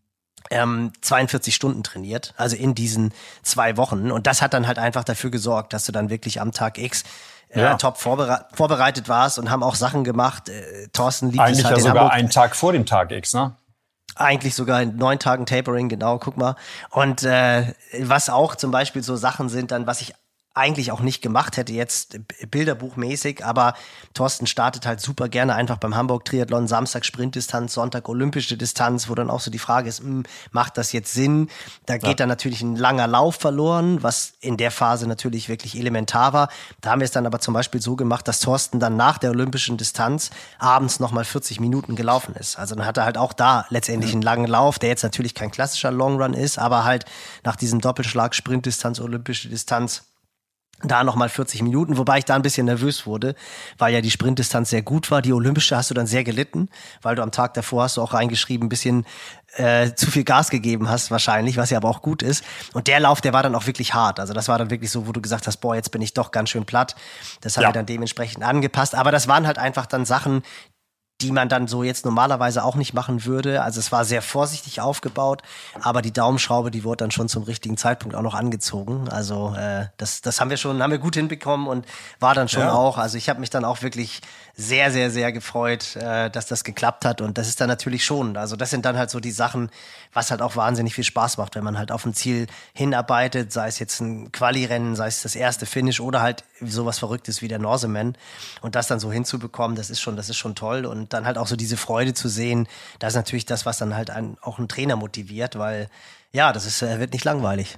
ähm, zweiundvierzig Stunden trainiert, also in diesen zwei Wochen. Und das hat dann halt einfach dafür gesorgt, dass du dann wirklich am Tag X äh, ja. top vorbere- vorbereitet warst und haben auch Sachen gemacht. Äh, Thorsten liebt Eigentlich es halt ja in sogar Hamburg. einen Tag vor dem Tag X, ne? Eigentlich sogar in neun Tagen Tapering, genau, guck mal. Und äh, was auch zum Beispiel so Sachen sind, dann was ich eigentlich auch nicht gemacht hätte, jetzt bilderbuchmäßig, aber Thorsten startet halt super gerne einfach beim Hamburg-Triathlon, Samstag Sprintdistanz, Sonntag olympische Distanz, wo dann auch so die Frage ist, mh, macht das jetzt Sinn? Da geht ja. dann natürlich ein langer Lauf verloren, was in der Phase natürlich wirklich elementar war. Da haben wir es dann aber zum Beispiel so gemacht, dass Thorsten dann nach der olympischen Distanz abends nochmal vierzig Minuten gelaufen ist. Also dann hat er halt auch da letztendlich ja. einen langen Lauf, der jetzt natürlich kein klassischer Longrun ist, aber halt nach diesem Doppelschlag Sprintdistanz, olympische Distanz, da nochmal vierzig Minuten, wobei ich da ein bisschen nervös wurde, weil ja die Sprintdistanz sehr gut war. Die olympische hast du dann sehr gelitten, weil du am Tag davor hast du auch reingeschrieben, ein bisschen äh, zu viel Gas gegeben hast wahrscheinlich, was ja aber auch gut ist. Und der Lauf, der war dann auch wirklich hart. Also das war dann wirklich so, wo du gesagt hast, boah, jetzt bin ich doch ganz schön platt. Das haben ja. wir dann dementsprechend angepasst. Aber das waren halt einfach dann Sachen, die man dann so jetzt normalerweise auch nicht machen würde. Also es war sehr vorsichtig aufgebaut, aber die Daumenschraube, die wurde dann schon zum richtigen Zeitpunkt auch noch angezogen. Also äh, das, das haben wir schon, haben wir gut hinbekommen und war dann schon ja. auch. Also ich habe mich dann auch wirklich sehr, sehr, sehr gefreut, äh, dass das geklappt hat. Und das ist dann natürlich schon, also das sind dann halt so die Sachen, was halt auch wahnsinnig viel Spaß macht, wenn man halt auf ein Ziel hinarbeitet, sei es jetzt ein Quali-Rennen, sei es das erste Finish oder halt sowas Verrücktes wie der Norseman. Und das dann so hinzubekommen, das ist schon, das ist schon toll. Und dann halt auch so diese Freude zu sehen, das ist natürlich das, was dann halt einen, auch einen Trainer motiviert, weil ja, das ist, wird nicht langweilig.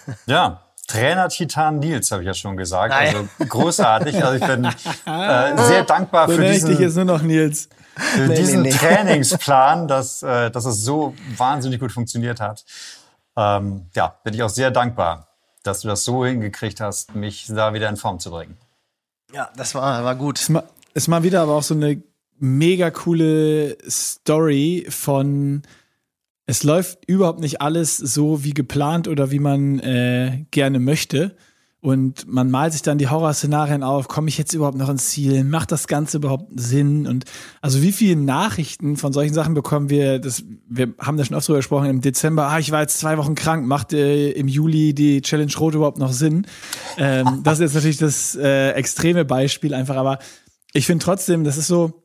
Ja. Trainer-Titan Nils, habe ich ja schon gesagt. Nein. Also großartig. Also ich bin äh, sehr dankbar so für diesen, ich jetzt nur noch Nils. Für nee, diesen nee, nee. Trainingsplan, dass, äh, dass es so wahnsinnig gut funktioniert hat. Ähm, ja, bin ich auch sehr dankbar, dass du das so hingekriegt hast, mich da wieder in Form zu bringen. Ja, das war, war gut. Es ist, mal, ist mal wieder aber auch so eine mega coole Story von es läuft überhaupt nicht alles so wie geplant oder wie man äh, gerne möchte. Und man malt sich dann die Horrorszenarien auf, komme ich jetzt überhaupt noch ins Ziel? Macht das Ganze überhaupt Sinn? Und also wie viele Nachrichten von solchen Sachen bekommen wir? Das, wir haben da schon oft drüber gesprochen, im Dezember, ah, ich war jetzt zwei Wochen krank, macht äh, im Juli die Challenge Rot überhaupt noch Sinn? Ähm, das ist jetzt natürlich das äh, extreme Beispiel einfach, aber ich finde trotzdem, das ist so,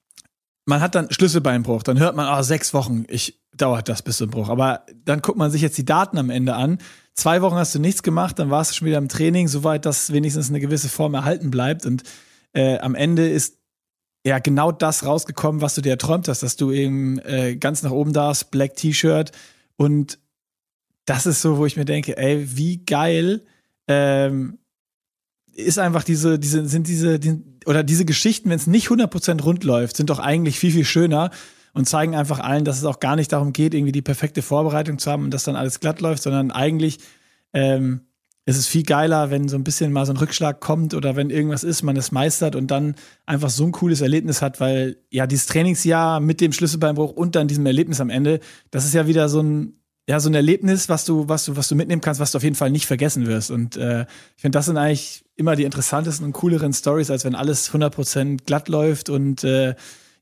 man hat dann Schlüsselbeinbruch, dann hört man, ah, oh, sechs Wochen, ich dauert das bis zum Bruch. Aber dann guckt man sich jetzt die Daten am Ende an. Zwei Wochen hast du nichts gemacht, dann warst du schon wieder im Training, soweit dass wenigstens eine gewisse Form erhalten bleibt. Und äh, am Ende ist ja genau das rausgekommen, was du dir erträumt hast, dass du eben äh, ganz nach oben darfst, Black T-Shirt. Und das ist so, wo ich mir denke, ey, wie geil ähm, ist einfach diese, diese, sind diese, die, oder diese Geschichten, wenn es nicht hundert Prozent rund läuft, sind doch eigentlich viel, viel schöner und zeigen einfach allen, dass es auch gar nicht darum geht, irgendwie die perfekte Vorbereitung zu haben und dass dann alles glatt läuft, sondern eigentlich ähm, ist es viel geiler, wenn so ein bisschen mal so ein Rückschlag kommt oder wenn irgendwas ist, man es meistert und dann einfach so ein cooles Erlebnis hat, weil ja dieses Trainingsjahr mit dem Schlüsselbeinbruch und dann diesem Erlebnis am Ende, das ist ja wieder so ein ja so ein Erlebnis, was du was du was du mitnehmen kannst, was du auf jeden Fall nicht vergessen wirst. Und äh, ich finde, das sind eigentlich immer die interessantesten und cooleren Stories, als wenn alles hundert Prozent glatt läuft und äh,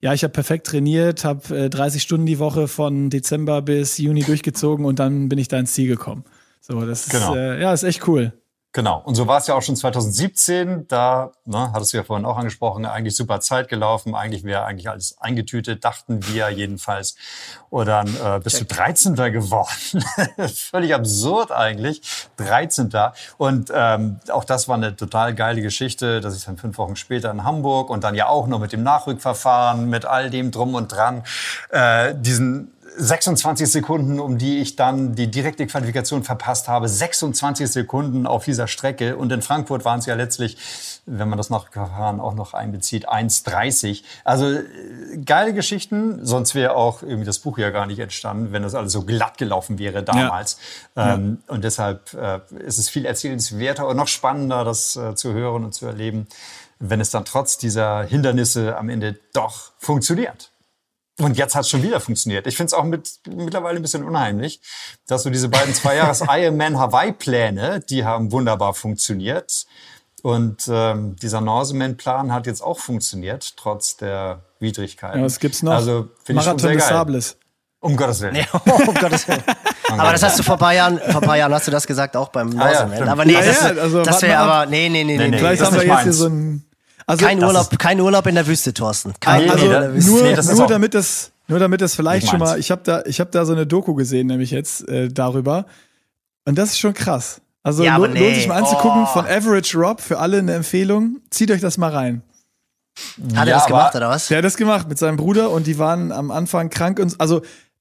ja, ich habe perfekt trainiert, habe äh, dreißig Stunden die Woche von Dezember bis Juni durchgezogen und dann bin ich da ins Ziel gekommen. So, das ist, genau. äh, ja, ist echt cool. Genau. Und so war es ja auch schon zwanzig siebzehn. Da, ne, hattest du ja vorhin auch angesprochen, eigentlich super Zeit gelaufen. Eigentlich wäre eigentlich alles eingetütet, dachten wir jedenfalls. Und dann äh, bist Check. du dreizehnter geworden. Völlig absurd eigentlich. dreizehnter Und ähm, auch das war eine total geile Geschichte, dass ich dann fünf Wochen später in Hamburg und dann ja auch noch mit dem Nachrückverfahren, mit all dem drum und dran, äh, diesen sechsundzwanzig Sekunden, um die ich dann die direkte Qualifikation verpasst habe. sechsundzwanzig Sekunden auf dieser Strecke. Und in Frankfurt waren es ja letztlich, wenn man das Nachverfahren auch noch einbezieht, eins dreißig. Also geile Geschichten. Sonst wäre auch irgendwie das Buch ja gar nicht entstanden, wenn das alles so glatt gelaufen wäre damals. Ja. Ähm, ja. Und deshalb äh, ist es viel erzählenswerter und noch spannender, das äh, zu hören und zu erleben, wenn es dann trotz dieser Hindernisse am Ende doch funktioniert. Und jetzt hat es schon wieder funktioniert. Ich finde es auch mit, mittlerweile ein bisschen unheimlich, dass so diese beiden Zwei-Jahres-Ironman-Hawaii-Pläne, die haben wunderbar funktioniert. Und ähm, dieser Norseman-Plan hat jetzt auch funktioniert, trotz der Widrigkeiten. Ja, was gibt's noch? Also, Marathon des Sables. Um Gottes Willen. Nee, um Gottes Willen. Aber das hast du vor ein paar Jahren, vor ein paar Jahren hast du das gesagt, auch beim Norseman. Ah, ja, aber nee, das, ja, also, das wäre aber, nee, nee, nee, nee. nee Vielleicht haben wir jetzt hier so ein... Also, kein, Urlaub, kein Urlaub in der Wüste, Thorsten. Kein also Urlaub in der Wüste. Nur, nee, das ist nur auch, damit das, nur damit das vielleicht ich schon mal, ich habe da, ich habe da so eine Doku gesehen, nämlich jetzt äh, darüber. Und das ist schon krass. Also ja, lo- nee. lohnt sich mal anzugucken, oh. von Average Rob, für alle eine Empfehlung. Zieht euch das mal rein. Hat er ja, das gemacht, aber, oder was? Der hat das gemacht mit seinem Bruder und die waren am Anfang krank und also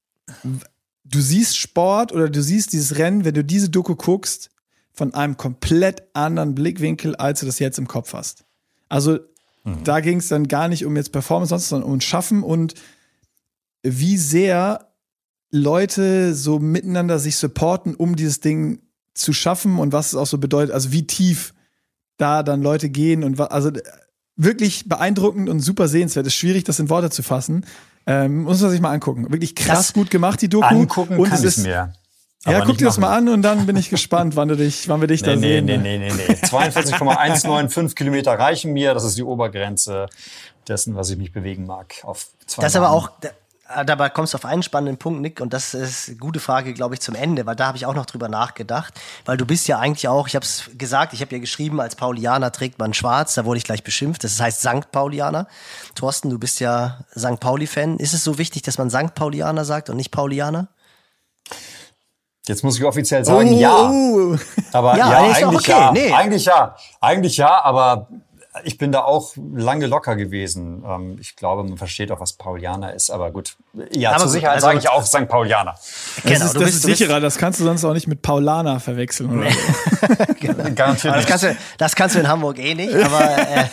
du siehst Sport oder du siehst dieses Rennen, wenn du diese Doku guckst, von einem komplett anderen Blickwinkel, als du das jetzt im Kopf hast. Also mhm. da ging es dann gar nicht um jetzt Performance, sonst, sondern um Schaffen und wie sehr Leute so miteinander sich supporten, um dieses Ding zu schaffen und was es auch so bedeutet, also wie tief da dann Leute gehen und was, also wirklich beeindruckend und super sehenswert. Es ist schwierig, das in Worte zu fassen. Ähm, muss man sich mal angucken. Wirklich krass das gut gemacht, die Doku. Angucken und kann es ist, ich mir. Ja, guck dir das mal an und dann bin ich gespannt, wann, du dich, wann wir dich nee, da nee, sehen. Nee, nee, nee, nee. zweiundvierzig Komma hundertfünfundneunzig Kilometer reichen mir. Das ist die Obergrenze dessen, was ich mich bewegen mag. Auf zwei das ist aber Bahnen. auch, dabei kommst du auf einen spannenden Punkt, Nick, und das ist eine gute Frage, glaube ich, zum Ende, weil da habe ich auch noch drüber nachgedacht, weil du bist ja eigentlich auch, ich habe es gesagt, ich habe ja geschrieben, als Paulianer trägt man schwarz, da wurde ich gleich beschimpft, das heißt Sankt Paulianer. Thorsten, du bist ja Sankt Pauli-Fan. Ist es so wichtig, dass man Sankt Paulianer sagt und nicht Paulianer? Jetzt muss ich offiziell sagen, oh, ja. Oh. Aber ja, ja, nee, ist eigentlich okay, ja. Nee. Eigentlich ja. Eigentlich ja, aber ich bin da auch lange locker gewesen. Ich glaube, man versteht auch, was Paulianer ist. Aber gut, ja, aber zur gut, Sicherheit also sage ich auch Sankt Paulianer. Das Genau, ist, du das bist, ist du bist, sicherer, das kannst du sonst auch nicht mit Paulaner verwechseln. Oder? genau. Garantiert das, nicht. kannst du, das kannst du in Hamburg eh nicht, aber äh,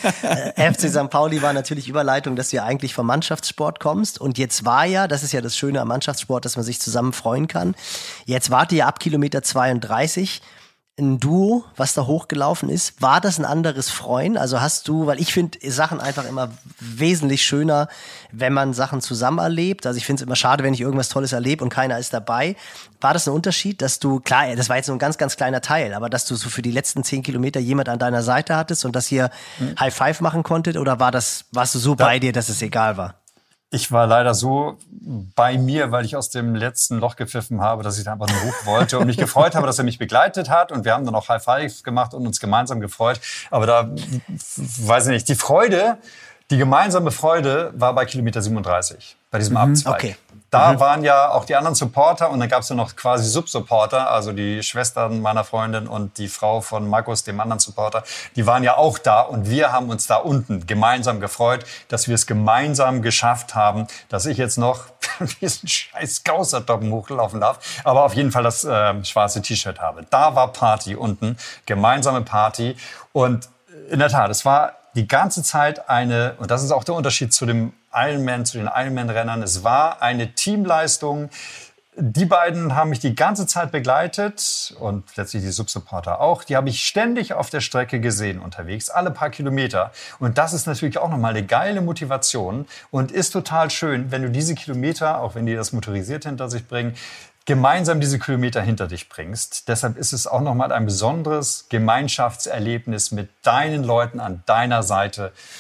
äh, F C Sankt Pauli war natürlich Überleitung, dass du ja eigentlich vom Mannschaftssport kommst und jetzt war ja, das ist ja das Schöne am Mannschaftssport, dass man sich zusammen freuen kann, jetzt wart ihr ab Kilometer zweiunddreißig ein Duo, was da hochgelaufen ist. War das ein anderes Freuen? Also hast du, weil ich finde Sachen einfach immer wesentlich schöner, wenn man Sachen zusammen erlebt. Also ich finde es immer schade, wenn ich irgendwas Tolles erlebe und keiner ist dabei. War das ein Unterschied, dass du, klar, das war jetzt nur ein ganz, ganz kleiner Teil, aber dass du so für die letzten zehn Kilometer jemand an deiner Seite hattest und das hier mhm. High Five machen konntet? Oder war das, warst du so ja. bei dir, dass es egal war? Ich war leider so bei mir, weil ich aus dem letzten Loch gepfiffen habe, dass ich da einfach nur hoch wollte und mich gefreut habe, dass er mich begleitet hat. Und wir haben dann auch High Five gemacht und uns gemeinsam gefreut. Aber da, weiß ich nicht, die Freude, die gemeinsame Freude war bei Kilometer siebenunddreißig, bei diesem mhm. Abzweig. Okay. Da mhm. waren ja auch die anderen Supporter und dann gab es ja noch quasi Subsupporter, also die Schwestern meiner Freundin und die Frau von Markus, dem anderen Supporter, die waren ja auch da und wir haben uns da unten gemeinsam gefreut, dass wir es gemeinsam geschafft haben, dass ich jetzt noch diesen scheiß Gaußertoppen hochlaufen darf, aber auf jeden Fall das äh, schwarze T-Shirt habe. Da war Party unten, gemeinsame Party und in der Tat, es war die ganze Zeit eine, und das ist auch der Unterschied zu dem Ironman, zu den Ironman-Rennern, es war eine Teamleistung. Die beiden haben mich die ganze Zeit begleitet und letztlich die Subsupporter auch. Die habe ich ständig auf der Strecke gesehen unterwegs, alle paar Kilometer. Und das ist natürlich auch nochmal eine geile Motivation und ist total schön, wenn du diese Kilometer, auch wenn die das motorisiert hinter sich bringen, gemeinsam diese Kilometer hinter dich bringst. Deshalb ist es auch nochmal ein besonderes Gemeinschaftserlebnis mit deinen Leuten an deiner Seite.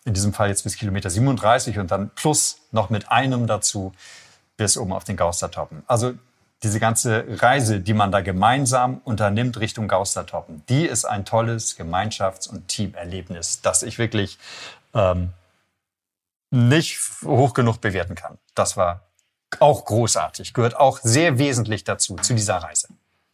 in diesem Fall jetzt bis Kilometer siebenunddreißig und dann plus noch mit einem dazu bis oben auf den Gaustertoppen. Also diese ganze Reise, die man da gemeinsam unternimmt Richtung Gaustertoppen, die ist ein tolles Gemeinschafts- und Teamerlebnis, das ich wirklich ähm, nicht hoch genug bewerten kann. Das war auch großartig, gehört auch sehr wesentlich dazu, zu dieser Reise.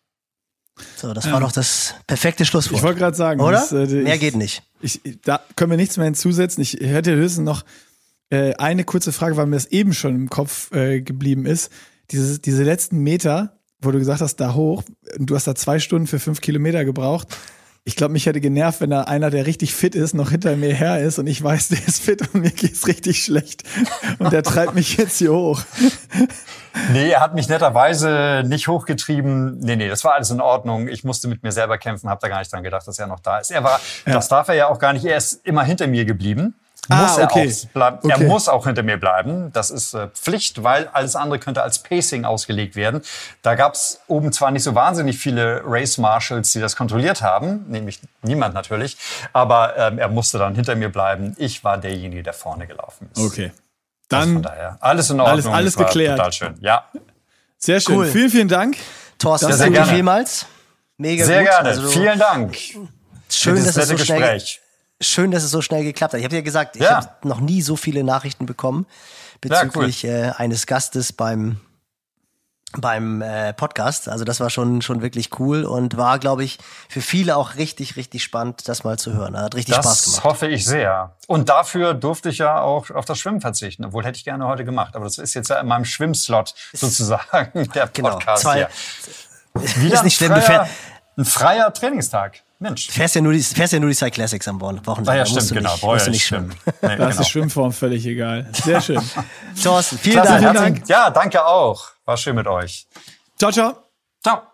So, das war doch das perfekte Schlusswort. Ich wollte gerade sagen, oder? Das, äh, Mehr ich, geht nicht. Ich, da können wir nichts mehr hinzusetzen. Ich hätte höchstens noch äh, eine kurze Frage, weil mir das eben schon im Kopf äh, geblieben ist. Diese, diese letzten Meter, wo du gesagt hast, da hoch, und du hast da zwei Stunden für fünf Kilometer gebraucht. Ich glaube, mich hätte genervt, wenn da einer, der richtig fit ist, noch hinter mir her ist und ich weiß, der ist fit und mir geht's richtig schlecht. Und der treibt mich jetzt hier hoch. Nee, er hat mich netterweise nicht hochgetrieben. Nee, nee, das war alles in Ordnung. Ich musste mit mir selber kämpfen, habe da gar nicht dran gedacht, dass er noch da ist. Er war, ja. Das darf er ja auch gar nicht, er ist immer hinter mir geblieben. Muss ah, okay. er auch bleiben. Okay. Er muss auch hinter mir bleiben. Das ist äh, Pflicht, weil alles andere könnte als Pacing ausgelegt werden. Da gab es oben zwar nicht so wahnsinnig viele Race Marshals, die das kontrolliert haben, nämlich niemand natürlich, aber ähm, er musste dann hinter mir bleiben. Ich war derjenige, der vorne gelaufen ist. Okay. Dann also von daher alles in Ordnung. Alles, alles geklärt. Total schön. Ja. Sehr schön. Cool. Vielen, vielen Dank. Thorsten, ja, sehr danke gerne. vielmals. Mega sehr gut. gerne. Also, vielen Dank. Schön, dass es so schnell Gespräch. Schön, dass es so schnell geklappt hat. Ich habe ja gesagt, ich ja. habe noch nie so viele Nachrichten bekommen bezüglich ja, cool. äh, eines Gastes beim beim äh, Podcast. Also das war schon schon wirklich cool und war, glaube ich, für viele auch richtig, richtig spannend, das mal zu hören. Hat richtig das Spaß gemacht. Das hoffe ich sehr. Und dafür durfte ich ja auch auf das Schwimmen verzichten, obwohl hätte ich gerne heute gemacht. Aber das ist jetzt ja in meinem Schwimmslot sozusagen der Podcast genau, hier. Wieder ist nicht schlimm. Ein freier, ein freier Trainingstag. Mensch. Du fährst ja nur die, fährst ja nur die Cycle Classics am Wochenende. Ah, ja, stimmt, genau. Nicht, musst du nicht schwimmen. Nee, da genau. ist die Schwimmform völlig egal. Sehr schön. Thorsten, vielen Klasse, Dank. Dank. Ja, danke auch. War schön mit euch. Ciao, ciao. Ciao.